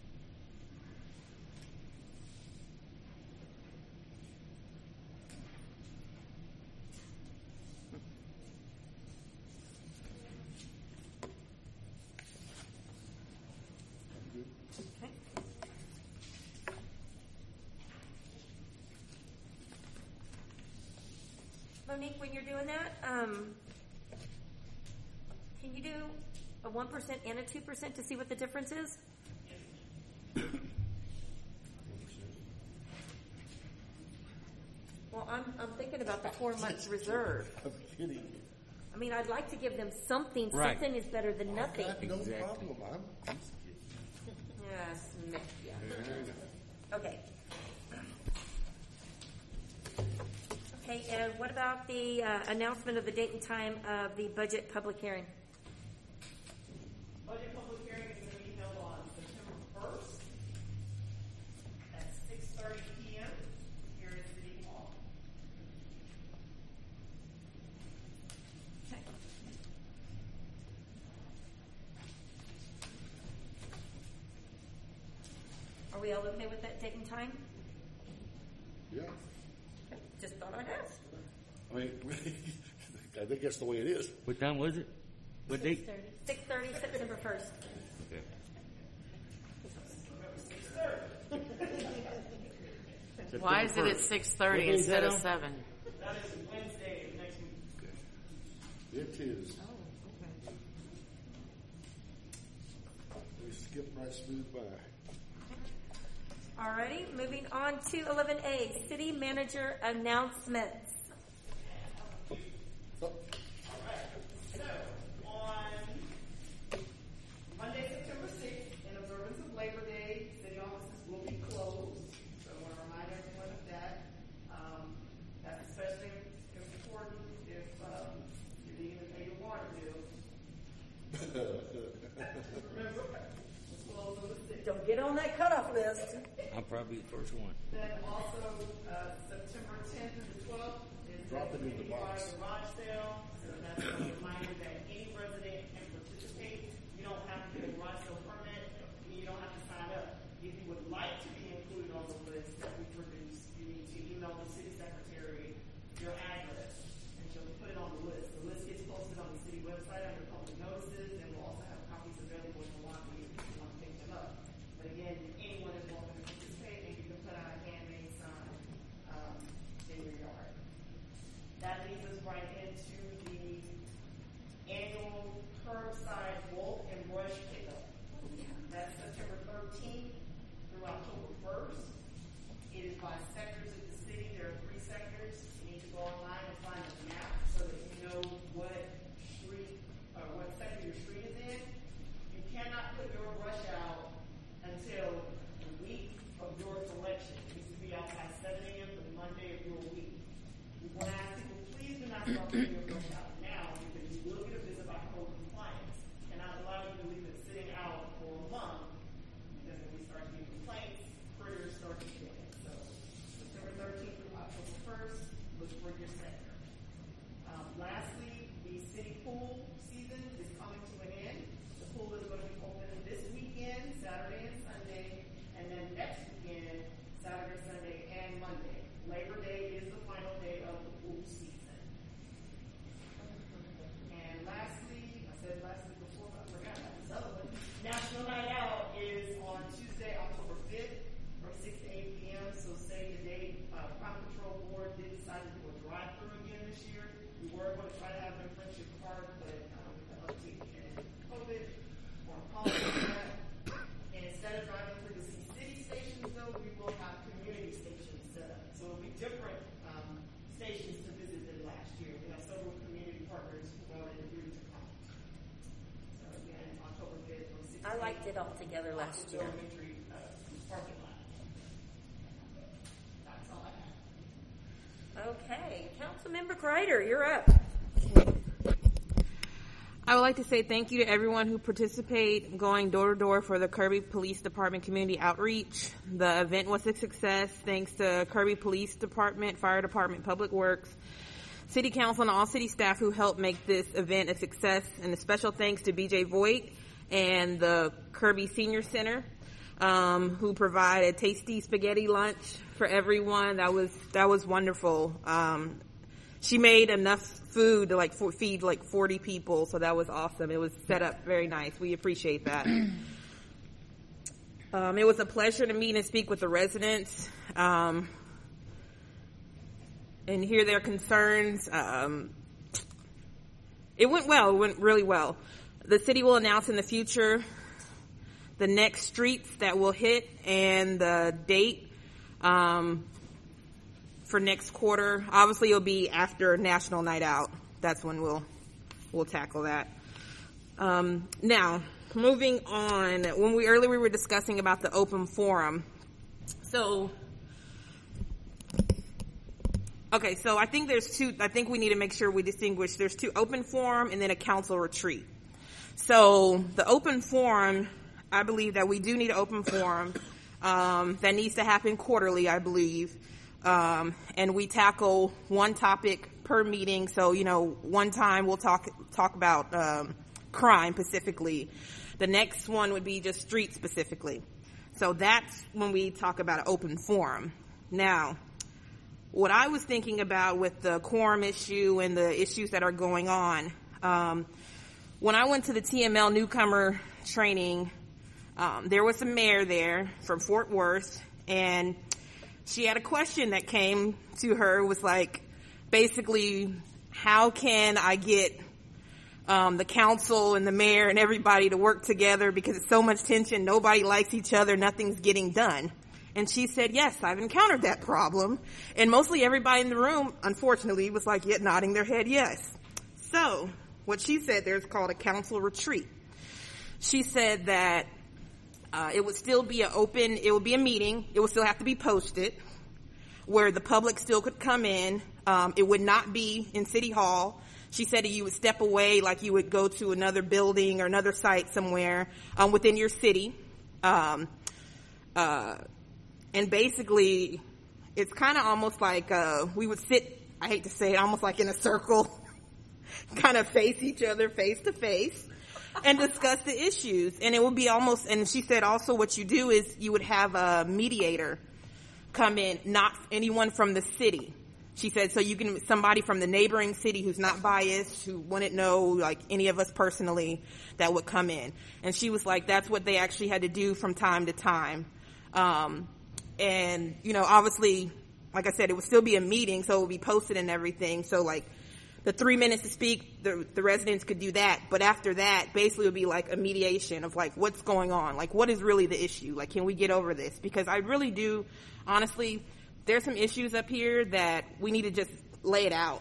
Okay. Monique, when you're doing that, um, can you do a one percent and a two percent to see what the difference is? Well, I'm, I'm thinking about the four months reserve. I'm kidding you. I mean, I'd like to give them something. Right. Something is better than nothing. Got no Exactly. problem. I'm just kidding. Yes, meh, yeah. Yeah. Okay. Okay, and what about the uh, announcement of the date and time of the budget public hearing? Budget public hearing is going to be held on September first at six thirty we all okay with that date and time? Yeah. Okay, just thought I'd ask. I mean, I think that's the way it is. What time was it? What date? six thirty, September first. Okay. Why is it at six thirty What day is instead that of on? seven? That is Wednesday next week. It is. We skip right smooth by. Alrighty, moving on to eleven A, city manager announcements. So, on Monday, September sixth, in observance of Labor Day, city offices will be closed. So I want to remind everyone of that. Um, that's especially important if um, you need to pay your water bill. Remember, it's closed on the sixth. Don't get on that cutoff list. I'm probably the first one. Then also, uh, September tenth and the twelfth is Drop the it in the citywide box. garage sale. So that's a reminder that any resident can participate. You don't have to get a garage sale permit. You don't have to sign up. If you would like to be included on the list that we produce, you need to email the city secretary your address, and she'll put it on the list. The list gets posted on the city website under public notices, and we'll also have copies available in the lobby if you want to pick them up. But again, anyone is welcome to participate, and you can put out a handmade sign um, in your yard. That leads us right into the annual curbside bulk and brush pickup. That's September thirteenth through October first. It is by sectors of the city. There are three sectors. You need to go online and find a map so that you know what street or what sector your street is in. You cannot put your brush out until the week of your selection. It needs to be out by seven a.m. the Monday of your week. We want to ask people, please do not start putting your brush out now because you will get a visit by code compliance. Cannot allow you to leave it sitting out for a month because when we start getting complaints, critters start to get it. So September thirteenth through October first, look for your sector. Um, lastly, the city pool season is coming to an end. The pool is going to be open this weekend, Saturday and Sunday, and then next weekend, Saturday, Sunday, and Monday. Labor Day is the final day of the pool season. And lastly, I said lastly before, but I forgot about this other one. National Night Out is on Tuesday, October fifth, from six to eight p.m. So save the date. Uh, Crime Control Board did decide to do a drive-through again this year. We were going to try to have it in Friendship Park, but um, with the uptick in COVID, or calling that. And instead of driving through the city stations, though, we will have community stations set up. So it'll be different um, stations to visit than last year. We have several community partners who already agreed to come. So again, October fifth from six. I liked it all together last year. Elementary uh, parking lot. That's all I have. Okay, Councilmember Greider, you're up. I would like to say thank you to everyone who participated going door to door for the Kirby Police Department community outreach. The event was a success thanks to Kirby Police Department, Fire Department, Public Works, City Council, and all city staff who helped make this event a success. And a special thanks to B J Voigt and the Kirby Senior Center, um, who provided tasty spaghetti lunch for everyone. That was that was wonderful. Um, she made enough food to like for, feed like forty people, so that was awesome. It was set up very nice. We appreciate that. um, it was a pleasure to meet and speak with the residents um, and hear their concerns. Um, it went well. It went really well. The city will announce in the future the next streets that will hit and the date um, for next quarter. Obviously, it'll be after National Night Out. That's when we'll we'll tackle that. Um, now, moving on. When we earlier we were discussing about the open forum. So, okay, so I think there's two. I think we need to make sure we distinguish. There's two: open forum and then a council retreat. So, the open forum, I believe that we do need an open forum. Um, that needs to happen quarterly, I believe. Um, and we tackle one topic per meeting. So, you know, one time we'll talk talk about um, crime specifically. The next one would be just street specifically. So that's when we talk about an open forum. Now, what I was thinking about with the quorum issue and the issues that are going on, um, when I went to the T M L newcomer training, um, there was a mayor there from Fort Worth, and she had a question that came to her, was like, basically, how can I get um, the council and the mayor and everybody to work together because it's so much tension, nobody likes each other, nothing's getting done. And she said, yes, I've encountered that problem. And mostly everybody in the room, unfortunately, was like, yeah, nodding their head yes. So what she said there is called a council retreat. She said that uh, it would still be an open, it would be a meeting, it would still have to be posted, where the public still could come in. Um, it would not be in City Hall. She said that you would step away like you would go to another building or another site somewhere um, within your city. Um, uh, and basically, it's kind of almost like uh, we would sit, I hate to say it, almost like in a circle, kind of face each other face to face and discuss the issues. And it would be almost, and she said also what you do is you would have a mediator come in, not anyone from the city. She said, so you can, somebody from the neighboring city who's not biased, who wouldn't know, like, any of us personally, that would come in. And she was like, that's what they actually had to do from time to time. Um, and, you know, obviously, like I said, it would still be a meeting, so it would be posted and everything. So, like, the three minutes to speak, the, the residents could do that. But after that, basically it would be like a mediation of, like, what's going on? Like, what is really the issue? Like, can we get over this? Because I really do, honestly, there's some issues up here that we need to just lay it out.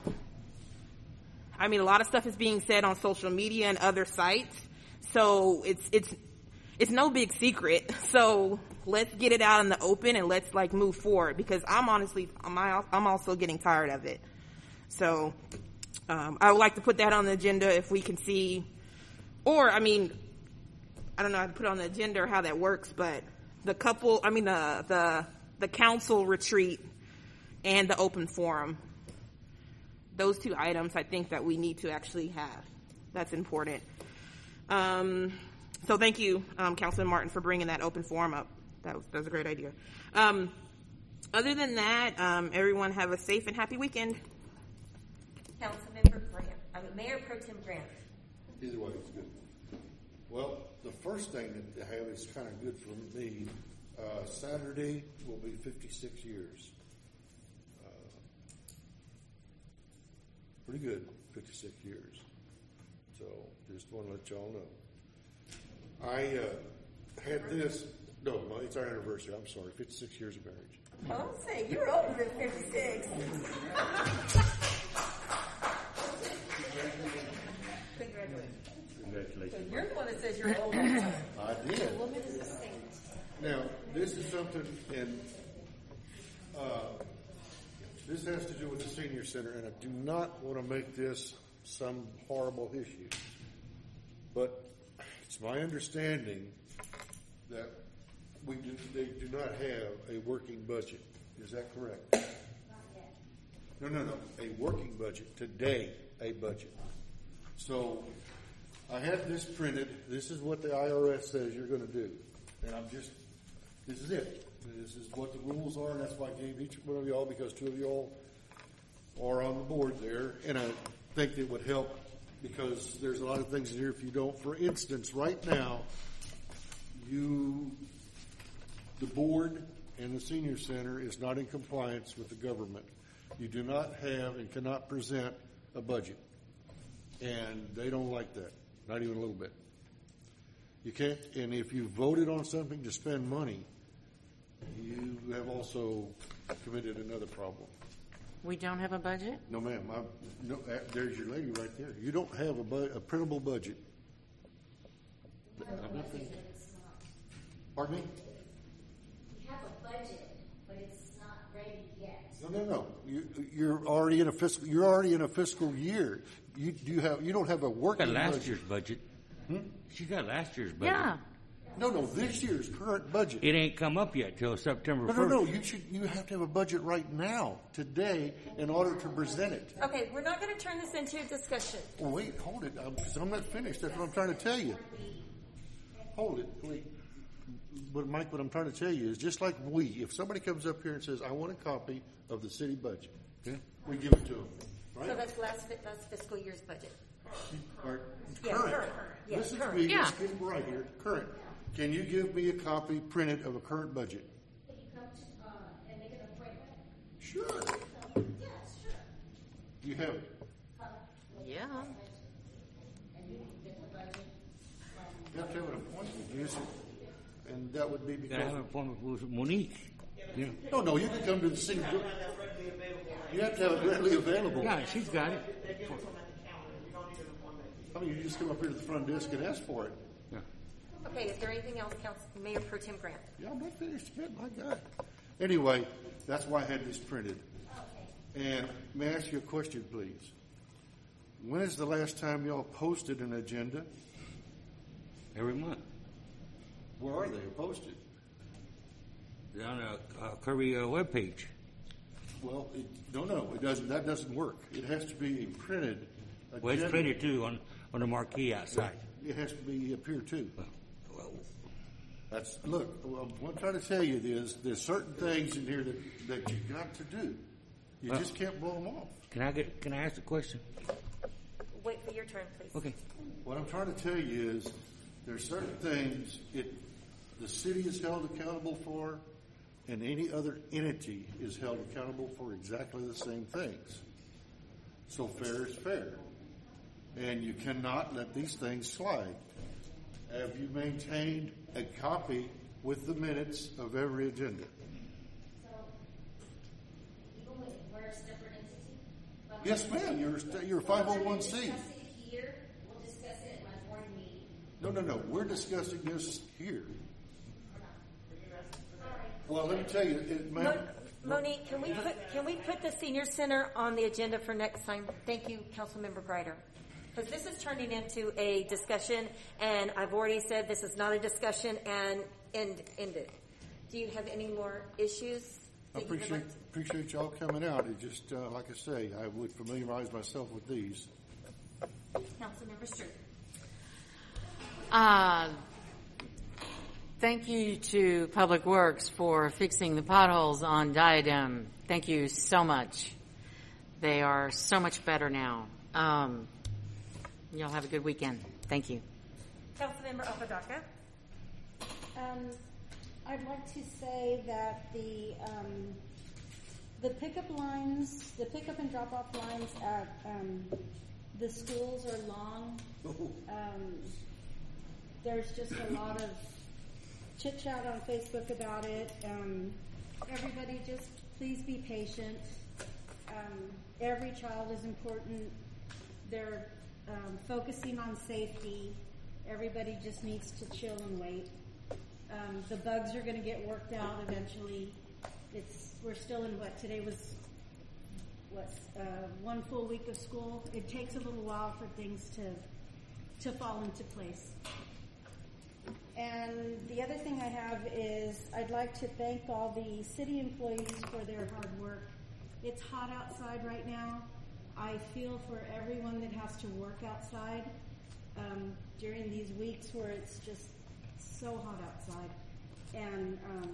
I mean, a lot of stuff is being said on social media and other sites, so it's it's it's no big secret. So let's get it out in the open and let's, like, move forward, because I'm honestly I'm I'm also getting tired of it. So um, I would like to put that on the agenda if we can see, or I mean, I don't know how to put it on the agenda or how that works, but the couple, I mean the the the council retreat and the open forum. Those two items I think that we need to actually have. That's important. Um, so thank you, um, Councilman Martin, for bringing that open forum up. That was, that was a great idea. Um, other than that, um, everyone have a safe and happy weekend. Councilmember Grant, I mean, Mayor Pro Tem Grant. Either way, it's good. Well, the first thing that I have is kind of good for me. Uh, Saturday will be fifty-six years. Uh, pretty good, fifty-six years. So just want to let y'all know. I uh, had this, no, it's our anniversary, I'm sorry, fifty-six years of marriage. Oh, I'm saying you're older than fifty-six. Congratulations. Congratulations. So you're the one that says you're older. I did. Now, this is something, and uh, this has to do with the senior center, and I do not want to make this some horrible issue. But it's my understanding that we do, they do not have a working budget. Is that correct? Not yet. No, no, no. A working budget. Today, a budget. So I had this printed. This is what the I R S says you're going to do. And I'm just... This is it. This is what the rules are, and that's why I gave each one of y'all, because two of y'all are on the board there. And I think it would help, because there's a lot of things in here if you don't. For instance, right now, you, the board and the senior center is not in compliance with the government. You do not have and cannot present a budget. And they don't like that, not even a little bit. You can't, and if you voted on something to spend money, you have also committed another problem. We don't have a budget? No, ma'am. I, no, uh, there's your lady right there. You don't have a, bu- a printable budget. Pardon me? We have a budget, but it's not ready yet. No, no, no. You, you're already in a fiscal. You're already in a fiscal year. You do have. You don't have a working. Got last budget. year's budget. Hmm? She got last year's budget. Yeah. No, no, this year's current budget. It ain't come up yet till September No, first. no, no. You should. You have to have a budget right now, today, in order to present it. Okay, we're not going to turn this into a discussion. Well, wait, hold it, because I'm not finished. That's what I'm trying to tell you. Hold it, wait. but Mike, what I'm trying to tell you is just like we, if somebody comes up here and says, I want a copy of the city budget, okay, we give it to them, right? So that's last, fi- that's fiscal year's budget. Or Yeah, current. current. Yeah, Listen current. to me, Yeah. let's get them right here, current. Can you give me a copy printed of a current budget? Can you come to, uh, and make an appointment? Sure. Yes, sure. You have it. Yeah. And you can get the budget from. You have to have an appointment, yes, and that would be You gotta have an because. appointment with Monique. Yeah. No, no, you can come to the city. You have to have it readily available. Yeah, she's got it. I mean, you just come up here to the front desk and ask for it. Yeah. Okay, is there anything else, Council, Mayor Pro Tem Grant? Yeah, I'm not finished yet, my God. Anyway, that's why I had this printed. And may I ask you a question, please? When is the last time y'all posted an agenda? Every month. Where are they posted? They're on a, a Kirby uh, webpage. Well, it, no, no, it doesn't. That doesn't work. It has to be a printed agenda. Well, it's printed too on, on the marquee outside. It has to be up here too. That's look. What I'm trying to tell you is there's certain things in here that, that you got to do. You Well- just can't blow them off. Can I get? Can I ask a question? Wait for your turn, please. Okay. What I'm trying to tell you is there's certain things it the city is held accountable for, and any other entity is held accountable for exactly the same things. So fair is fair. And you cannot let these things slide. Have you maintained a copy with the minutes of every agenda? So, even when we're a separate entity? but- Yes, ma'am. You're a st- you're a five oh one C. We'll discuss it here, we'll discuss it at my board meeting. No, no, no. We're discussing this here. Well, let me tell you, it, ma'am. Mo- Monique, can we put, can we put the senior center on the agenda for next time? Thank you, Councilmember Greider. Because this is turning into a discussion, and I've already said this is not a discussion and end, end it. Do you have any more issues? I that you would appreciate like to- appreciate y'all coming out. It just uh, like I say, I would familiarize myself with these. Councilmember Stewart. Uh, thank you to Public Works for fixing the potholes on Diadem. Thank you so much. They are so much better now. Um, y'all have a good weekend. Thank you. Councilmember Apodaca. Um, I'd like to say that the, um, the pickup lines, the pickup and drop-off lines at, um, the schools are long. Um, there's just a lot of chit-chat on Facebook about it. Um, everybody just please be patient. Um, every child is important. They're um, focusing on safety. Everybody just needs to chill and wait. Um, the bugs are going to get worked out eventually. It's we're still in what today was what uh, one full week of school. It takes a little while for things to to fall into place. And the other thing I have is I'd like to thank all the city employees for their hard work. It's hot outside right now. I feel for everyone that has to work outside um, during these weeks where it's just so hot outside. And um,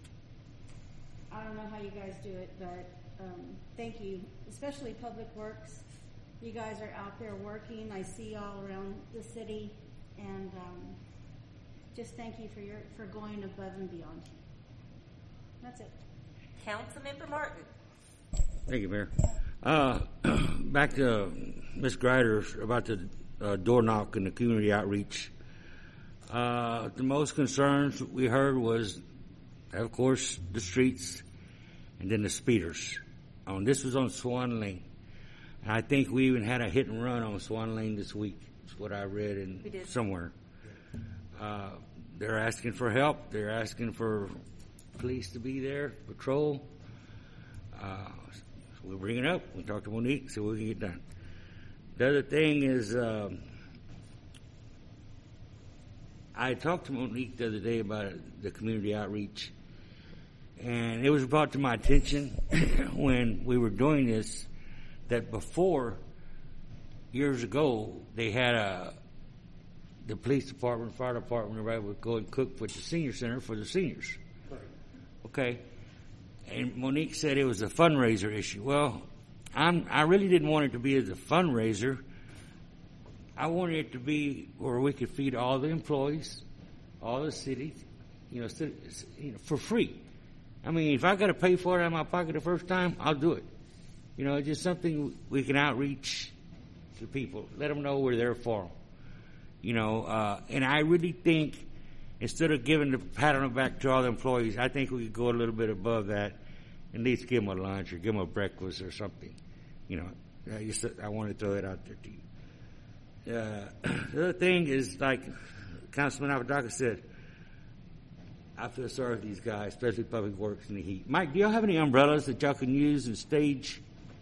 I don't know how you guys do it, but um, thank you, especially Public Works. You guys are out there working. I see y'all around the city, and um, just thank you for your for going above and beyond. That's it. Councilmember Martin. Thank you, Mayor. Uh, back to Miz Greider about the uh, door knock and the community outreach. Uh, the most concerns we heard was, of course, the streets and then the speeders. Um, this was on Swan Lane. And I think we even had a hit and run on Swan Lane this week. That's what I read in We did. somewhere. Uh, they're asking for help. They're asking for police to be there, patrol. Uh, so we'll bring it up. We'll talk to Monique, see what we can get done. The other thing is, um, I talked to Monique the other day about the community outreach, and it was brought to my attention when we were doing this that before, years ago, they had a the police department, fire department, everybody would go and cook for the senior center for the seniors. Okay? And Monique said it was a fundraiser issue. Well, I'm, I really didn't want it to be as a fundraiser. I wanted it to be where we could feed all the employees, all the cities, you know, you know, for free. I mean, if I got to pay for it out of my pocket the first time, I'll do it. You know, it's just something we can outreach to people, let them know we're there for them. You know, uh, and I really think instead of giving the pat on the back to all the employees, I think we could go a little bit above that, at least give them a lunch or give them a breakfast or something. You know, I just I want to throw that out there to you. Uh, the other thing is, like Councilman Apodaca said, I feel sorry for these guys, especially Public Works in the heat. Mike, do y'all have any umbrellas that y'all can use and stage?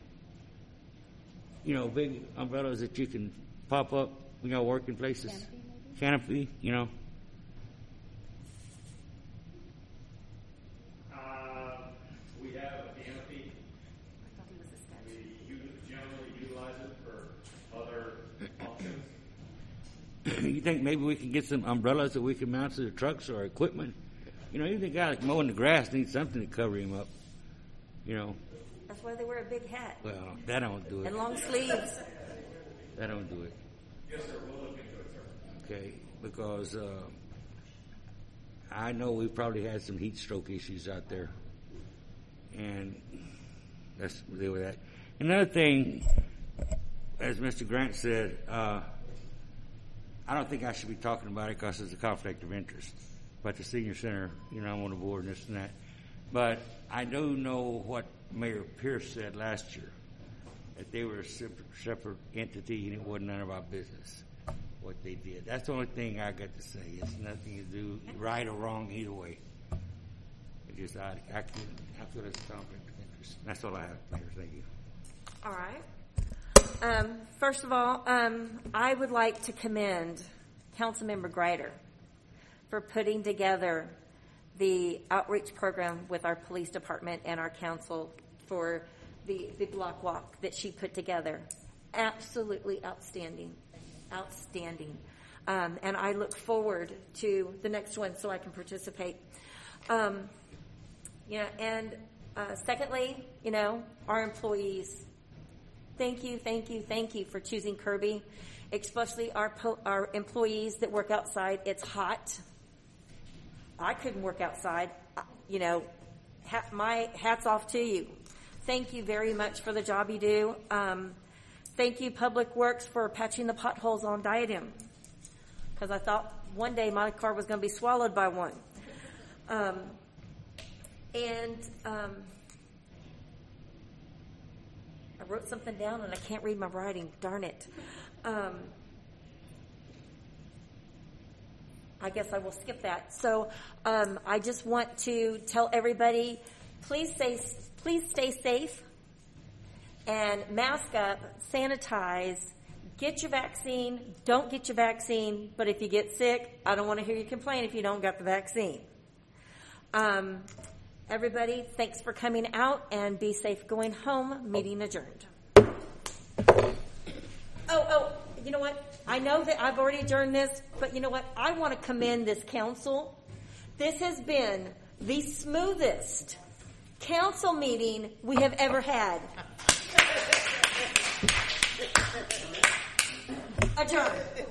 You know, big umbrellas that you can pop up, you know, working places. Canopy, Canopy you know. Uh, we have a canopy. We generally utilize it for other options. You think maybe we can get some umbrellas that we can mount to the trucks or equipment? You know, even the guy like mowing the grass needs something to cover him up. You know. That's why they wear a big hat. Well, that don't do it. And long sleeves. That don't do it. Yes, sir. We'll look into it, sir. Okay, because uh, I know we probably had some heat stroke issues out there, and let's deal with that. Another thing, as Mister Grant said, uh, I don't think I should be talking about it because it's a conflict of interest. But the senior center, you know, I'm on the board and this and that. But I do know what Mayor Pierce said last year, that they were a separate, separate entity and it wasn't none of our business what they did. That's the only thing I got to say. It's nothing to do right or wrong either way. It just I I, can, I feel it's a conflict of interest. That's all I have, Mayor. Thank you. All right. Um, first of all, um, I would like to commend Councilmember Greider for putting together the outreach program with our police department and our council for the, the block walk that she put together. Absolutely outstanding. Outstanding. Um, and I look forward to the next one so I can participate. Um, you know, and uh, secondly, you know, our employees. Thank you, thank you, thank you for choosing Kirby, especially our po- our employees that work outside. It's hot. I couldn't work outside. You know, ha- my hat's off to you. Thank you very much for the job you do. Um, thank you, Public Works, for patching the potholes on Diadem, because I thought one day my car was going to be swallowed by one. Um, and um, I wrote something down and I can't read my writing. Darn it. Um, I guess I will skip that. So um, I just want to tell everybody, please stay, please stay safe and mask up, sanitize, get your vaccine, don't get your vaccine, but if you get sick, I don't want to hear you complain if you don't get the vaccine. Um, everybody, thanks for coming out and be safe going home. Meeting adjourned. Oh, oh, you know what? I know that I've already adjourned this, but you know what? I want to commend this council. This has been the smoothest council meeting we have ever had. Adjourned.